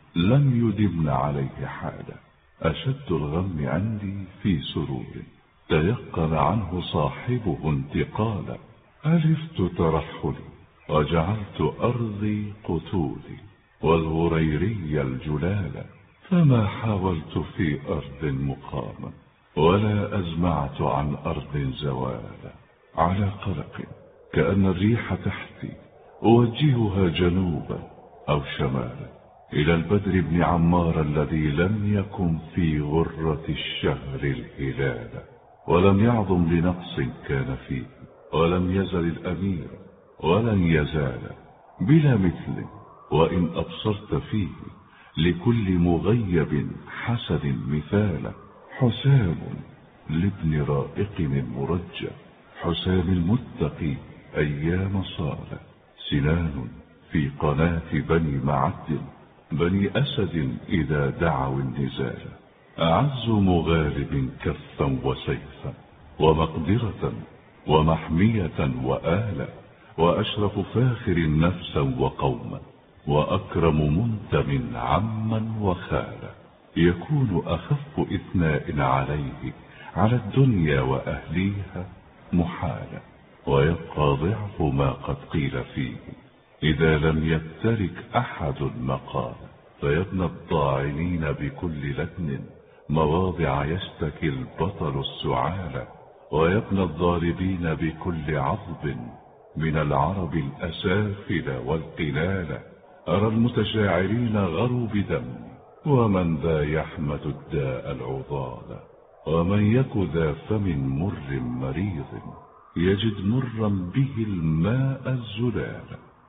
لم يدمن عليه حالا. أشد الغم عندي في سرور، تيقن عنه صاحبه انتقالا. ألفت ترحلي وجعلت أرضي قتولي، والغريري الجلالا. فما حاولت في أرض مقاما، ولا أزمعت عن أرض زوالا. على قلق كأن الريح تحتي، أوجهها جنوبا أو شمالا، إلى البدر بن عمار الذي لم يكن في غرة الشهر الهلال. ولم يعظم لنقص كان فيه، ولم يزل الأمير ولن يزال بلا مثل. وإن أبصرت فيه لكل مغيب حسد مثالا. حسام لابن رائق المرجى، حسام المتقي أيام صالة. سنان في قناة بني معد، بني أسد إذا دعوا النزال. أعز مغالب كفا وسيفا، ومقدرة ومحمية وآلا. وأشرف فاخر نفسا وقوما، وأكرم منتم عما وخالا. يكون أخف إثناء عليه على الدنيا وأهليها محالا، ويبقى ضعف ما قد قيل فيه إذا لم يترك أحد مقالا. فيا ابن الطاعنين بكل لبن، مواضع يشتكي البطل السعالا. ويا ابن الضاربين بكل عضب، من العرب الأسافل والقلال. أرى المتشاعرين غروا بدم، ومن ذا يحمد الداء العضال. ومن يك ذا فم مر مريض، يجد مرا به الماء الزلال.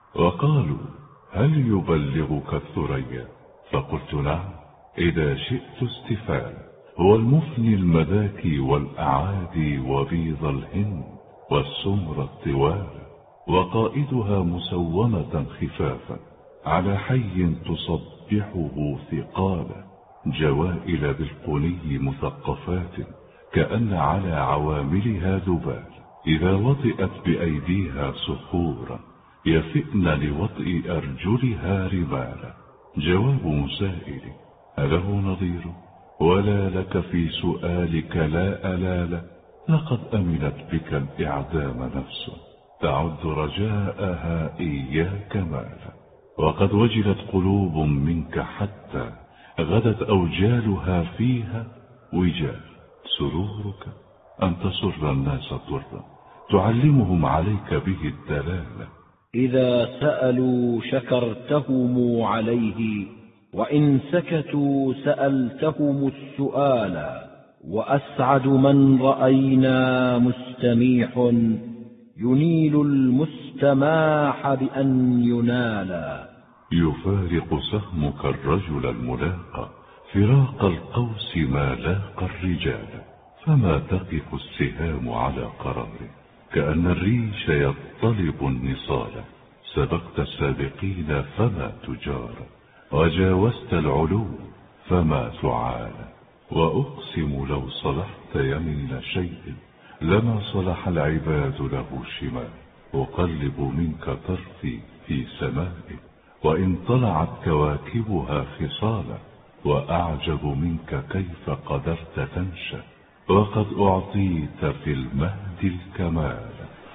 وقالوا هل يبلغك الثريا؟ فقلت نعم إذا شئت استفال. هو المفني المذاكي والأعادي وبيض الهند والسمر الطوال، وقائدها مسومة خفافا على حي تصبحه ثقالا، جوائل بالقني مثقفات كأن على عواملها ذبال، إذا وطئت بأيديها صخورا يفئن لوطئ أرجلها رمالا. جواب سائل أله نظير؟ ولا لك في سؤالك لا ألال. لقد أمنت بك الإعدام نفس تعد رجاءها إياك مالا، وقد وجلت قلوب منك حتى غدت أوجالها فيها وجال. سرورك أن تسر الناس ضرا تعلمهم عليك به الدلالة. إذا سألوا شكرتهم عليه، وإن سكتوا سألتهم السؤال. وأسعد من رأينا مستميح ينيل المستماح بأن ينالا. يفارق سهمك الرجل الملاقى فراق القوس ما لاقى الرجال، فما تقف السهام على قراره كأن الريش يطلب النصال. سبقت السابقين فما تجار، وجاوزت العلو فما تعال. وأقسم لو صلحت يمين شيء لما صلح العباد له شمال. أقلب منك طرفي في سمائي وإن طلعت كواكبها خصالا، وأعجب منك كيف قدرت تنشأ وقد أعطيت في المهد الكمال.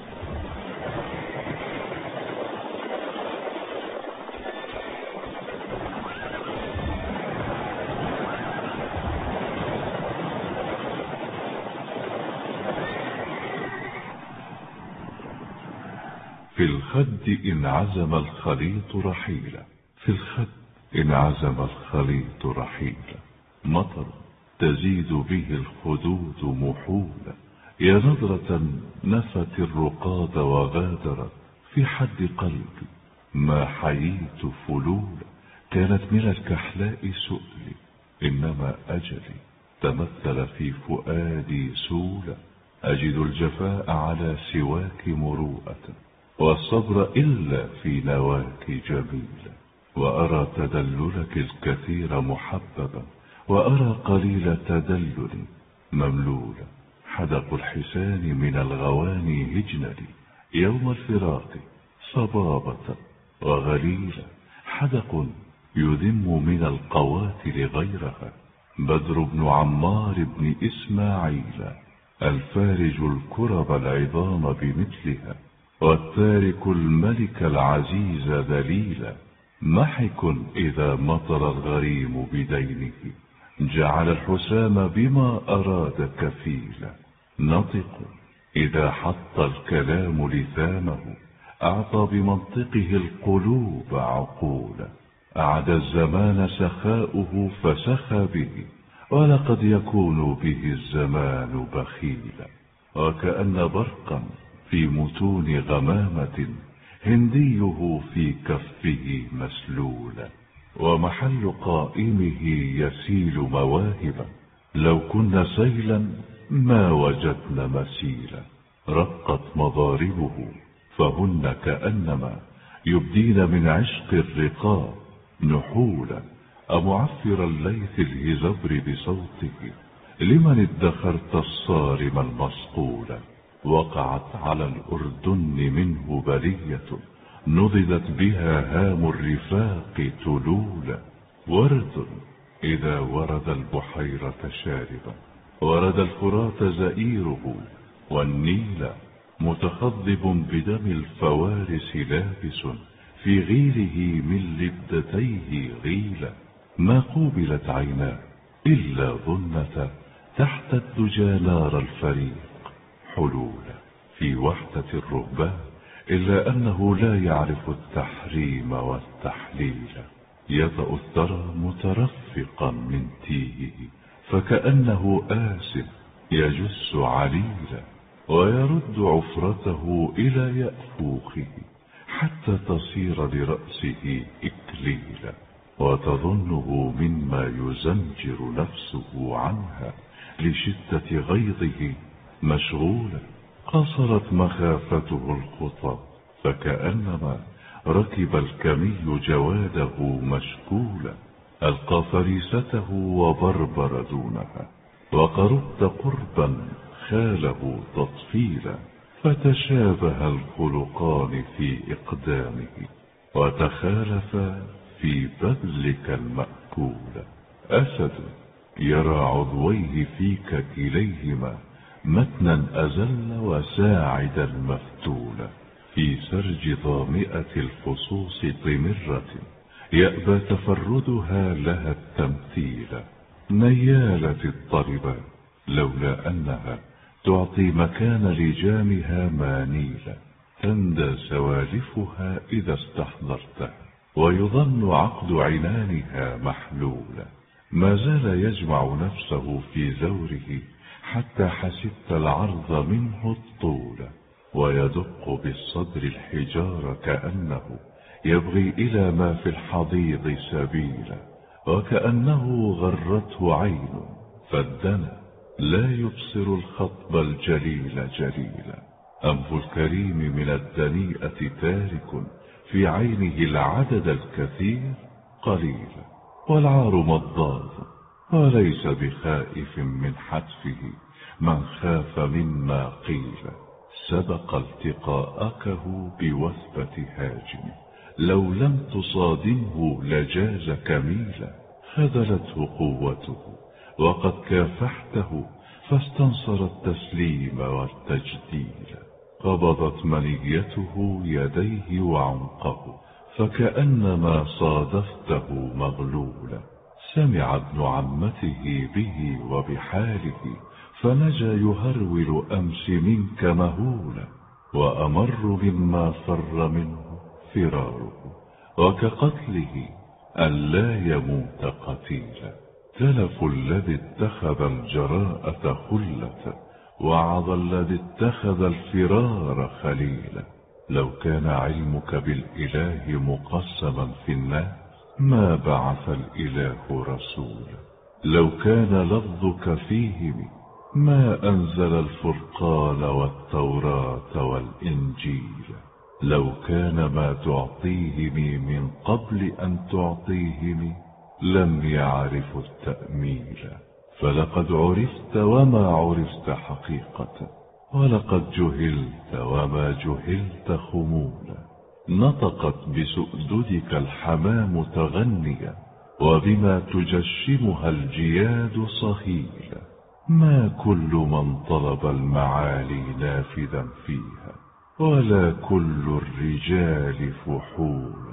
في الخد إن عزم الخليط رحيلا، في الخد إن عزم الخليط رحيلا. مطر تزيد به الخدود محولا، يا نظرة نفت الرقاد وغادرت في حد قلبي ما حييت فلولا. كانت من الكحلاء سؤلي إنما أجلي تمثل في فؤادي سولا. أجد الجفاء على سواك مروءة والصبر إلا في نواك جميلا. وأرى تدللك الكثير محببا وأرى قليل تدلل مملولا. حدق الحسان من الغواني هجنلي يوم الفراق صبابة وغليلا. حدق يذم من القواتل غيرها بدر بن عمار بن إسماعيل، الفارج الكرب العظام بمثلها والتارك الملك العزيز ذليلا. محك إذا مطر الغريم بدينه جعل الحسام بما أراد كفيلا. نطق إذا حط الكلام لثامه أعطى بمنطقه القلوب عقولا. أعد الزمان سخاؤه فسخى به ولقد يكون به الزمان بخيلا. وكأن برقا في متون غمامة هنديه في كفه مسلولا. ومحل قائمه يسيل مواهبا لو كنا سيلا ما وجدنا مسيلا. رقت مضاربه فهن كأنما يبدين من عشق الرقاب نحولا. أمعفر الليث الهزبر بصوته لمن ادخرت الصارم المصقولا. وقعت على الأردن منه بلية نضدت بها هام الرفاق تلولا. ورد إذا ورد البحيرة شاربا ورد الفرات زئيره والنيل متخضب بدم الفوارس لابس في غيره من لبدتيه غيلا. ما قوبلت عيناه إلا ظنة تحت الدجى نار الفريق حلولا. في وحدة الرهبان إلا أنه لا يعرف التحريم والتحليل. يطأ الثرى مترفقا من تيهه فكأنه آسف يجس عليلا. ويرد عفرته إلى يأفوخه حتى تصير لرأسه إكليلا، وتظنه مما يزمجر نفسه عنها لشدة غيظه مشغولا. قصرت مخافته الخطى، فكأنما ركب الكمي جواده مشكولا. ألقى فريسته وبربر دونها، وقربت قربا خاله تطفيلا. فتشابه الخلقان في إقدامه، وتخالفا في بذلك المأكول. أسد يرى عضويه فيك كليهما متنا أزل وساعدا مفتولا. في سرج ظامئة الفصوص طمرة يأبى تفردها لها التمثيل. نيالة الطربات لولا أنها تعطي مكان لجامها مانيلا. تندى سوالفها إذا استحضرتها، ويظن عقد عنانها محلولا. ما زال يجمع نفسه في زوره حتى حسبت العرض منه الطول، ويدق بالصدر الحجار كأنه يبغي إلى ما في الحضيض سبيلا. وكأنه غرته عين فالدنا لا يبصر الخطب الجليل جليلا. أنف الكريم من الدنيئة تارك في عينه العدد الكثير قليلا. والعار مضاض وليس بخائف من حتفه من خاف مما قيل. سبق التقاءكه بوثبة هاجم، لو لم تصادمه لجاز كميلا. خذلته قوته وقد كافحته، فاستنصر التسليم والتجديل. قبضت منيته يديه وعنقه، فكأنما صادفته مغلولا. سمع ابن عمته به وبحاله، فنجا يهرول أمس منك مهولا. وأمر مما فر منه فراره، وكقتله أن لا يموت قتيلا. تلف الذي اتخذ الجراءة خلة، وعظ الذي اتخذ الفرار خليلا. لو كان علمك بالإله مقسما في الناس، ما بعث الإله رسولا. لو كان لفظك فيهم، ما أنزل الفرقان والتوراة والإنجيل. لو كان ما تعطيهم من قبل أن تعطيهم، لم يعرفوا التأميل. فلقد عرفت وما عرفت حقيقة، ولقد جهلت وما جهلت خمولا. نطقت بسؤددك الحمام تغنيا، وبما تجشمها الجياد صهيلا. ما كل من طلب المعالي نافذا فيها، ولا كل الرجال فحول.